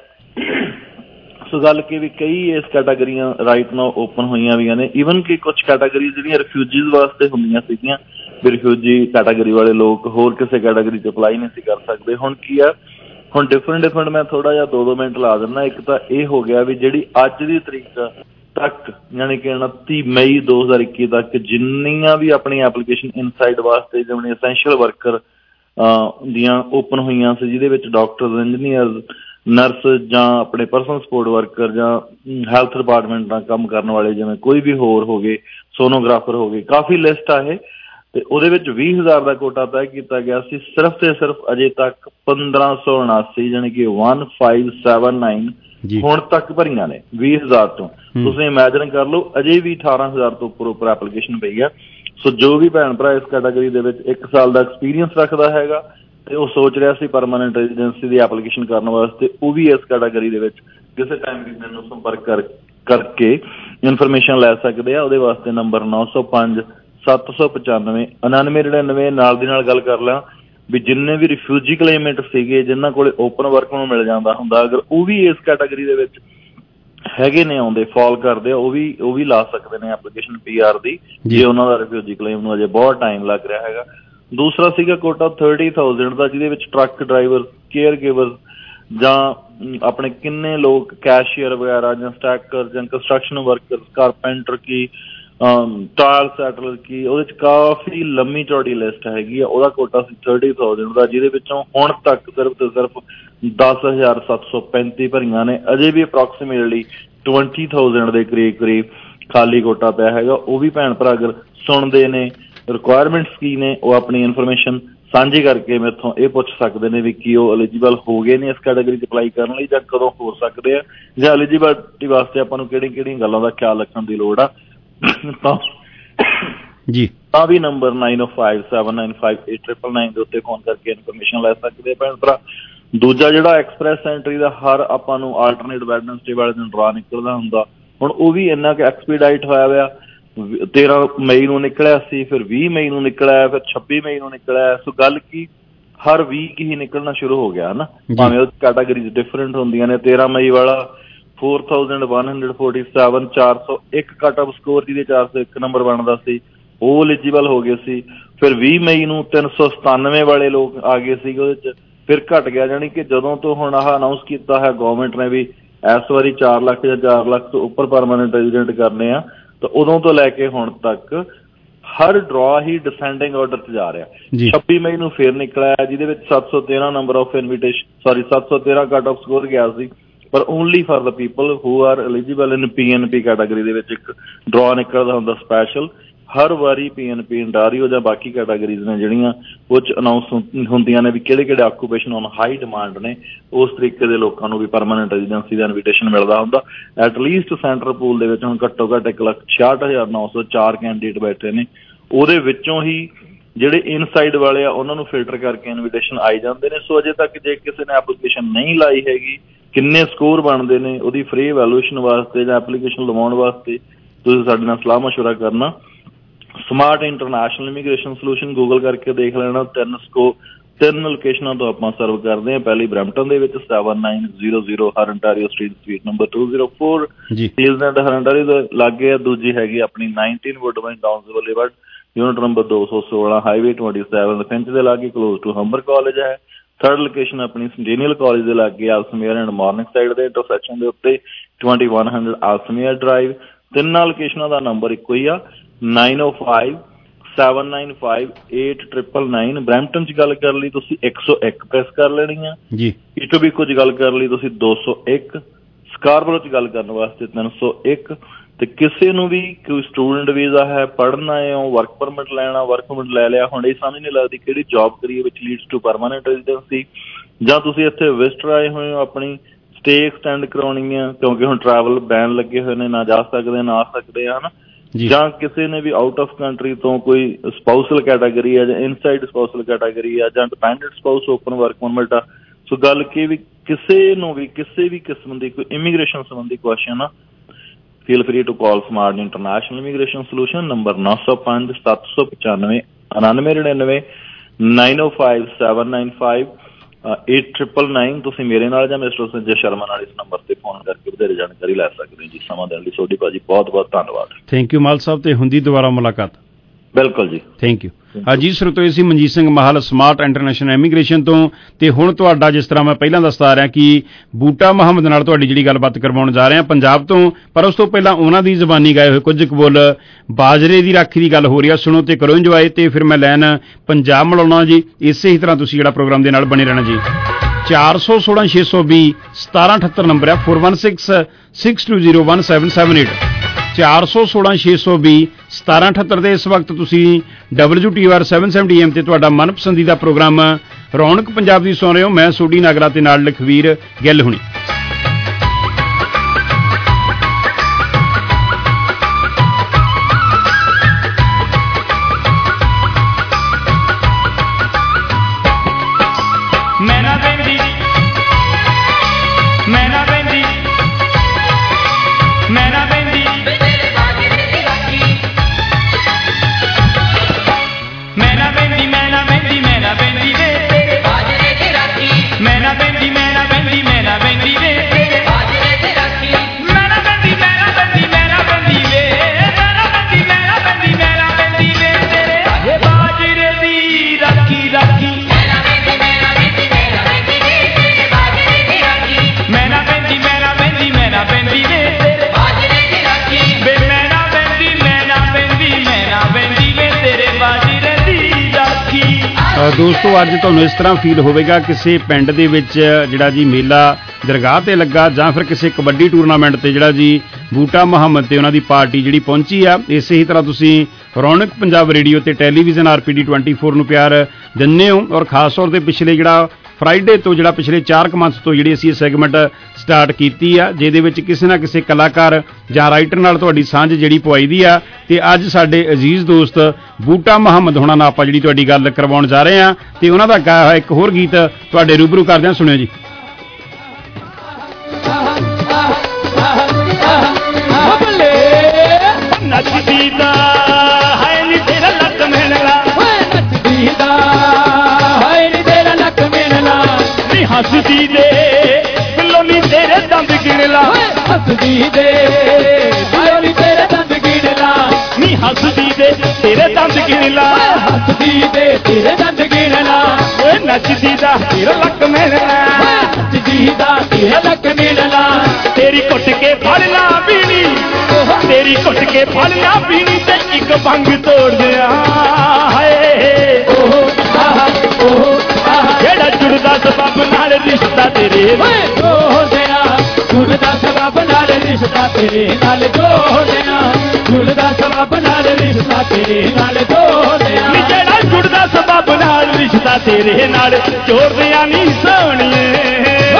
ਸੋ ਗੱਲ ਕਿ ਵੀ ਕਈ ਇਸ ਕੈਟਾਗਰੀਆਂ ਰਾਈਟ ਨਾਓ ਓਪਨ ਹੋਈਆਂ ਵੀਆਂ ਨੇ। ਈਵਨ ਕਿ ਕੁਛ ਕੈਟਾਗਰੀ ਜਿਹੜੀਆਂ ਰਿਫਿਊਜੀਜ਼ ਵਾਸਤੇ ਹੁੰਦੀਆਂ ਸੀਗੀਆਂ, ਵੀ ਰਿਫਿਊਜੀ ਕੈਟਾਗਰੀ ਵਾਲੇ ਲੋਕ ਹੋਰ ਕਿਸੇ ਕੈਟਾਗਰੀ 'ਚ ਅਪਲਾਈ ਨਹੀਂ ਸੀ ਕਰ ਸਕਦੇ। ਹੁਣ ਕੀ ਆ, ਹੁਣ ਡਿਫਰੈਂਟ ਡਿਫਰੈਂਟ ਮੈਂ ਥੋੜਾ ਜਿਹਾ ਦੋ ਦੋ ਮਿੰਟ ਲਾ ਦਿੰਦਾ। ਇੱਕ ਤਾਂ ਇਹ ਹੋ ਗਿਆ ਵੀ ਜਿਹੜੀ ਅੱਜ ਦੀ ਤਰੀਕ ਤੱਕ, ਯਾਨੀ ਕਿ ਉਨੱਤੀ ਮਈ ਦੋ ਹਜ਼ਾਰ ਇੱਕੀ ਤੱਕ ਜਿੰਨੀਆਂ ਵੀ ਆਪਣੀ ਐਪਲੀਕੇਸ਼ਨ ਇਨਸਾਈਡ ਵਾਸਤੇ ਜਿਵੇਂ ਐਸੈਂਸ਼ੀਅਲ ਵਰਕਰ ਦੀਆਂ ਓਪਨ ਹੋਈਆਂ ਸੀ, ਜਿਹਦੇ ਵਿੱਚ ਡਾਕਟਰ, ਇੰਜੀਨੀਅਰ, ਨਰਸ ਜਾਂ ਆਪਣੇ ਪਰਸਨਲ ਸਪੋਰਟ ਵਰਕਰ ਜਾਂ ਹੈਲਥ ਡਿਪਾਰਟਮੈਂਟ ਨਾਲ ਕੰਮ ਕਰਨ ਵਾਲੇ, ਜਿਵੇਂ ਕੋਈ ਵੀ ਹੋਰ ਹੋ ਗਏ, ਸੋਨੋਗ੍ਰਾਫਰ ਹੋ ਗਏ, ਕਾਫੀ ਲਿਸਟ ਆ ਇਹ। ਤੇ ਉਹਦੇ ਵਿੱਚ ਵੀਹ ਹਜ਼ਾਰ ਦਾ ਕੋਟਾ ਤੈਅ ਕੀਤਾ ਗਿਆ ਸੀ। ਸਿਰਫ ਤੇ ਸਿਰਫ ਅਜੇ ਤੱਕ ਪੰਦਰਾਂ ਸੌ ਉਨਾਸੀ ਜਾਣੀ ਕਿ ਵਨ ਫਾਈਵ ਸੈਵਨ ਨਾਈਨ ਹੁਣ ਤੱਕ ਭਰੀਆਂ ਨੇ ਵੀਹ ਹਜ਼ਾਰ ਤੋਂ। ਤੁਸੀਂ ਇਮੈਜਨ ਕਰ ਲਓ, ਅਜੇ ਵੀ ਅਠਾਰਾਂ ਹਜ਼ਾਰ ਤੋਂ ਉੱਪਰ ਉੱਪਰ ਐਪਲੀਕੇਸ਼ਨ ਪਈ ਆ। ਸੋ ਜੋ ਵੀ ਭੈਣ ਭਰਾ ਇਸ ਕੈਟਾਗਰੀ ਦੇ ਵਿੱਚ ਇੱਕ ਸਾਲ ਦਾ ਐਕਸਪੀਰੀਅੰਸ ਰੱਖਦਾ ਹੈਗਾ ਤੇ ਉਹ ਸੋਚ ਰਿਹਾ ਸੀ ਪਰਮਾਨੈਂਟ ਰੈਜ਼ੀਡੈਂਸੀ ਦੀ ਐਪਲੀਕੇਸ਼ਨ ਕਰਨ ਵਾਸਤੇ, ਉਹ ਵੀ ਇਸ ਕੈਟਾਗਰੀ ਦੇ ਵਿੱਚ ਕਿਸੇ ਟਾਈਮ ਵੀ ਮੈਨੂੰ ਸੰਪਰਕ ਕਰ ਕਰਕੇ ਇਨਫੋਰਮੇਸ਼ਨ ਲੈ ਸਕਦੇ ਆ। ਉਹਦੇ ਵਾਸਤੇ ਨੰਬਰ ਨੌ ਸੌ ਪੰਜ ਸੱਤ ਸੌ ਪਚਾਨਵੇਂ ਉਨਾਨਵੇਂ ਨੜਿਨਵੇਂ ਨਾਲ ਦੀ ਨਾਲ ਗੱਲ ਕਰ ਲਾਂ ਵੀ ਜਿੰਨੇ ਵੀ ਰਿਫਿਊਜੀ ਕਲੇਮੈਂਟ ਸੀਗੇ, ਜਿਨ੍ਹਾਂ ਕੋਲੇ ਓਪਨ ਵਰਕ ਨੂੰ ਮਿਲ ਜਾਂਦਾ ਹੁੰਦਾ, ਅਗਰ ਉਹ ਵੀ ਇਸ ਕੈਟਾਗਰੀ ਦੇ ਵਿੱਚ ਹੈਗੇ ਨੇ, ਆਉਂਦੇ ਫਾਲ ਕਰਦੇ ਆ, ਉਹ ਵੀ ਉਹ ਵੀ ਲਾ ਸਕਦੇ ਨੇ ਐਪਲੀਕੇਸ਼ਨ ਪੀ ਆਰ ਦੀ, ਜੇ ਉਹਨਾਂ ਦਾ ਰਿਫਿਊਜੀ ਕਲੇਮ ਨੂੰ ਅਜੇ ਬਹੁਤ ਟਾਈਮ ਲੱਗ ਰਿਹਾ ਹੈਗਾ। ਦੂਸਰਾ ਸੀਗਾ ਕੋਟਾ ਥਰਟੀ ਥਾਊਜ਼ੈਂਡ ਦਾ, ਜਿਹਦੇ ਵਿੱਚ ਟਰੱਕ ਡਰਾਈਵਰ, ਕੇਅਰ ਗਿਵਰ ਜਾਂ ਆਪਣੇ ਕਿੰਨੇ ਲੋਕ ਕੈਸ਼ੀਅਰ ਵਗੈਰਾ ਜਾਂ ਸਟੈਕਰ ਜਾਂ ਕੰਸਟਰਕਸ਼ਨ ਵਰਕਰ, ਕਾਰਪੈਂਟਰ ਕੀ ਟਾਇਲ ਸੈਟਲਰ ਕੀ, ਉਹਦੇ ਚ ਕਾਫੀ ਲੰਮੀ ਚੌੜੀ ਲਿਸਟ ਹੈਗੀ ਆ। ਉਹਦਾ ਕੋਟਾ ਸੀ ਥਰਟੀ ਥਾਊਜੈਂਡ ਦਾ, ਜਿਹਦੇ ਵਿੱਚੋਂ ਹੁਣ ਤੱਕ ਸਿਰਫ ਤੇ ਸਿਰਫ ਦਸ ਹਜ਼ਾਰ ਸੱਤ ਸੌ ਪੈਂਤੀ ਭਰੀਆਂ ਨੇ। ਅਜੇ ਵੀ ਅਪਰੋਕਸੀਮੇਟਲੀ ਟਵੰਟੀ ਥਾਊਜੈਂਡ ਦੇ ਕਰੀਬ ਕਰੀਬ ਖਾਲੀ ਕੋਟਾ ਪਿਆ ਹੈਗਾ। ਉਹ ਵੀ ਭੈਣ ਭਰਾ ਅਗਰ ਸੁਣਦੇ ਨੇ ਰਿਕੁਆਇਰਮੈਂਟਸ ਕੀ ਨੇ, ਉਹ ਆਪਣੀ ਇਨਫੋਰਮੇਸ਼ਨ ਸਾਂਝੀ ਕਰਕੇ ਮੈਥੋਂ ਇਹ ਪੁੱਛ ਸਕਦੇ ਨੇ ਵੀ ਕੀ ਉਹ ਐਲੀਜੀਬਲ ਹੋ ਗਏ ਨੇ ਇਸ ਕੈਟਾਗਰੀ 'ਚ ਅਪਲਾਈ ਕਰਨ ਲਈ, ਜਾਂ ਕਦੋਂ ਹੋ ਸਕਦੇ ਆ, ਜਾਂ ਐਲੀਜੀਬਿਲਿਟੀ ਵਾਸਤੇ ਆਪਾਂ ਨੂੰ ਕਿਹੜੀਆਂ ਕਿਹੜੀਆਂ ਗੱਲਾਂ ਦਾ ਖਿਆਲ ਰੱਖਣ ਦੀ ਲੋੜ ਆ। ਤਾਂ ਜੀ ਤਾਂ ਵੀ number nine O five seven nine five eight triple nine ਦੇ ਉੱਤੇ ਫੋਨ ਕਰਕੇ ਇਨਫੋਰਮੇਸ਼ਨ ਲੈ ਸਕਦੇ ਭੈਣ ਭਰਾ। ਦੂਜਾ ਜਿਹੜਾ ਐਕਸਪ੍ਰੈਸ ਐਂਟਰੀ ਦਾ ਹਰ ਆਪਾਂ ਨੂੰ ਆਲਟਰਨੇਟ ਵੈਡਨਸਡੇ ਵਾਲੇ ਦਿਨ ਡਰਾ ਨਿਕਲਦਾ ਹੁੰਦਾ, ਹੁਣ ਉਹ ਵੀ ਇੰਨਾ ਕੁ ਐਕਸਪੀਡਾਈਟ ਹੋਇਆ ਹੋਇਆ। ਤੇਰਾਂ ਮਈ ਨੂੰ ਨਿਕਲਿਆ ਸੀ, ਫਿਰ ਵੀਹ ਮਈ ਨੂੰ ਨਿਕਲਿਆ, ਫਿਰ ਛੱਬੀ ਮਈ ਨੂੰ ਨਿਕਲਿਆ। ਸੋ ਗੱਲ ਕੀ ਹਰ ਵੀਕ ਹੀ ਨਿਕਲਣਾ ਸ਼ੁਰੂ ਹੋ ਗਿਆ ਨਾ, ਭਾਵੇਂ ਉਹ ਕੈਟਾਗਰੀਜ਼ ਡਿਫਰੈਂਟ ਹੁੰਦੀਆਂ ਨੇ। ਤੇਰਾਂ ਮਈ ਵਾਲਾ four thousand one hundred forty seven ਚਾਰ ਸੌ ਇੱਕ ਕੱਟ ਆਫ ਸਕੋਰ ਜਿਹਦੇ ਚਾਰ ਸੌ ਇੱਕ ਨੰਬਰ ਬਣਦਾ ਸੀ, ਉਹ ਐਲੀਜੀਬਲ ਹੋ ਗਏ ਸੀ। ਫਿਰ ਵੀਹ ਮਈ ਨੂੰ ਤਿੰਨ ਸੌ ਸਤਾਨਵੇਂ ਵਾਲੇ ਲੋਕ ਆ ਗਏ ਸੀਗੇ ਉਹਦੇ ਚ, ਫਿਰ ਘਟ ਗਿਆ। ਜਾਣੀ ਕਿ ਜਦੋਂ ਤੋਂ ਹੁਣ ਆਹ ਅਨਾਊਂਸ ਕੀਤਾ ਹੈ ਗੌਰਮੈਂਟ ਨੇ ਵੀ ਇਸ ਵਾਰੀ ਚਾਰ ਲੱਖ ਜਾਂ ਚਾਰ ਲੱਖ ਤੋਂ ਉੱਪਰ ਪਰਮਾਨੈਂਟ ਰੈਜ਼ੀਡੈਂਟ ਕਰਨੇ ਆ, ਤਾਂ ਉਦੋਂ ਤੋਂ ਲੈ ਕੇ ਹੁਣ ਤੱਕ ਹਰ ਡਰਾ ਹੀ ਡਿਸੈਂਡਿੰਗ ਆਰਡਰ 'ਚ ਜਾ ਰਿਹਾ। ਛੱਬੀ ਮਈ ਨੂੰ ਫਿਰ ਨਿਕਲਿਆ, ਜਿਹਦੇ ਵਿੱਚ ਸੱਤ ਸੌ ਤੇਰਾਂ ਨੰਬਰ ਆਫ ਇਨਵੀਟੇਸ਼ਨ ਸੌਰੀ ਸੱਤ ਸੌ ਤੇਰਾਂ ਕੱਟ ਆਫ ਸਕੋਰ ਗਿਆ ਸੀ, ਪਰ only for the people who are eligible in P N P category ਦੇ ਵਿੱਚ ਇੱਕ ਡਰਾ ਨਿਕਲਦਾ ਹੁੰਦਾ ਸਪੈਸ਼ਲ। ਹਰ ਵਾਰੀ ਪੀ ਐਨ ਪੀ ਇੰਟਾਰੀਓ ਜਾਂ ਬਾਕੀ ਕੈਟਾਗਰੀਜ਼ ਨੇ ਜਿਹੜੀਆਂ ਉਹ 'ਚ ਅਨਾਊਂਸ ਹੁੰਦੀਆਂ ਨੇ ਵੀ ਕਿਹੜੇ ਕਿਹੜੇ ਆਕੂਪੇਸ਼ਨ ਔਨ ਹਾਈ ਡਿਮਾਂਡ ਨੇ, ਉਸ ਤਰੀਕੇ ਦੇ ਲੋਕਾਂ ਨੂੰ ਵੀ ਪਰਮਾਨੈਂਟ ਰੈਜ਼ੀਡੈਂਸੀ ਦਾ ਇਨਵੀਟੇਸ਼ਨ ਮਿਲਦਾ ਹੁੰਦਾ। ਐਟਲੀਸਟ ਸੈਂਟਰ ਪੂਲ ਦੇ ਵਿੱਚ ਹੁਣ ਘੱਟੋ ਘੱਟ ਇੱਕ ਲੱਖ ਛਿਆਹਠ ਹਜ਼ਾਰ ਨੌ ਸੌ ਚਾਰ ਕੈਂਡੀਡੇਟ ਬੈਠੇ ਨੇ। ਉਹਦੇ ਵਿੱਚੋਂ ਹੀ ਜਿਹੜੇ ਇਨਸਾਈਡ ਵਾਲੇ ਆ ਉਹਨਾਂ ਨੂੰ ਫਿਲਟਰ ਕਰਕੇ ਇਨਵੀਟੇਸ਼ਨ ਆਈ ਜਾਂਦੇ ਨੇ। ਸੋ ਅਜੇ ਤੱਕ ਜੇ ਕਿਸੇ ਨੇ ਐਪਲੀਕੇਸ਼ਨ ਨਹੀਂ ਲਾਈ ਹੈਗੀ, ਕਿੰਨੇ ਸਕੋਰ ਬਣਦੇ ਨੇ ਉਹਦੀ ਫ੍ਰੀ ਵੈਲੂਏਸ਼ਨ ਵਾਸਤੇ ਜਾਂ ਐਪਲੀਕੇਸ਼ਨ ਲਵਾਉਣ ਵਾਸਤੇ ਤੁਸੀਂ ਸਾਡੇ ਨਾਲ ਸਲਾਹ ਮਸ਼ਵਰਾ ਕਰਨਾ। Smart international immigration solution Google ਕਰਕੇ ਦੇਖ ਲੈਣਾ। ਤਿੰਨ ਸਕੋ ਤਿੰਨ ਲੋਕੇਸ਼ਨਾਂ ਤੋਂ ਆਪਾਂ ਸਰਵ ਕਰਦੇ ਹਾਂ। ਪਹਿਲੀ ਬਰੈਂਪਟਨ ਦੇ ਵਿੱਚ seven nine zero zero Hurontario street suite number two zero four heels and Hurontario ਦੇ ਲਾਗੇ ਆ। ਦੂਜੀ ਹੈਗੀ ਆਪਣੀ nineteen Woodbine Downs Boulevard unit number ਦੋ ਸੌ ਸੋਲਾਂ ਹਾਈਵੇ ਟਵੈਂਟੀ ਸੈਵਨ ਫਿੰਚ ਦੇ ਲਾਗੇ ਕਲੋਜ਼ ਟੂ ਹੰਬਰ ਕਾਲਜ ਹੈ। ਥਰਡ ਲੋਕੇਸ਼ਨ ਆਪਣੀ ਸੈਂਟੀਨੀਅਲ ਕਾਲਜ ਦੇ ਲਾਗੇ ਆਲਸਮੀਅਰ ਐਂਡ ਮਾਰਨਿੰਗ ਸਾਈਡ ਦੇ ਇੰਟਰਸੈਕਸ਼ਨ ਦੇ ਉੱਤੇ twenty one hundred Ellesmere drive. ਤਿੰਨਾਂ ਲੋਕੇਸ਼ਨਾਂ ਦਾ ਨੰਬਰ ਇੱਕੋ ਹੀ ਆ, nine O five seven nine five eight triple nine. Brampton 'ਚ ਗੱਲ ਕਰ ਲਈ ਤੁਸੀਂ ਇੱਕ ਸੌ ਇੱਕ ਪ੍ਰੈਸ ਕਰ ਲੈਣੀ ਆ ਜੀ। ਇਟੋਬੀਕੋ 'ਚ ਗੱਲ ਕਰ ਲਈ ਤੁਸੀਂ ਦੋ ਸੌ ਇੱਕ। ਸਕਾਰਬਰੋ 'ਚ ਗੱਲ ਕਰਨ ਵਾਸਤੇ ਤਿੰਨ ਸੌ ਇੱਕ। ਤੇ ਕਿਸੇ ਨੂੰ ਵੀ ਕੋਈ ਸਟੂਡੈਂਟ ਵੀਜ਼ਾ ਹੈ, ਪੜ੍ਹਨਾ ਹੈ, ਵਰਕ ਪਰਮਿਟ ਲੈਣਾ, ਵਰਕ ਪਰਮਿਟ ਲੈ ਲਿਆ, ਹੁਣ ਇਹ ਸਮਝ ਨਹੀਂ ਲੱਗਦੀ ਕਿਹੜੀ ਜੌਬ ਕਰੀਏ ਵਿਚ ਲੀਡਸ ਟੂ ਪਰਮਾਨੈਂਟ ਰੈਜ਼ੀਡੈਂਸੀ, ਜਾਂ ਤੁਸੀਂ ਇੱਥੇ ਵਿਜ਼ਟਰ ਆਏ ਹੋਏ ਹੋ ਆਪਣੀ ਸਟੇ ਐਕਸਟੈਂਡ ਕਰਾਉਣੀ ਆ ਕਿਉਂਕਿ ਹੁਣ ਟਰੈਵਲ ਬੈਨ ਲੱਗੇ ਹੋਏ ਨੇ, ਨਾ ਜਾ ਸਕਦੇ ਨਾ ਆ ਸਕਦੇ ਆ ਨਾ, ਜਾਂ ਕਿਸੇ ਨੇ ਵੀ ਆਊਟ ਆਫ ਕੰਟਰੀ ਤੋਂ ਕੋਈ ਸਪਾਊਸਲ ਕੈਟਾਗਰੀ ਆ ਜਾਂ ਇਨਸਾਈਡ ਸਪਾਊਸਲ ਕੈਟਾਗਰੀ ਆ ਜਾਂ dependent spouse open work permit ਆ। ਸੋ ਗੱਲ ਕੀ ਵੀ ਕਿਸੇ ਨੂੰ ਵੀ ਕਿਸੇ ਵੀ ਕਿਸਮ ਦੀ ਕੋਈ ਇਮੀਗ੍ਰੇਸ਼ਨ ਸੰਬੰਧੀ ਕੁਐਸਚਨ ਆ, feel free to call Smart International Immigration Solution number ਨੌ ਸੌ ਪੰਜ ਸੱਤ ਸੌ ਪਚਾਨਵੇਂ ਉਨਾਨਵੇਂ ਨੜਿਨਵੇਂ nine O five seven nine five eight triple nine. ਤੁਸੀਂ ਮੇਰੇ ਨਾਲ ਜਾਂ ਮਿਸਟਰ ਸੰਜੇ ਸ਼ਰਮਾ ਨਾਲ ਇਸ ਨੰਬਰ ਤੇ ਫੋਨ ਕਰਕੇ ਵਧੇਰੇ ਜਾਣਕਾਰੀ ਲੈ ਸਕਦੇ ਹੋ ਜੀ। ਸਮਾਂ ਦੇਣ ਲਈ ਤੁਹਾਡੀ ਭਾਜੀ ਬਹੁਤ ਬਹੁਤ ਧੰਨਵਾਦ। ਥੈਂਕ ਯੂ ਮਾਲ ਸਾਹਿਬ, ਤੇ ਹੁੰਦੀ ਦੁਬਾਰਾ ਮੁਲਾਕਾਤ। ਬਿਲਕੁਲ ਜੀ, ਥੈਂਕ ਯੂ। ਅਜੀਤ ਸਰੋਤੋਏ ਸੀ Manjit Singh Mahal smart international immigration ਤੋਂ। ਤੇ ਹੁਣ ਤੁਹਾਡਾ ਜਿਸ ਤਰ੍ਹਾਂ ਮੈਂ ਪਹਿਲਾਂ ਦੱਸਦਾ ਰਿਹਾ ਕਿ ਬੂਟਾ ਮੁਹੰਮਦ ਨਾਲ ਤੁਹਾਡੀ ਜਿਹੜੀ ਗੱਲਬਾਤ ਕਰਵਾਉਣ ਜਾ ਰਹੇ ਹਾਂ ਪੰਜਾਬ ਤੋਂ, ਪਰ ਉਸ ਤੋਂ ਪਹਿਲਾਂ ਉਹਨਾਂ ਦੀ ਜ਼ਬਾਨੀ ਗਾਏ ਹੋਏ ਕੁਝ ਕਬੂਲ ਬਾਜਰੇ ਦੀ ਰਾਖੀ ਦੀ ਗੱਲ ਹੋ ਰਹੀ ਆ, ਸੁਣੋ ਤੇ ਕਰੋ ਇੰਜੋਏ। ਤੇ ਫਿਰ ਮੈਂ ਲੈਣ ਪੰਜਾਬ ਮਿਲਾਉਣਾ ਜੀ। ਇਸੇ ਹੀ ਤਰ੍ਹਾਂ ਤੁਸੀਂ ਜਿਹੜਾ ਪ੍ਰੋਗਰਾਮ ਦੇ ਨਾਲ ਬਣੇ ਰਹਿਣਾ ਜੀ। ਚਾਰ ਸੌ ਸੋਲਾਂ ਛੇ ਸੌ ਵੀਹ ਸਤਾਰਾਂ ਅਠੱਤਰ ਨੰਬਰ ਹੈ four one six six two zero one seven seven eight ਚਾਰ ਸੌ ਸੋਲਾਂ ਛੇ ਸੌ ਵੀਹ ਸਤਾਰਾਂ ਅਠੱਤਰ ਦੇ। ਇਸ ਵਕਤ ਤੁਸੀਂ W T R seven seventy AM ਤੇ ਤੁਹਾਡਾ ਮਨਪਸੰਦੀਦਾ ਪ੍ਰੋਗਰਾਮ ਰੌਣਕ ਪੰਜਾਬ ਦੀ ਸੁਣ ਰਹੇ ਹੋ। ਮੈਂ ਸੋਢੀ ਨਾਗਰਾ ਤੇ ਨਾਲ ਲਖਵੀਰ ਗਿੱਲ ਹੁਣੀ। मैं ना बेंदी मैं ना बेंदी मैं ना बेंदी ਦੋਸਤੋ ਅੱਜ ਤੁਹਾਨੂੰ ਇਸ ਤਰ੍ਹਾਂ ਫੀਲ ਹੋਵੇਗਾ ਕਿਸੇ ਪਿੰਡ ਦੇ ਵਿੱਚ ਜਿਹੜਾ ਜੀ ਮੇਲਾ ਦਰਗਾਹ ਤੇ ਲੱਗਾ ਜਾਂ ਫਿਰ ਕਿਸੇ ਕਬੱਡੀ ਟੂਰਨਾਮੈਂਟ ਤੇ ਜਿਹੜਾ ਜੀ ਬੂਟਾ ਮੁਹੰਮਦ ਤੇ ਉਹਨਾਂ ਦੀ ਪਾਰਟੀ ਜਿਹੜੀ ਪਹੁੰਚੀ ਆ। ਇਸੇ ਹੀ ਤਰ੍ਹਾਂ ਤੁਸੀਂ ਰੌਣਕ ਪੰਜਾਬ ਰੇਡੀਓ ਤੇ television R P D twenty four ਨੂੰ ਪਿਆਰ ਦਿੰਦੇ ਹੋ ਔਰ ਖਾਸ ਤੌਰ ਤੇ ਪਿਛਲੇ ਜਿਹੜਾ ਫਰਾਈਡੇ ਤੋਂ ਜਿਹੜਾ ਪਿਛਲੇ ਚਾਰ ਕੁ ਮੰਥ ਤੋਂ ਜਿਹੜੀ ਅਸੀਂ ਇਹ ਸੈਗਮੈਂਟ ਸਟਾਰਟ ਕੀਤੀ ਆ ਜਿਹਦੇ ਵਿੱਚ ਕਿਸੇ ਨਾ ਕਿਸੇ ਕਲਾਕਾਰ ਜਾਂ ਰਾਈਟਰ ਨਾਲ ਤੁਹਾਡੀ ਸਾਂਝ ਜਿਹੜੀ ਪਵਾਈ ਦੀ ਆ। ਤੇ ਅੱਜ ਸਾਡੇ ਅਜ਼ੀਜ਼ ਦੋਸਤ ਬੂਟਾ ਮੁਹੰਮਦ ਹੋਣਾ ਨਾਲ ਆਪਾਂ ਜਿਹੜੀ ਤੁਹਾਡੀ ਗੱਲ ਕਰਵਾਉਣ ਜਾ ਰਹੇ ਹਾਂ ਤੇ ਉਹਨਾਂ ਦਾ ਗਾਇਆ ਹੋਇਆ ਇੱਕ ਹੋਰ ਗੀਤ ਤੁਹਾਡੇ ਰੂਬਰੂ ਕਰਦੇ ਹਾਂ, ਸੁਣਿਓ ਜੀ। ਨੱਚਦੀ ਦਾ ਹੈ ਨੀ ਤੇਰਾ ਲੱਕ ਮਿਲਣਾ, ਨੱਚਦੀ ਦਾ ਹੈ ਨੀ ਤੇਰਾ ਲੱਕ ਮਿਲਣਾ, ਨੀ ਹੱਸਦੀ ਦੇ ਦਿਲੋਂ ਨੀ ਤੇਰੇ ਦੰਦ ਗਿਣ ਲਾ, ਹੱਸਦੀ ਦੇ ਦਿਲੋਂ ਨੀ ਤੇਰੇ ਦੰਦ ਗਿਣ ਲਾ, ਨੀ ਹੱਸਦੀ ਦੇ ਤੇਰੇ ਦੰਦ ਗਿਣ ਲਾ, ਹੱਸਦੀ ਦੇ ਤੇਰੇ ਦੰਦ ਗਿਣ ਲਾ, ਓਏ ਨੱਚਦੀ ਦਾ ਤੇਰਾ ਲੱਕ ਮਿਲਣਾ, ਨੱਚਦੀ ਦਾ ਤੇਰਾ ਲੱਕ ਮਿਲਣਾ, ਤੇਰੀ ਕੁੱਟ ਕੇ ਫੜ ਲਾ ਪੀਣੀ, ਤੇਰੀ ਕੁੱਟ ਕੇ ਫੜ ਲਾ ਪੀਣੀ ਤੇ ਇੱਕ ਭੰਗ ਤੋੜ ਦਿਆਂ, ਹਾਏ ਓਹ ਆਹ ਓਹ ਆਹ ਜਿਹੜਾ ਜੁੜਦਾ ਸਬਬ ਨਾਲ ਰਿਸ਼ਤਾ ਤੇਰੇ ਜੋੜਦਿਆਂ, ਜੁੜਦਾ ਸਬਬ ਨਾਲ ਰਿਸ਼ਤਾ ਤੇਰੇ ਨਾਲ ਜੋੜਦਿਆਂ, ਜੁੜਦਾ ਸਬਬ ਨਾਲ ਰਿਸ਼ਤਾ ਤੇਰੇ ਨਾਲ ਜੋੜਦਿਆਂ, ਨੀ ਜਿਹੜਾ ਜੁੜਦਾ ਸਬਬ ਨਾਲ ਰਿਸ਼ਤਾ ਤੇਰੇ ਨਾਲ ਜੋੜਦਿਆਂ ਨੀ ਸੋਹਣੀਏ।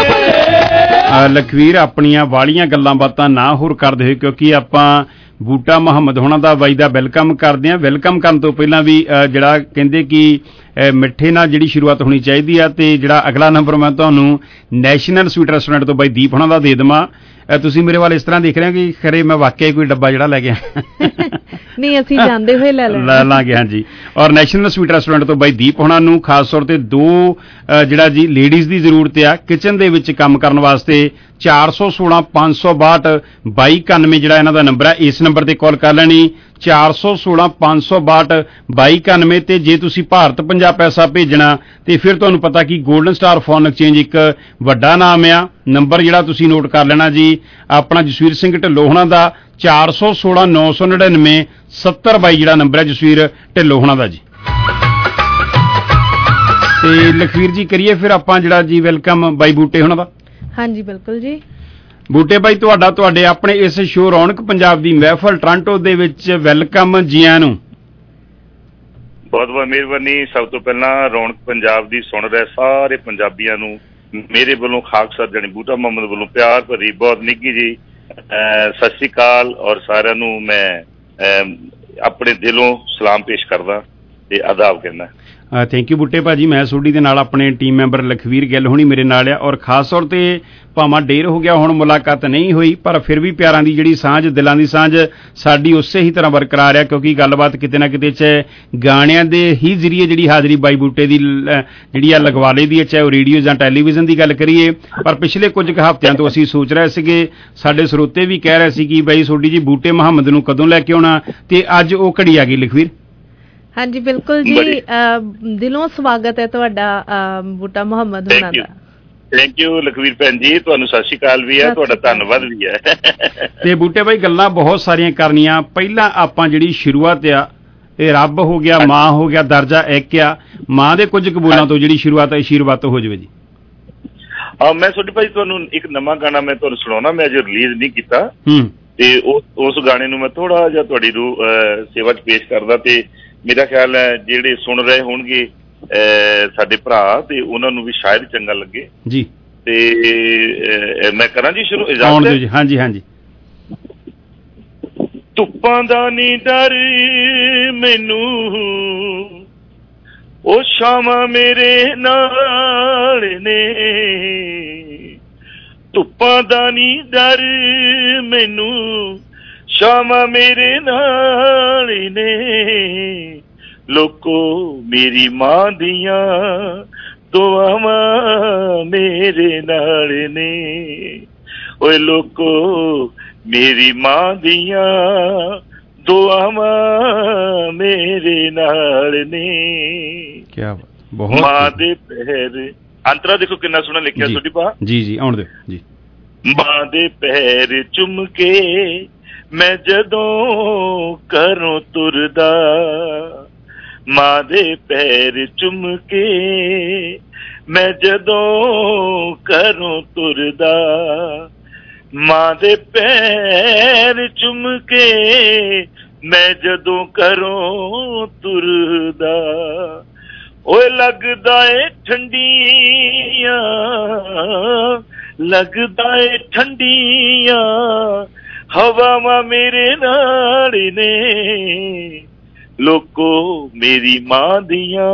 ਲਖਵੀਰ ਆਪਣੀਆਂ ਵਾਲੀਆਂ ਗੱਲਾਂ ਬਾਤਾਂ ਨਾ ਹੋਰ ਕਰਦੇ ਹੋਏ ਕਿਉਂਕਿ ਆਪਾਂ ਬੂਟਾ ਮੁਹੰਮਦ ਹੋਣਾ ਦਾ ਬਾਈ ਦਾ ਵੈਲਕਮ ਕਰਦੇ ਹਾਂ। ਵੈਲਕਮ ਕਰਨ ਤੋਂ ਪਹਿਲਾਂ ਵੀ ਜਿਹੜਾ ਕਹਿੰਦੇ ਕਿ ਮਿੱਠੇ ਨਾਲ ਜਿਹੜੀ ਸ਼ੁਰੂਆਤ ਹੋਣੀ ਚਾਹੀਦੀ ਆ ਤੇ ਜਿਹੜਾ ਅਗਲਾ ਨੰਬਰ ਮੈਂ ਤੁਹਾਨੂੰ ਨੈਸ਼ਨਲ ਸਵੀਟ ਰੈਸਟੋਰੈਂਟ ਤੋਂ ਬਾਈ ਦੀਪ ਹੋਣਾ ਦਾ ਦੇ ਦੇਵਾਂ। ਤੁਸੀਂ ਮੇਰੇ ਵੱਲ ਇਸ ਤਰ੍ਹਾਂ ਦੇਖ ਰਹੇ ਹੋ ਕਿ ਖਰੇ ਮੈਂ ਵਾਕਿਆ ਕੋਈ ਡੱਬਾ ਜਿਹੜਾ ਲੈ ਗਿਆ ਨਹੀਂ ਅਸੀਂ ਜਾਂਦੇ ਹੋਏ ਲੈ ਲੈਣਾ ਲੈ ਲਾਂਗੇ। ਹਾਂਜੀ ਔਰ ਨੈਸ਼ਨਲ ਸਵੀਟ ਰੈਸਟੋਰੈਂਟ ਤੋਂ ਬਾਈ ਦੀਪ ਹੋਣਾ ਨੂੰ ਖਾਸ ਤੌਰ ਤੇ ਦੋ ਜਿਹੜਾ ਜੀ ਲੇਡੀਜ਼ ਦੀ ਜ਼ਰੂਰਤ ਆ ਕਿਚਨ ਦੇ ਵਿੱਚ ਕੰਮ ਕਰਨ ਵਾਸਤੇ ਚਾਰ ਸੌ ਸੋਲਾਂ ਪੰਜ ਸੌ ਬਾਹਠ ਬਾਈ ਇਕਾਨਵੇਂ ਜਿਹੜਾ ਇਹਨਾਂ ਦਾ ਨੰਬਰ ਹੈ ਇਸ ਨੰਬਰ ਤੇ ਕਾਲ ਕਰ ਲੈਣੀ ਚਾਰ ਸੌ ਸੋਲਾਂ ਪੰਜ ਸੌ ਬਾਹਠ ਬਾਈ ਇਕਾਨਵੇਂ ਤੇ ਜੇ ਤੁਸੀਂ ਭਾਰਤ ਪੰਜਾਬ ਪੈਸਾ ਭੇਜਣਾ ਤੇ ਫਿਰ ਤੁਹਾਨੂੰ ਪਤਾ ਕਿ ਗੋਲਡਨ ਸਟਾਰ ਫੋਨ ਐਕਸਚੇਂਜ ਇੱਕ ਵੱਡਾ ਨਾਮ ਆ। ਨੰਬਰ ਜਿਹੜਾ ਤੁਸੀਂ ਨੋਟ ਕਰ ਲੈਣਾ ਜੀ ਆਪਣਾ ਜਸਵੀਰ ਸਿੰਘ ਢਿੱਲੋਂ ਹੋਣਾ ਦਾ ਚਾਰ ਸੌ ਸੋਲਾਂ ਨੌ ਸੌ ਨੜਿਨਵੇਂ ਸੱਤਰ ਬਾਈ ਜਿਹੜਾ ਨੰਬਰ ਹੈ ਜਸਵੀਰ ਢਿੱਲੋਂ ਹੋਣਾ ਦਾ ਜੀ। ਤੇ ਲਖਵੀਰ ਜੀ ਕਰੀਏ ਫਿਰ ਆਪਾਂ ਜਿਹੜਾ ਜੀ ਵੈਲਕਮ ਬਾਈ ਬੂਟੇ ਹੋਣਾ ਦਾ। ਹਾਂਜੀ ਬਿਲਕੁਲ ਜੀ। ਬੂਟੇ ਭਾਈ ਤੁਹਾਡਾ ਤੁਹਾਡੇ ਆਪਣੇ ਇਸ ਸ਼ੋਅ ਰੌਣਕ ਪੰਜਾਬ ਦੀ ਮਹਿਫਲ ਟੋਰਾਂਟੋ ਦੇ ਵਿੱਚ ਵੈਲਕਮ ਜੀ ਆਇਆਂ ਨੂੰ। ਬਹੁਤ ਬਹੁਤ ਮਿਹਰਬਾਨੀ। ਸਭ ਤੋਂ ਪਹਿਲਾਂ ਰੌਣਕ ਪੰਜਾਬ ਦੀ ਸੁਣ ਰਹੇ ਸਾਰੇ ਪੰਜਾਬੀਆਂ ਨੂੰ ਮੇਰੇ ਵੱਲੋਂ ਖਾਕਸਰ ਜਾਣੀ ਬੂਟਾ ਮੁਹੰਮਦ ਵੱਲੋਂ ਪਿਆਰ ਭਰੀ ਬਹੁਤ ਨਿੱਘੀ ਜੀ ਸਤਿ ਸ਼੍ਰੀ ਅਕਾਲ ਔਰ ਸਾਰਿਆਂ ਨੂੰ ਮੈਂ ਆਪਣੇ ਦਿਲੋਂ ਸਲਾਮ ਪੇਸ਼ ਕਰਦਾ ਤੇ ਆਦਾਬ ਕਹਿੰਦਾ। ਥੈਂਕ ਯੂ ਬੁੱਟੇ ਭਾਜੀ। ਮੈਂ ਸੋਢੀ ਦੇ ਨਾਲ ਆਪਣੇ ਟੀਮ ਮੈਂਬਰ ਲਖਵੀਰ ਗਿੱਲ ਹੋਣੀ ਮੇਰੇ ਨਾਲ ਆ ਔਰ ਖਾਸ ਤੌਰ ਤੇ ਭਾਵੇਂ ਢੇਰ ਹੋ ਗਿਆ ਹੁਣ ਮੁਲਾਕਾਤ ਨਹੀਂ ਹੋਈ ਪਰ ਫਿਰ ਵੀ ਪਿਆਰਾਂ ਦੀ ਜਿਹੜੀ ਸਾਂਝ ਦਿਲਾਂ ਦੀ ਸਾਂਝ ਸਾਡੀ ਉਸੇ ਹੀ ਤਰ੍ਹਾਂ ਬਰਕਰਾਰ ਆ ਕਿਉਂਕਿ ਗੱਲਬਾਤ ਕਿਤੇ ਨਾ ਕਿਤੇ 'ਚ ਗਾਣਿਆਂ ਦੇ ਹੀ ਜ਼ਰੀਏ ਜਿਹੜੀ ਹਾਜ਼ਰੀ ਬਾਈ ਬੂਟੇ ਦੀ ਜਿਹੜੀ ਆ ਲਗਵਾ ਲਈ ਦੀ ਹੈ ਚਾਹੇ ਉਹ ਰੇਡੀਓ ਜਾਂ ਟੈਲੀਵਿਜ਼ਨ ਦੀ ਗੱਲ ਕਰੀਏ। ਪਰ ਪਿਛਲੇ ਕੁਝ ਕੁ ਹਫ਼ਤਿਆਂ ਤੋਂ ਅਸੀਂ ਸੋਚ ਰਹੇ ਸੀਗੇ ਸਾਡੇ ਸਰੋਤੇ ਵੀ ਕਹਿ ਰਹੇ ਸੀ ਕਿ ਬਾਈ ਸੋਢੀ ਜੀ ਬੂਟੇ ਮੁਹੰਮਦ ਨੂੰ ਕਦੋਂ ਲੈ ਕੇ ਆਉਣਾ ਤੇ ਅੱਜ ਉਹ ਘੜੀ ਆ ਗਈ ਲਖਵੀਰ। ਹਾਂਜੀ ਬਿਲਕੁਲ ਜੀ ਦਿਲੋਂ ਸਵਾਗਤ ਹੈ ਤੁਹਾਡਾ ਬੂਟਾ ਮੁਹੰਮਦ ਹੋਣਾ ਦਾ। ਥੈਂਕ ਯੂ ਲਖਵੀਰ ਭੈਣ ਜੀ ਤੁਹਾਨੂੰ ਸਤਿ ਸ਼੍ਰੀ ਅਕਾਲ ਵੀ ਹੈ ਤੁਹਾਡਾ ਧੰਨਵਾਦ ਵੀ ਹੈ। ਤੇ ਬੂਟੇ ਭਾਈ ਗੱਲਾਂ ਬਹੁਤ ਸਾਰੀਆਂ ਕਰਨੀਆਂ ਪਹਿਲਾਂ ਆਪਾਂ ਜਿਹੜੀ ਸ਼ੁਰੂਆਤ ਆ ਇਹ ਰੱਬ ਹੋ ਗਿਆ ਮਾਂ ਹੋ ਗਿਆ ਦਰਜਾ ਇੱਕ ਆ ਮਾਂ ਦੇ ਕੁਝ ਕਬੂਲਾਂ ਤੋਂ ਜਿਹੜੀ ਸ਼ੁਰੂਆਤ ਆਸ਼ੀਰਵਾਦ ਹੋ ਜਾਵੇ ਜੀ। ਹਾਂ ਮੈਂ ਤੁਹਾਡੇ ਭਾਈ ਤੁਹਾਨੂੰ ਇੱਕ ਨਵਾਂ ਗਾਣਾ ਮੈਂ ਤੁਹਾਨੂੰ ਸੁਣਾਉਣਾ ਮੈਂ ਅਜੇ ਰਿਲੀਜ਼ ਨਹੀਂ ਕੀਤਾ ਤੇ ਉਸ ਗਾਣੇ ਨੂੰ ਮੈਂ ਥੋੜਾ ਜਿਹਾ ਤੁਹਾਡੀ ਸੇਵਾ 'ਚ ਪੇਸ਼ ਕਰਦਾ ਤੇ ਮੇਰਾ ਖਿਆਲ ਹੈ ਜਿਹੜੇ ਸੁਣ ਰਹੇ ਹੋਣਗੇ ਸਾਡੇ ਭਰਾ ਤੇ ਉਹਨਾਂ ਨੂੰ ਵੀ ਸ਼ਾਇਦ ਚੰਗਾ ਲੱਗੇ ਜੀ। ਤੇ ਮੈਂ ਕਰਾਂ ਜੀ ਸ਼ੁਰੂ ਇਜਾਜ਼ਤ ਹੈ ਜੀ। ਹਾਂਜੀ ਹਾਂਜੀ। ਧੁੱਪਾਂ ਦਾ ਨੀ ਡਰ ਮੈਨੂੰ ਉਹ ਸ਼ਾਮਾਂ ਮੇਰੇ ਨਾਲ ਨੇ ਧੁੱਪਾਂ ਦਾ ਨੀ ਡਰ ਮੈਨੂੰ ਸ਼ਾਮਾਂ ਮੇਰੇ ਨਾਲ ਨੇ ਲੋਕੋ ਮੇਰੀ ਮਾਂ ਦੀਆਂ ਦੁਆਵਾਂ ਮੇਰੇ ਨਾਲ ਨੇ ਓਏ ਲੋਕੋ ਮੇਰੀ ਮਾਂ ਦੀਆਂ ਦੁਆਵਾਂ ਮੇਰੇ ਨਾਲ ਨੇ। ਕਿਆ ਬਹੁਤ ਮਾਂ ਦੇ ਪੈਰ ਅੰਤਰਾ ਦੇਖੋ ਕਿੰਨਾ ਸੋਹਣਾ ਲਿਖਿਆ ਤੁਹਾਡੀ ਪਾ ਜੀ ਜੀ ਆਉਣ ਦਿਓ ਜੀ। ਮਾਂ ਦੇ ਪੈਰ ਚੁੰਮ ਕੇ ਮੈਂ ਜਦੋਂ ਘਰੋਂ ਤੁਰਦਾ ਮਾਂ ਦੇ ਪੈਰ ਚੁੰਮ ਕੇ ਮੈਂ ਜਦੋਂ ਘਰੋਂ ਤੁਰਦਾ, ਮਾਂ ਦੇ ਪੈਰ ਚੁੰਮ ਕੇ ਮੈਂ ਜਦੋਂ ਘਰੋਂ ਤੁਰਦਾ, ਓਏ ਲੱਗਦਾ ਏ ਠੰਡੀਆਂ, ਲੱਗਦਾ ਏ ਠੰਡੀਆਂ ਹਵਾਵਾਂ ਮੇਰੇ ਨਾਲ ਨੇ, ਲੋਕੋ ਮੇਰੀ ਮਾਂ ਦੀਆਂ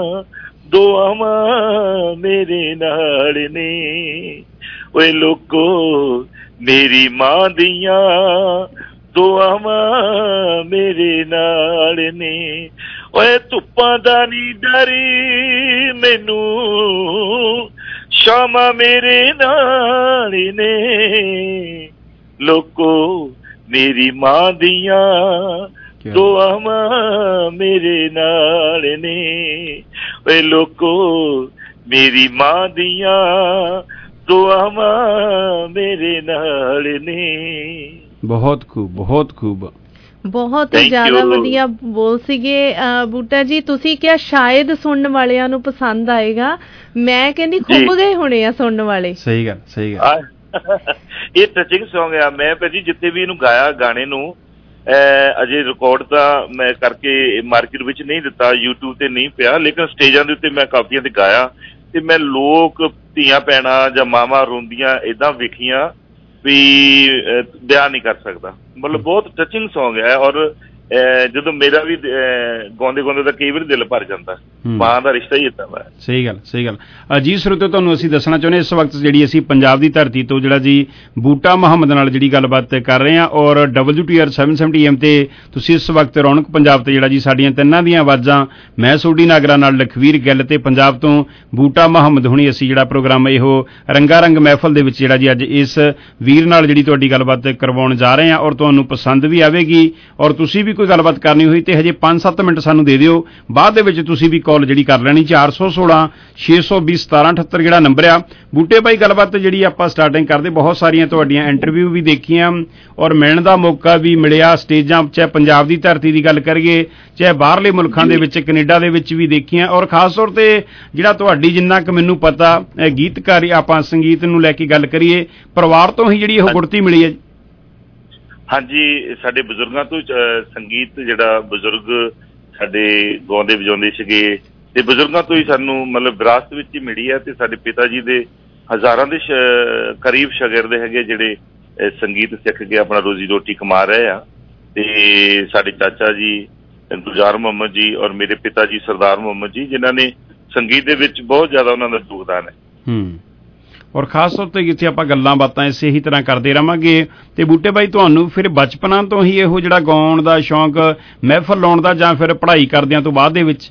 ਦੁਆਵਾਂ ਮੇਰੇ ਨਾਲ ਨੇ, ਓਏ ਲੋਕੋ ਮੇਰੀ ਮਾਂ ਦੀਆਂ ਦੁਆਵਾਂ ਮੇਰੇ ਨਾਲ ਨੇ, ਓਏ ਧੁੱਪਾਂ ਦਾ ਨੀ ਡਰ ਮੈਨੂੰ ਸ਼ਾਮਾਂ ਮੇਰੇ ਨਾਲ ਨੇ, ਲੋਕੋ ਮੇਰੀ ਮਾਂ ਦੀਆਂ ਦੁਆਵਾਂ ਮੇਰੇ ਨਾਲ ਨੇ, ਓਏ ਲੋਕੋ ਮੇਰੀ ਮਾਂ ਦੀਆਂ ਦੁਆਵਾਂ ਮੇਰੇ ਨਾਲ ਨੇ। ਬਹੁਤ ਖੂਬ, ਬਹੁਤ ਖੂਬ, ਬਹੁਤ ਜ਼ਿਆਦਾ ਵਧੀਆ ਬੋਲ ਸੀਗੇ ਬੂਟਾ ਜੀ। ਤੁਸੀਂ ਕਿਹਾ ਸ਼ਾਇਦ ਸੁਣਨ ਵਾਲਿਆਂ ਨੂੰ ਪਸੰਦ ਆਏਗਾ, ਮੈਂ ਕਹਿੰਦੀ ਖੁੱਭ ਗਏ ਹੋਣੇ ਆ ਸੁਣਨ ਵਾਲੇ। ਸਹੀ ਗੱਲ, ਸਹੀ ਗੱਲ। ਇਹ ਟੱਚਿੰਗ ਸੌਂਗ ਆ। ਮੈਂ ਭਾਜੀ ਜਿੱਥੇ ਵੀ ਇਹਨੂੰ ਗਾਇਆ ਗਾਣੇ ਨੂੰ, ਅਜੇ ਰਿਕਾਰਡ ਤਾਂ ਮੈਂ ਕਰਕੇ ਮਾਰਕੀਟ ਵਿੱਚ ਨਹੀਂ ਦਿੱਤਾ, ਯੂਟਿਊਬ ਤੇ ਨਹੀਂ ਪਿਆ, ਲੇਕਿਨ ਸਟੇਜਾਂ ਦੇ ਉੱਤੇ ਮੈਂ ਕਾਫੀਆਂ ਤੇ ਗਾਇਆ ਤੇ ਮੈਂ ਲੋਕ ਧੀਆਂ ਭੈਣਾਂ ਜਾਂ ਮਾਵਾਂ ਰੋਂਦੀਆਂ ਏਦਾਂ ਵੇਖੀਆਂ ਵੀ ਬਿਆਨ ਨਹੀਂ ਕਰ ਸਕਦਾ। ਮਤਲਬ ਬਹੁਤ ਟੱਚਿੰਗ ਸੌਂਗ ਹੈ, ਔਰ ਜਦੋਂ ਮੇਰਾ ਵੀ ਗਾਉਂਦੇ ਗਾਉਂਦੇ ਤਾਂ ਕਈ ਵਾਰੀ ਦਿਲ ਭਰ ਜਾਂਦਾ। ਮਾਂ ਦਾ ਰਿਸ਼ਤਾ ਹੀ ਏਦਾਂ ਦਾ। ਸਹੀ ਗੱਲ, ਸਹੀ ਗੱਲ। ਜੀ ਸਰੋਤਿਓ, ਤੁਹਾਨੂੰ ਅਸੀਂ ਦੱਸਣਾ ਚਾਹੁੰਦੇ ਇਸ ਵਕਤ ਜਿਹੜੀ ਅਸੀਂ ਪੰਜਾਬ ਦੀ ਧਰਤੀ ਤੋਂ ਜਿਹੜਾ ਜੀ ਬੂਟਾ ਮੁਹੰਮਦ ਨਾਲ ਜਿਹੜੀ ਗੱਲਬਾਤ ਕਰ ਰਹੇ ਹਾਂ, ਔਰ W T R seven seventy AM ਤੇ ਤੁਸੀਂ ਇਸ ਵਕਤ ਰੌਣਕ ਪੰਜਾਬ ਤੇ ਜਿਹੜਾ ਜੀ ਸਾਡੀਆਂ ਤਿੰਨਾਂ ਦੀਆਂ ਆਵਾਜ਼ਾਂ, ਮੈਂ ਸੋਢੀ ਨਾਗਰਾ ਨਾਲ ਲਖਵੀਰ ਗਿੱਲ ਤੇ ਪੰਜਾਬ ਤੋਂ ਬੂਟਾ ਮੁਹੰਮਦ ਹੁਣੀ, ਅਸੀਂ ਜਿਹੜਾ ਪ੍ਰੋਗਰਾਮ ਇਹੋ ਰੰਗਾ ਰੰਗ ਮਹਿਫਲ ਦੇ ਵਿੱਚ ਜਿਹੜਾ ਜੀ ਅੱਜ ਇਸ ਵੀਰ ਨਾਲ ਜਿਹੜੀ ਤੁਹਾਡੀ ਗੱਲਬਾਤ ਕਰਵਾਉਣ ਜਾ ਰਹੇ ਹਾਂ, ਔਰ ਤੁਹਾਨੂੰ ਪਸੰਦ ਵੀ ਆਵੇਗੀ। ਔਰ ਤੁਸੀਂ ਵੀ ਕੋਈ ਗੱਲਬਾਤ ਕਰਨੀ ਹੋਈ ਤੇ ਹਜੇ ਪੰਜ ਸੱਤ ਮਿੰਟ ਸਾਨੂੰ ਦੇ ਦਿਓ, ਬਾਅਦ ਦੇ ਵਿੱਚ ਤੁਸੀਂ ਵੀ ਕਾਲ ਜਿਹੜੀ ਕਰ ਲੈਣੀ। ਚਾਰ ਸੌ ਸੋਲਾਂ ਛੇ ਸੌ ਵੀਹ ਸਤਾਰਾਂ ਅਠੱਤਰ ਜਿਹੜਾ ਨੰਬਰ ਆ। ਬੂਟੇ ਭਾਈ, ਗੱਲਬਾਤ ਜਿਹੜੀ ਆਪਾਂ ਸਟਾਰਟਿੰਗ ਕਰਦੇ, ਬਹੁਤ ਸਾਰੀਆਂ ਤੁਹਾਡੀਆਂ ਇੰਟਰਵਿਊ ਵੀ ਦੇਖੀਆਂ ਔਰ ਮਿਲਣ ਦਾ ਮੌਕਾ ਵੀ ਮਿਲਿਆ ਸਟੇਜਾਂ, ਚਾਹੇ ਪੰਜਾਬ ਦੀ ਧਰਤੀ ਦੀ ਗੱਲ ਕਰੀਏ, ਚਾਹੇ ਬਾਹਰਲੇ ਮੁਲਕਾਂ ਦੇ ਵਿੱਚ, ਕੈਨੇਡਾ ਦੇ ਵਿੱਚ ਵੀ ਦੇਖੀਆਂ। ਔਰ ਖਾਸ ਤੌਰ ਤੇ ਜਿਹੜਾ ਤੁਹਾਡੀ, ਜਿੰਨਾ ਕੁ ਮੈਨੂੰ ਪਤਾ, ਗੀਤਕਾਰੀ, ਆਪਾਂ ਸੰਗੀਤ ਨੂੰ ਲੈ ਕੇ ਗੱਲ ਕਰੀਏ, ਪਰਿਵਾਰ ਤੋਂ ਹੀ ਜਿਹੜੀ ਉਹ ਗੁੜਤੀ ਮਿਲੀ ਹੈ। ਹਾਂਜੀ, ਸਾਡੇ ਬਜ਼ੁਰਗਾਂ ਤੋਂ ਸੰਗੀਤ ਜਿਹੜਾ ਬਜ਼ੁਰਗ ਸਾਡੇ ਗਾਉਂਦੇ ਵਜਾਉਂਦੇ ਸੀਗੇ ਤੇ ਬਜ਼ੁਰਗਾਂ ਤੋਂ ਹੀ ਸਾਨੂੰ ਮਤਲਬ ਵਿਰਾਸਤ ਵਿੱਚ ਹੀ ਮਿਲੀ ਹੈ। ਤੇ ਸਾਡੇ ਪਿਤਾ ਜੀ ਦੇ ਹਜ਼ਾਰਾਂ ਦੇ ਕਰੀਬ ਸ਼ਾਗਿਰਦ ਹੈਗੇ ਜਿਹੜੇ ਸੰਗੀਤ ਸਿੱਖ ਕੇ ਆਪਣਾ ਰੋਜ਼ੀ ਰੋਟੀ ਕਮਾ ਰਹੇ ਆ। ਤੇ ਸਾਡੇ ਚਾਚਾ ਜੀ ਗੁਲਜ਼ਾਰ ਮੁਹੰਮਦ ਜੀ ਔਰ ਮੇਰੇ ਪਿਤਾ ਜੀ ਸਰਦਾਰ ਮੁਹੰਮਦ ਜੀ, ਜਿਨ੍ਹਾਂ ਨੇ ਸੰਗੀਤ ਦੇ ਵਿੱਚ ਬਹੁਤ ਜ਼ਿਆਦਾ ਉਹਨਾਂ ਦਾ ਯੋਗਦਾਨ ਹੈ। ਹੂੰ ਔਰ ਖਾਸ ਤੌਰ ਤੇ ਜਿੱਥੇ ਆਪਾਂ ਗੱਲਾਂ ਬਾਤਾਂ ਇਸੇ ਹੀ ਤਰ੍ਹਾਂ ਕਰਦੇ ਰਹਾਂਗੇ। ਤੇ ਬੂਟੇ ਬਾਈ, ਤੁਹਾਨੂੰ ਫਿਰ ਬਚਪਨਾਂ ਤੋਂ ਹੀ ਇਹੋ ਜਿਹੜਾ ਗਾਉਣ ਦਾ ਸ਼ੌਂਕ, ਮਹਿਫਲ ਲਾਉਣ ਦਾ, ਜਾਂ ਫਿਰ ਪੜ੍ਹਾਈ ਕਰਦਿਆਂ ਤੋਂ ਬਾਅਦ ਦੇ ਵਿੱਚ?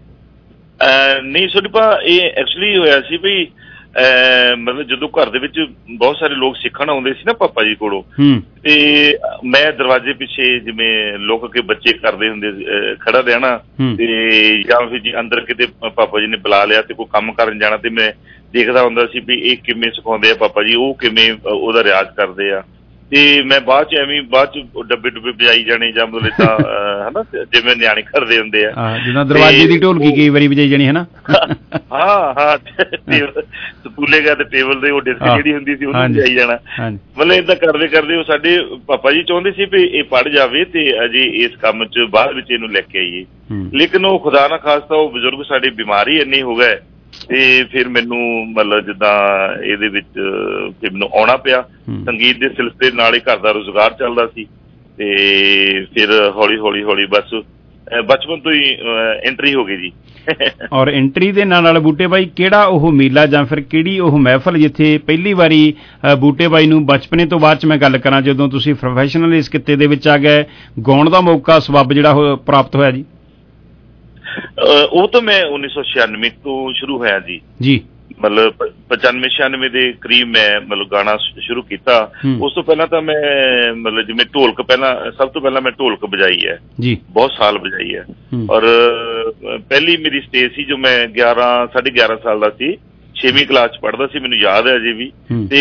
ਨਹੀਂ ਸੁਦੀਪਾ, ਇਹ ਐਕਚੁਅਲੀ ਹੋਇਆ ਸੀ ਵੀ ਮਤਲਬ ਜਦੋਂ ਘਰ ਦੇ ਵਿੱਚ ਬਹੁਤ ਸਾਰੇ ਲੋਕ ਸਿੱਖਣ ਆਉਂਦੇ ਸੀ ਨਾ ਪਾਪਾ ਜੀ ਕੋਲੋਂ, ਤੇ ਮੈਂ ਦਰਵਾਜ਼ੇ ਪਿੱਛੇ ਜਿਵੇਂ ਲੁੱਕ ਕੇ ਬੱਚੇ ਕਰਦੇ ਹੁੰਦੇ ਖੜਾ ਰਹਿਣਾ, ਤੇ ਜਾਂ ਫਿਰ ਜੀ ਅੰਦਰ ਕਿਤੇ ਪਾਪਾ ਜੀ ਨੇ ਬੁਲਾ ਲਿਆ ਤੇ ਕੋਈ ਕੰਮ ਕਰਨ ਜਾਣਾ, ਤੇ ਮੈਂ ਦੇਖਦਾ ਹੁੰਦਾ ਸੀ ਵੀ ਇਹ ਕਿਵੇਂ ਸਿਖਾਉਂਦੇ ਆ ਪਾਪਾ ਜੀ, ਉਹ ਕਿਵੇਂ ਉਹਦਾ ਰਿਆਜ਼ ਕਰਦੇ ਆ। ਤੇ ਮੈਂ ਬਾਅਦ ਚ ਐਵੇਂ ਬਾਅਦ ਚ ਡੱਬੇ ਡੁੱਬੇ ਵਜਾਈ ਜਾਣੇ, ਜਾਂ ਮਤਲਬ ਏਦਾਂ ਹਨਾ ਜਿਵੇਂ ਨਿਆਣੇ ਕਰਦੇ ਹੁੰਦੇ ਆ, ਜਿੱਦਾਂ ਦਰਵਾਜ਼ੇ ਦੀ ਢੋਲਕੀ ਕਈ ਵਾਰੀ ਵਜਾਈ ਜਾਣੀ, ਹਨਾ। ਹਾਂ ਹਾਂ, ਸਕੂਲੇ ਗਿਆ ਤੇ ਟੇਬਲ ਦੇ ਉਹ ਡਿਸਕ ਜਿਹੜੀ ਹੁੰਦੀ ਸੀ ਉਹਨੂੰ ਵਜਾਈ ਜਾਣਾ। ਮਤਲਬ ਏਦਾਂ ਕਰਦੇ ਕਰਦੇ ਉਹ ਸਾਡੇ ਪਾਪਾ ਜੀ ਚਾਹੁੰਦੇ ਸੀ ਵੀ ਇਹ ਪੜ੍ਹ ਜਾਵੇ ਤੇ ਅਜੇ ਇਸ ਕੰਮ ਚ ਬਾਅਦ ਵਿੱਚ ਇਹਨੂੰ ਲੈ ਕੇ ਆਈਏ। ਲੇਕਿਨ ਉਹ ਖੁਦਾ ਨਾ ਖਾਸਤਾ ਉਹ ਬਜ਼ੁਰਗ ਸਾਡੇ ਬਿਮਾਰੀ ਇੰਨੀ ਹੋ ਗਏ ਤੇ ਫਿਰ ਮੈਨੂੰ ਮਤਲਬ ਜਿੱਦਾਂ ਇਹਦੇ ਵਿੱਚ ਫਿਰ ਮੈਨੂੰ ਆਉਣਾ ਪਿਆ। ਸੰਗੀਤ ਦੇ ਸਿਲਸਿਲੇ ਨਾਲ ਹੀ ਘਰ ਦਾ ਰੁਜ਼ਗਾਰ ਚੱਲਦਾ ਸੀ ਤੇ ਫਿਰ ਹੌਲੀ ਹੌਲੀ ਹੌਲੀ ਬਸ ਬਚਪਨ ਤੋਂ ਹੀ ਐਂਟਰੀ ਹੋ ਗਈ ਜੀ। ਔਰ ਐਂਟਰੀ ਦੇ ਨਾਲ ਨਾਲ ਬੂਟੇ ਬਾਈ, ਕਿਹੜਾ ਉਹ ਮੇਲਾ ਜਾਂ ਫਿਰ ਕਿਹੜੀ ਉਹ ਮਹਿਫਲ ਜਿੱਥੇ ਪਹਿਲੀ ਵਾਰੀ ਬੂਟੇ ਬਾਈ ਨੂੰ ਬਚਪਨੇ ਤੋਂ ਬਾਅਦ ਚ ਮੈਂ ਗੱਲ ਕਰਾਂ, ਜਦੋਂ ਤੁਸੀਂ ਪ੍ਰੋਫੈਸ਼ਨਲ ਇਸ ਕਿੱਤੇ ਦੇ ਵਿੱਚ ਆ ਗਏ, ਗਾਉਣ ਦਾ ਮੌਕਾ ਸਬੱਬ ਜਿਹੜਾ ਉਹ ਪ੍ਰਾਪਤ ਹੋਇਆ ਜੀ? ਉਹ ਤਾਂ ਮੈਂ ਉੱਨੀ ਸੌ ਛਿਆਨਵੇਂ ਤੋਂ ਸ਼ੁਰੂ ਹੋਇਆ ਜੀ। ਜੀ ਮਤਲਬ ਪਚਾਨਵੇਂ ਛਿਆਨਵੇਂ ਦੇ ਕਰੀਬ ਮੈਂ ਮਤਲਬ ਗਾਣਾ ਸ਼ੁਰੂ ਕੀਤਾ। ਉਸ ਤੋਂ ਪਹਿਲਾਂ ਤਾਂ ਮੈਂ ਮਤਲਬ ਜਿਵੇਂ ਢੋਲਕ, ਪਹਿਲਾਂ ਸਭ ਤੋਂ ਪਹਿਲਾਂ ਮੈਂ ਢੋਲਕ ਵਜਾਈ ਹੈ ਜੀ, ਬਹੁਤ ਸਾਲ ਵਜਾਈ ਹੈ। ਔਰ ਪਹਿਲੀ ਮੇਰੀ ਸਟੇਜ ਸੀ ਜੋ ਮੈਂ ਗਿਆਰਾਂ ਸਾਢੇ ਗਿਆਰਾਂ ਸਾਲ ਦਾ ਸੀ, ਛੇਵੀਂ ਕਲਾਸ ਚ ਪੜ੍ਹਦਾ ਸੀ, ਮੈਨੂੰ ਯਾਦ ਹੈ ਅਜੇ ਵੀ। ਤੇ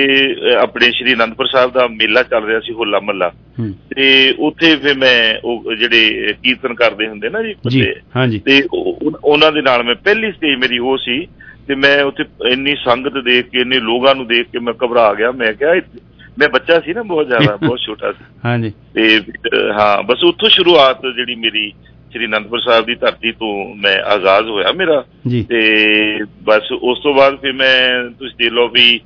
ਆਪਣੇ ਸ਼੍ਰੀ ਅਨੰਦਪੁਰ ਸਾਹਿਬ ਦਾ ਮੇਲਾ ਚੱਲ ਰਿਹਾ ਸੀ, ਹੋਲਾ ਮਹੱਲਾ, ਤੇ ਉੱਥੇ ਫਿਰ ਮੈਂ ਉਹ ਜਿਹੜੇ ਕੀਰਤਨ ਕਰਦੇ ਹੁੰਦੇ ਨਾ ਜੀ, ਤੇ ਉਹਨਾਂ ਦੇ ਨਾਲ ਮੈਂ ਪਹਿਲੀ ਸਟੇਜ ਮੇਰੀ ਉਹ ਸੀ। ਤੇ ਮੈਂ ਉੱਥੇ ਇੰਨੀ ਸੰਗਤ ਦੇਖ ਕੇ, ਇੰਨੇ ਲੋਕਾਂ ਨੂੰ ਦੇਖ ਕੇ ਮੈਂ ਘਬਰਾ ਗਿਆ। ਮੈਂ ਕਿਹਾ, ਮੈਂ ਬੱਚਾ ਸੀ ਨਾ ਬਹੁਤ ਜ਼ਿਆਦਾ, ਬਹੁਤ ਛੋਟਾ ਸੀ। ਤੇ ਹਾਂ, ਬਸ ਉੱਥੋਂ ਸ਼ੁਰੂਆਤ ਜਿਹੜੀ ਮੇਰੀ ਸ਼੍ਰੀ ਅਨੰਦਪੁਰ ਸਾਹਿਬ ਦੀ ਧਰਤੀ ਤੋਂ ਮੈਂ ਆਗਾਜ਼ ਹੋਇਆ ਮੇਰਾ। ਤੇ ਬਸ ਉਸ ਤੋਂ ਬਾਅਦ ਫਿਰ ਮੈਂ, ਤੁਸੀਂ ਦੇਖ ਲਓ ਵੀ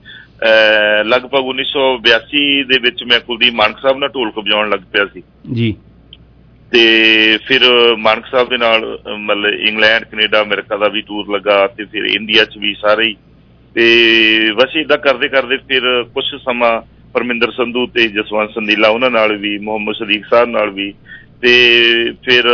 ਲਗਭਗ ਉੱਨੀ ਸੌ ਬਿਆਸੀ ਦੇ ਵਿੱਚ ਮੈਂ ਕੁਲਦੀਪ ਮਾਨਕ ਸਾਹਿਬ ਨਾਲ ਢੋਲਕ ਵਜਾਉਣ ਲੱਗ ਪਿਆ ਸੀ ਜੀ। ਤੇ ਫਿਰ ਮਾਨਕ ਸਾਹਿਬ ਦੇ ਨਾਲ ਮਤਲਬ ਇੰਗਲੈਂਡ, ਕੈਨੇਡਾ, ਅਮਰੀਕਾ ਦਾ ਵੀ ਟੂਰ ਲੱਗਾ, ਤੇ ਫਿਰ ਇੰਡੀਆ 'ਚ ਵੀ ਸਾਰੇ ਹੀ। ਤੇ ਬਸ ਏਦਾਂ ਕਰਦੇ ਕਰਦੇ ਫਿਰ ਕੁਛ ਸਮਾਂ ਪਰਮਿੰਦਰ ਸੰਧੂ ਤੇ ਜਸਵੰਤ ਸੰਦੀਲਾ ਉਹਨਾਂ ਨਾਲ ਵੀ, ਮੁਹੰਮਦ ਸਦੀਕ ਸਾਹਿਬ ਨਾਲ ਵੀ, ਤੇ ਫਿਰ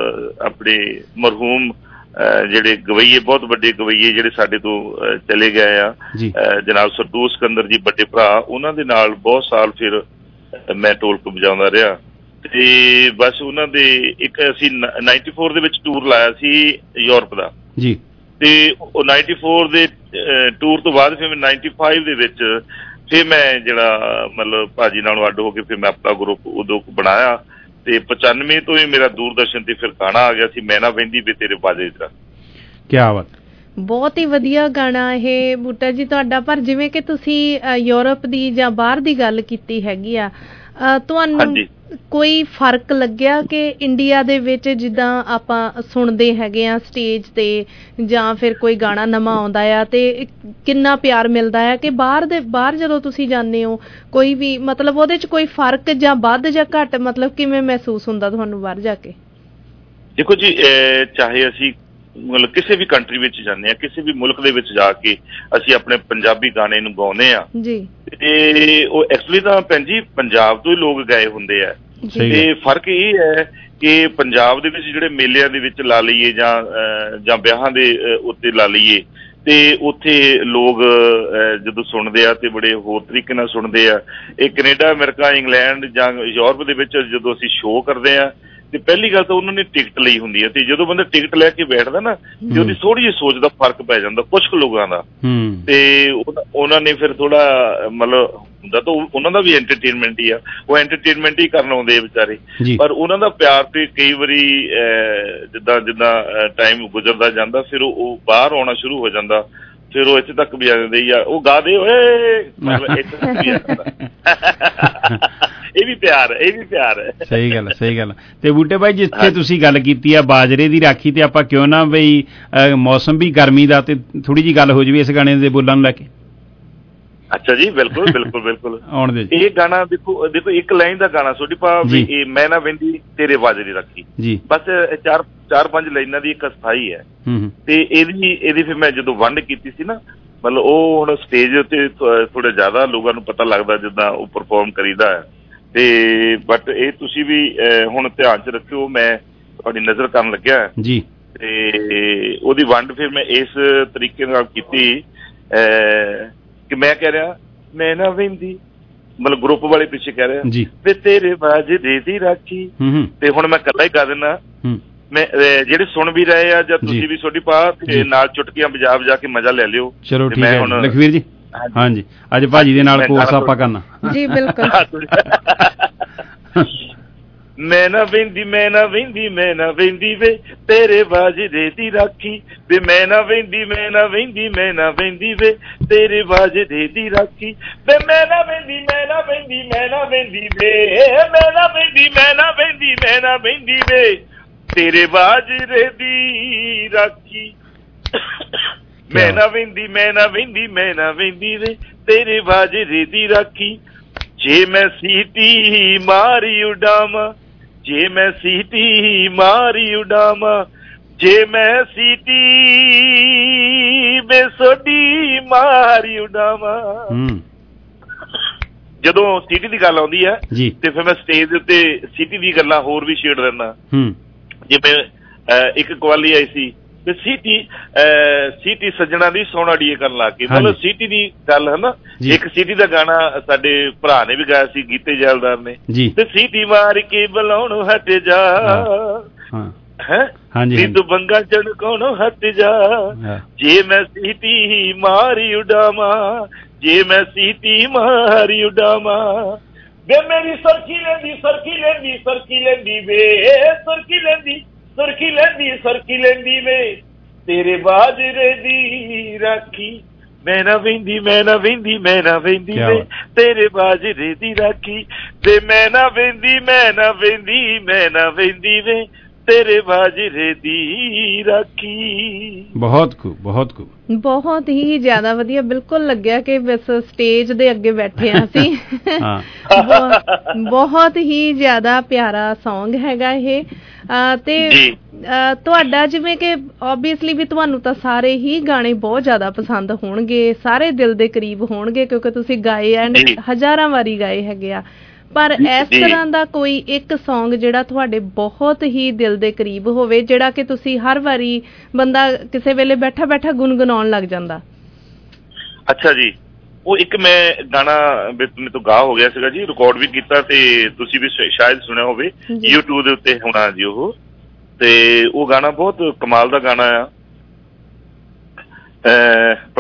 ਆਪਣੇ ਮਰਹੂਮ ਜਿਹੜੇ ਗਵਈਏ, ਬਹੁਤ ਵੱਡੇ ਗਵਈਏ ਜਿਹੜੇ ਸਾਡੇ ਤੋਂ ਚਲੇ ਗਏ ਆ, ਜਨਾਬ ਸਰਦੂਲ ਸਿਕੰਦਰ ਜੀ ਵੱਡੇ ਭਰਾ, ਉਹਨਾਂ ਦੇ ਨਾਲ ਬਹੁਤ ਸਾਲ ਫਿਰ ਮੈਂ ਢੋਲਕ ਵਜਾਉਂਦਾ ਰਿਹਾ। ਤੇ ਬਸ ਉਹਨਾਂ ਦੇ ਇੱਕ ਅਸੀਂ ਨਾਈਨਟੀ ਫੋਰ ਦੇ ਵਿੱਚ ਟੂਰ ਲਾਇਆ ਸੀ ਯੂਰਪ ਦਾ ਜੀ। ਤੇ ਉਹ ਨਾਈਨਟੀ ਫੋਰ ਦੇ ਟੂਰ ਤੋਂ ਬਾਅਦ ਫਿਰ ਮੈਂ ਨਾਈਨਟੀ ਫਾਈਵ ਦੇ ਵਿੱਚ ਫਿਰ ਮੈਂ ਜਿਹੜਾ ਮਤਲਬ ਭਾਜੀ ਨਾਲੋਂ ਅੱਡ ਹੋ ਕੇ ਫਿਰ ਮੈਂ ਆਪਣਾ ਗਰੁੱਪ ਉਦੋਂ ਬਣਾਇਆ। ਤੇ ਪਚਾਨਵੇਂ ਤੋਂ ਹੀ ਮੇਰਾ ਦੂਰਦਰਸ਼ਨ ਤੇ ਫਿਰ ਗਾਣਾ ਆ ਗਿਆ ਸੀ, ਮੈਂ ਨਾ ਵਹਿੰਦੀ ਵੇ ਤੇਰੇ ਬਾਜੇ ਦਾ। ਕਿਆ ਬਾਤ, ਬਹੁਤ ਹੀ ਵਧੀਆ ਗਾਣਾ ਇਹ ਬੂਟਾ ਜੀ ਤੁਹਾਡਾ। ਪਰ ਜਿਵੇਂ ਕਿ ਤੁਸੀਂ ਯੂਰਪ ਦੀ ਜਾਂ ਬਾਹਰ ਦੀ ਗੱਲ ਕੀਤੀ ਹੈਗੀ ਆ, ਤੁਹਾਨੂੰ ਕੋਈ ਫਰਕ ਲੱਗਿਆ ਕਿ ਇੰਡੀਆ ਦੇ ਵਿੱਚ ਜਿੱਦਾਂ ਆਪਾਂ ਸੁਣਦੇ ਹੈਗੇ ਆ ਸਟੇਜ ਤੇ, ਜਾਂ ਫਿਰ ਕੋਈ ਗਾਣਾ ਨਵਾਂ ਆਉਂਦਾ ਆ ਤੇ ਕਿੰਨਾ ਪਿਆਰ ਮਿਲਦਾ ਆ, ਕਿ ਬਾਹਰ ਦੇ ਬਾਹਰ ਜਦੋਂ ਤੁਸੀਂ ਜਾਂਦੇ ਹੋ ਕੋਈ ਵੀ ਮਤਲਬ ਉਹਦੇ 'ਚ ਕੋਈ ਫਰਕ ਜਾਂ ਵੱਧ ਜਾਂ ਘੱਟ, ਮਤਲਬ ਕਿਵੇਂ ਮਹਿਸੂਸ ਹੁੰਦਾ ਤੁਹਾਨੂੰ ਬਾਹਰ ਜਾ ਕੇ? ਦੇਖੋ ਜੀ, ਚਾਹੇ ਅਸੀਂ ਮਤਲਬ ਕਿਸੇ ਵੀ ਕੰਟਰੀ ਵਿੱਚ ਜਾਂਦੇ ਹਾਂ, ਕਿਸੇ ਵੀ ਮੁਲਕ ਦੇ ਵਿੱਚ ਜਾ ਕੇ ਅਸੀਂ ਆਪਣੇ ਪੰਜਾਬੀ ਗਾਣੇ ਨੂੰ ਗਾਉਂਦੇ ਆ ਜੀ, ਤੇ ਉਹ ਐਕਚੁਅਲੀ ਤਾਂ ਭੈਣ ਜੀ ਪੰਜਾਬ ਤੋਂ ਹੀ ਲੋਕ ਗਾਏ ਹੁੰਦੇ ਆ। ਤੇ ਫਰਕ ਇਹ ਹੈ ਕਿ ਪੰਜਾਬ ਦੇ ਵਿੱਚ ਜਿਹੜੇ ਮੇਲਿਆਂ ਦੇ ਵਿੱਚ ਲਾ ਲਈਏ ਜਾਂ ਜਾਂ ਵਿਆਹਾਂ ਦੇ ਉੱਤੇ ਲਾ ਲਈਏ, ਤੇ ਉੱਥੇ ਲੋਕ ਜਦੋਂ ਸੁਣਦੇ ਆ ਤੇ ਬੜੇ ਹੋਰ ਤਰੀਕੇ ਨਾਲ ਸੁਣਦੇ ਆ। ਇਹ ਕੈਨੇਡਾ, ਅਮਰੀਕਾ, ਇੰਗਲੈਂਡ ਜਾਂ ਯੂਰਪ ਦੇ ਵਿੱਚ ਜਦੋਂ ਅਸੀਂ ਸ਼ੋਅ ਕਰਦੇ ਆ, ਤੇ ਪਹਿਲੀ ਗੱਲ ਤਾਂ ਉਹਨਾਂ ਨੇ ਟਿਕਟ ਲਈ ਹੁੰਦੀ ਹੈ, ਤੇ ਜਦੋਂ ਬੰਦਾ ਟਿਕਟ ਲੈ ਕੇ ਬੈਠਦਾ ਨਾ, ਤੇ ਉਹਦੀ ਥੋੜੀ ਜਿਹੀ ਸੋਚ ਦਾ ਫਰਕ ਪੈ ਜਾਂਦਾ ਕੁਛ ਕੁ ਲੋਕਾਂ ਦਾ। ਤੇ ਉਹਨਾਂ ਨੇ ਫਿਰ ਥੋੜਾ ਮਤਲਬ ਹੁੰਦਾ ਤਾਂ ਉਹਨਾਂ ਦਾ ਵੀ ਐਂਟਰਟੇਨਮੈਂਟ ਹੀ ਆ, ਉਹ ਐਂਟਰਟੇਨਮੈਂਟ ਹੀ ਕਰਨ ਆਉਂਦੇ ਆ ਵਿਚਾਰੇ। ਪਰ ਉਹਨਾਂ ਦਾ ਪਿਆਰ ਤੇ ਕਈ ਵਾਰੀ ਜਿੱਦਾਂ ਜਿੱਦਾਂ ਟਾਈਮ ਗੁਜ਼ਰਦਾ ਜਾਂਦਾ, ਫਿਰ ਉਹ ਬਾਹਰ ਆਉਣਾ ਸ਼ੁਰੂ ਹੋ ਜਾਂਦਾ, ਫਿਰ ਉਹ ਇੱਥੇ ਤੱਕ ਵੀ ਆ ਜਾਂਦੇ ਆ, ਉਹ ਗਾ ਦੇ ਓਏ, ਮਤਲਬ ਇੱਥੇ ਤੱਕ ਵੀ ਆ ਜਾਂਦਾ। ਇਹ ਵੀ ਪਿਆਰ ਹੈ, ਇਹ ਵੀ ਪਿਆਰ ਹੈ। ਸਹੀ ਗੱਲ, ਸਹੀ ਗੱਲ। ਤੇ ਬੂਟੇ ਭਾਈ, ਜਿੱਥੇ ਤੁਸੀਂ ਗੱਲ ਕੀਤੀ ਆ ਬਾਜਰੇ ਦੀ ਰਾਖੀ, ਤੇ ਆਪਾਂ ਕਿਉਂ ਨਾ ਬਈ ਮੌਸਮ ਵੀ ਗਰਮੀ ਦਾ, ਤੇ ਥੋੜੀ ਜਿਹੀ ਗੱਲ ਹੋ ਜਾਵੇ ਇਸ ਗਾਣੇ ਦੇ ਬੋਲਾਂ ਨੂੰ ਲੈ ਕੇ। ਅੱਛਾ ਜੀ, ਬਿਲਕੁਲ ਬਿਲਕੁਲ ਬਿਲਕੁਲ। ਆਉਣ ਦੇ ਇਹ ਗਾਣਾ ਦੇਖੋ ਦੇਖੋ ਇੱਕ ਲਾਈਨ ਦਾ ਗਾਣਾ ਸੋਡੀ ਪਾ, ਇਹ ਮੈਂ ਨਾ ਵਹਿੰਦੀ ਤੇਰੇ ਬਾਜਰੇ ਰਾਖੀ ਜੀ, ਬਸ ਚਾਰ ਚਾਰ ਪੰਜ ਲਾਈਨਾਂ ਦੀ ਇੱਕ ਸਥਾਈ ਹੈ। ਤੇ ਇਹਦੀ ਇਹਦੀ ਫਿਰ ਮੈਂ ਜਦੋਂ ਵੰਡ ਕੀਤੀ ਸੀ ਨਾ, ਮਤਲਬ ਉਹ ਹੁਣ ਸਟੇਜ ਉੱਤੇ ਥੋੜਾ ਜ਼ਿਆਦਾ ਲੋਕਾਂ ਨੂੰ ਪਤਾ ਲੱਗਦਾ ਜਿੱਦਾਂ ਉਹ ਪਰਫੋਰਮ ਕਰੀਦਾ ਹੈ। ਤੇ ਬਟ ਇਹ ਤੁਸੀਂ ਵੀ ਹੁਣ ਧਿਆਨ 'ਚ ਰੱਖਿਓ, ਮੈਂ ਤੁਹਾਡੀ ਨਜ਼ਰ ਕਰਨ ਲੱਗਿਆ ਜੀ। ਤੇ ਉਹਦੀ ਵੰਡ ਫਿਰ ਮੈਂ ਇਸ ਤਰੀਕੇ ਨਾਲ ਕੀਤੀ ਕਿ ਮੈਂ ਕਹਿ ਰਿਹਾ, ਮੈਂ ਨਾ ਵਹਿੰਦੀ, ਮਤਲਬ ਗਰੁੱਪ ਵਾਲੇ ਪਿੱਛੇ ਕਹਿ ਰਿਹਾ ਵੀ ਤੇਰੇ ਬਾਜਰੇ ਦੀ ਰਾਖੀ, ਤੇ ਹੁਣ ਮੈਂ ਇਕੱਲਾ ਹੀ ਗਾ ਦਿੰਦਾ। ਮੈਂ ਜਿਹੜੇ ਸੁਣ ਵੀ ਰਹੇ ਆ ਜਾਂ ਤੁਸੀਂ ਵੀ ਤੁਹਾਡੀ ਪਾ ਤੇ ਨਾਲ ਚੁਟਕੀਆਂ ਵਜਾ ਵਜਾ ਕੇ ਮਜ਼ਾ ਲੈ ਲਿਓ। ਚਲੋ ਠੀਕ ਹੈ ਲਖਵੀਰ ਜੀ। ਹਾਂਜੀ, ਅੱਜ ਭਾਜੀ ਦੇ ਨਾਲ ਕੋਰਸ ਆਪਾਂ ਕਰਨਾ ਜੀ। ਬਿਲਕੁਲ। ਮੈਂ ਨਾ ਵਹਿੰਦੀ, ਮੈਂ ਨਾ ਵਹਿੰਦੀ, ਮੈਂ ਨਾ ਵਹਿੰਦੀ ਵੇ ਤੇਰੇ ਬਾਜਰੇ ਦੀ ਰਾਖੀ, ਵੇ ਮੈਂ ਨਾ ਵਹਿੰਦੀ, ਮੈਂ ਨਾ ਵਹਿੰਦੀ, ਮੈਂ ਨਾ ਵਹਿੰਦੀ ਵੇ ਤੇਰੇ ਬਾਜਰੇ ਦੀ ਰਾਖੀ, ਵੇ ਮੈਂ ਨਾ ਵਹਿੰਦੀ, ਮੈਂ ਨਾ ਵਹਿੰਦੀ, ਮੈਂ ਨਾ ਵਹਿੰਦੀ ਵੇ, ਮੈਂ ਨਾ ਵਹਿੰਦੀ, ਮੈਂ ਨਾ ਵਹਿੰਦੀ, ਮੈਂ ਨਾ ਵਹਿੰਦੀ ਵੇ ਤੇਰੇ ਬਾਜਰੇ ਦੀ ਰਾਖੀ, ਮੈਂ ਨਾ ਵਹਿੰਦੀ, ਮੈਂ ਨਾ ਵਹਿੰਦੀ, ਮੈਂ ਨਾ ਵਹਿੰਦੀ ਵੇ ਤੇਰੇ ਬਾਜਰੇ ਦੀ ਰਾਖੀ, ਜੇ ਮੈਂ ਸੀਟੀ ਮਾਰੀ ਉਡਾਵਾਂ, ਜੇ ਮੈਂ ਸੀਟੀ ਮਾਰੀ ਉਡਾਵਾਂ, ਜੇ ਮੈਂ ਸੀਟੀ ਬੇਸੋਡੀ ਮਾਰੀ ਉਡਾਵਾਂ। ਜਦੋਂ ਸੀਟੀ ਦੀ ਗੱਲ ਆਉਂਦੀ ਹੈ ਤੇ ਫਿਰ ਮੈਂ ਸਟੇਜ ਦੇ ਉੱਤੇ ਸੀਟੀ ਦੀ ਗੱਲਾਂ ਹੋਰ ਵੀ ਛੇੜ ਦਿੰਦਾ। ਜਿਵੇਂ ਇੱਕ ਕਵਾਲੀ ਆਈ ਸੀ ਤੇ ਸੀਟੀ ਸੀਟੀ ਸੱਜਣਾ ਦੀ ਸੋਹਣਾ ਡੀਏ ਕਰਨ ਲੱਗ ਗਈ, ਮਤਲਬ ਸੀਟੀ ਦੀ ਗੱਲ ਹੈ ਨਾ। ਇੱਕ ਸੀਟੀ ਦਾ ਗਾਣਾ ਸਾਡੇ ਭਰਾ ਨੇ ਵੀ ਗਾਇਆ ਸੀ, ਗੀਤੇ ਜੈਲਦਾਰ ਨੇ, ਤੇ ਸੀਟੀ ਮਾਰ ਕੇ ਬੁਲਾਉਣ ਹਟ ਜਾ ਹੈ, ਹਾਂਜੀ ਤੂੰ ਬੰਗਾ ਚੜਕਾਉਣੋਂ ਹਟ ਜਾ ਜੇ ਮੈਂ ਸੀਟੀ ਮਾਰੀ ਉਡਾਵਾਂ ਜੇ ਮੈਂ ਸੀਟੀ ਮਾਰੀ ਉਡਾਵਾਂ ਵੇ ਮੇਰੀ ਸਰਕੀ ਲੈਂਦੀ ਸਰਕੀ ਲੈਂਦੀ ਸਰਕੀ ਲੈਂਦੀ ਵੇ ਸਰਕੀ ਲੈਂਦੀ ਸਰਕੀ ਲੈਂਦੀ ਸਰਕੀ ਲੈਂਦੀ ਵੇ ਤੇਰੇ ਬਾਜਰੇ ਦੀ ਰਾਖੀ ਮੈਂ ਨਾ ਵਹਿੰਦੀ ਮੈਂ ਨਾ ਵਹਿੰਦੀ ਮੈਂ ਨਾ ਵਹਿੰਦੀ ਵੇ ਤੇਰੇ ਬਾਜਰੇ ਦੀ ਰਾਖੀ ਤੇ ਮੈਂ ਨਾ ਵਹਿੰਦੀ ਮੈਂ ਨਾ ਵਹਿੰਦੀ ਮੈਂ ਨਾ ਵਹਿੰਦੀ ਵੇ ਤੇਰੇ ਬਾਜਰੇ ਦੀ ਰਾਖੀ। ਬਹੁਤ ਖੂਬ ਬਹੁਤ ਖੂਬ ਬਹੁਤ ਹੀ ਜ਼ਿਆਦਾ ਵਧੀਆ ਬਿਲਕੁਲ ਲੱਗਿਆ ਕਿ ਬਸ ਸਟੇਜ ਦੇ ਅੱਗੇ ਬੈਠੇ ਆ ਅਸੀਂ ਬਹੁਤ ਹੀ ਜ਼ਿਆਦਾ ਪਿਆਰਾ ਸੌਂਗ ਹੈਗਾ ਇਹ ਤੇ ਤੁਹਾਡਾ ਜਿਵੇਂ ਕਿ ਓਬਵੀਅਸਲੀ ਵੀ ਤੁਹਾਨੂੰ ਤਾਂ ਸਾਰੇ ਹੀ ਗਾਣੇ ਬਹੁਤ ਜ਼ਿਆਦਾ ਪਸੰਦ ਹੋਣਗੇ ਸਾਰੇ ਦਿਲ ਦੇ ਕਰੀਬ ਹੋਣਗੇ ਕਿਉਂਕਿ ਤੁਸੀਂ ਗਾਏ ਐਂਡ ਹਜ਼ਾਰਾਂ ਵਾਰੀ ਗਾਏ ਹੈਗੇ ਆ ਪਰ ਇਸ ਤਰ੍ਹਾਂ ਦਾ ਕੋਈ ਇੱਕ ਸੌਂਗ ਜਿਹੜਾ ਤੁਹਾਡੇ ਬਹੁਤ ਹੀ ਦਿਲ ਦੇ ਕਰੀਬ ਹੋਵੇ ਜਿਹੜਾ ਕਿ ਤੁਸੀਂ ਹਰ ਵਾਰੀ ਬੰਦਾ ਕਿਸੇ ਵੇਲੇ ਬੈਠਾ ਬੈਠਾ ਗੁਨਗੁਨਾਉਣ ਲੱਗ ਜਾਂਦਾ। ਅੱਛਾ ਜੀ ਉਹ ਇੱਕ ਮੈਂ ਗਾਣਾ ਮੇਰੇ ਤੋਂ ਗਾ ਹੋ ਗਿਆ ਸੀਗਾ ਜੀ ਰਿਕਾਰਡ ਵੀ ਕੀਤਾ ਤੇ ਤੁਸੀਂ ਵੀ ਸ਼ਾਇਦ ਸੁਣਿਆ ਹੋਵੇ YouTube ਦੇ ਉੱਤੇ ਹੋਣਾ ਜੀ ਉਹ ਤੇ ਉਹ ਗਾਣਾ ਬਹੁਤ ਕਮਾਲ ਦਾ ਗਾਣਾ ਆ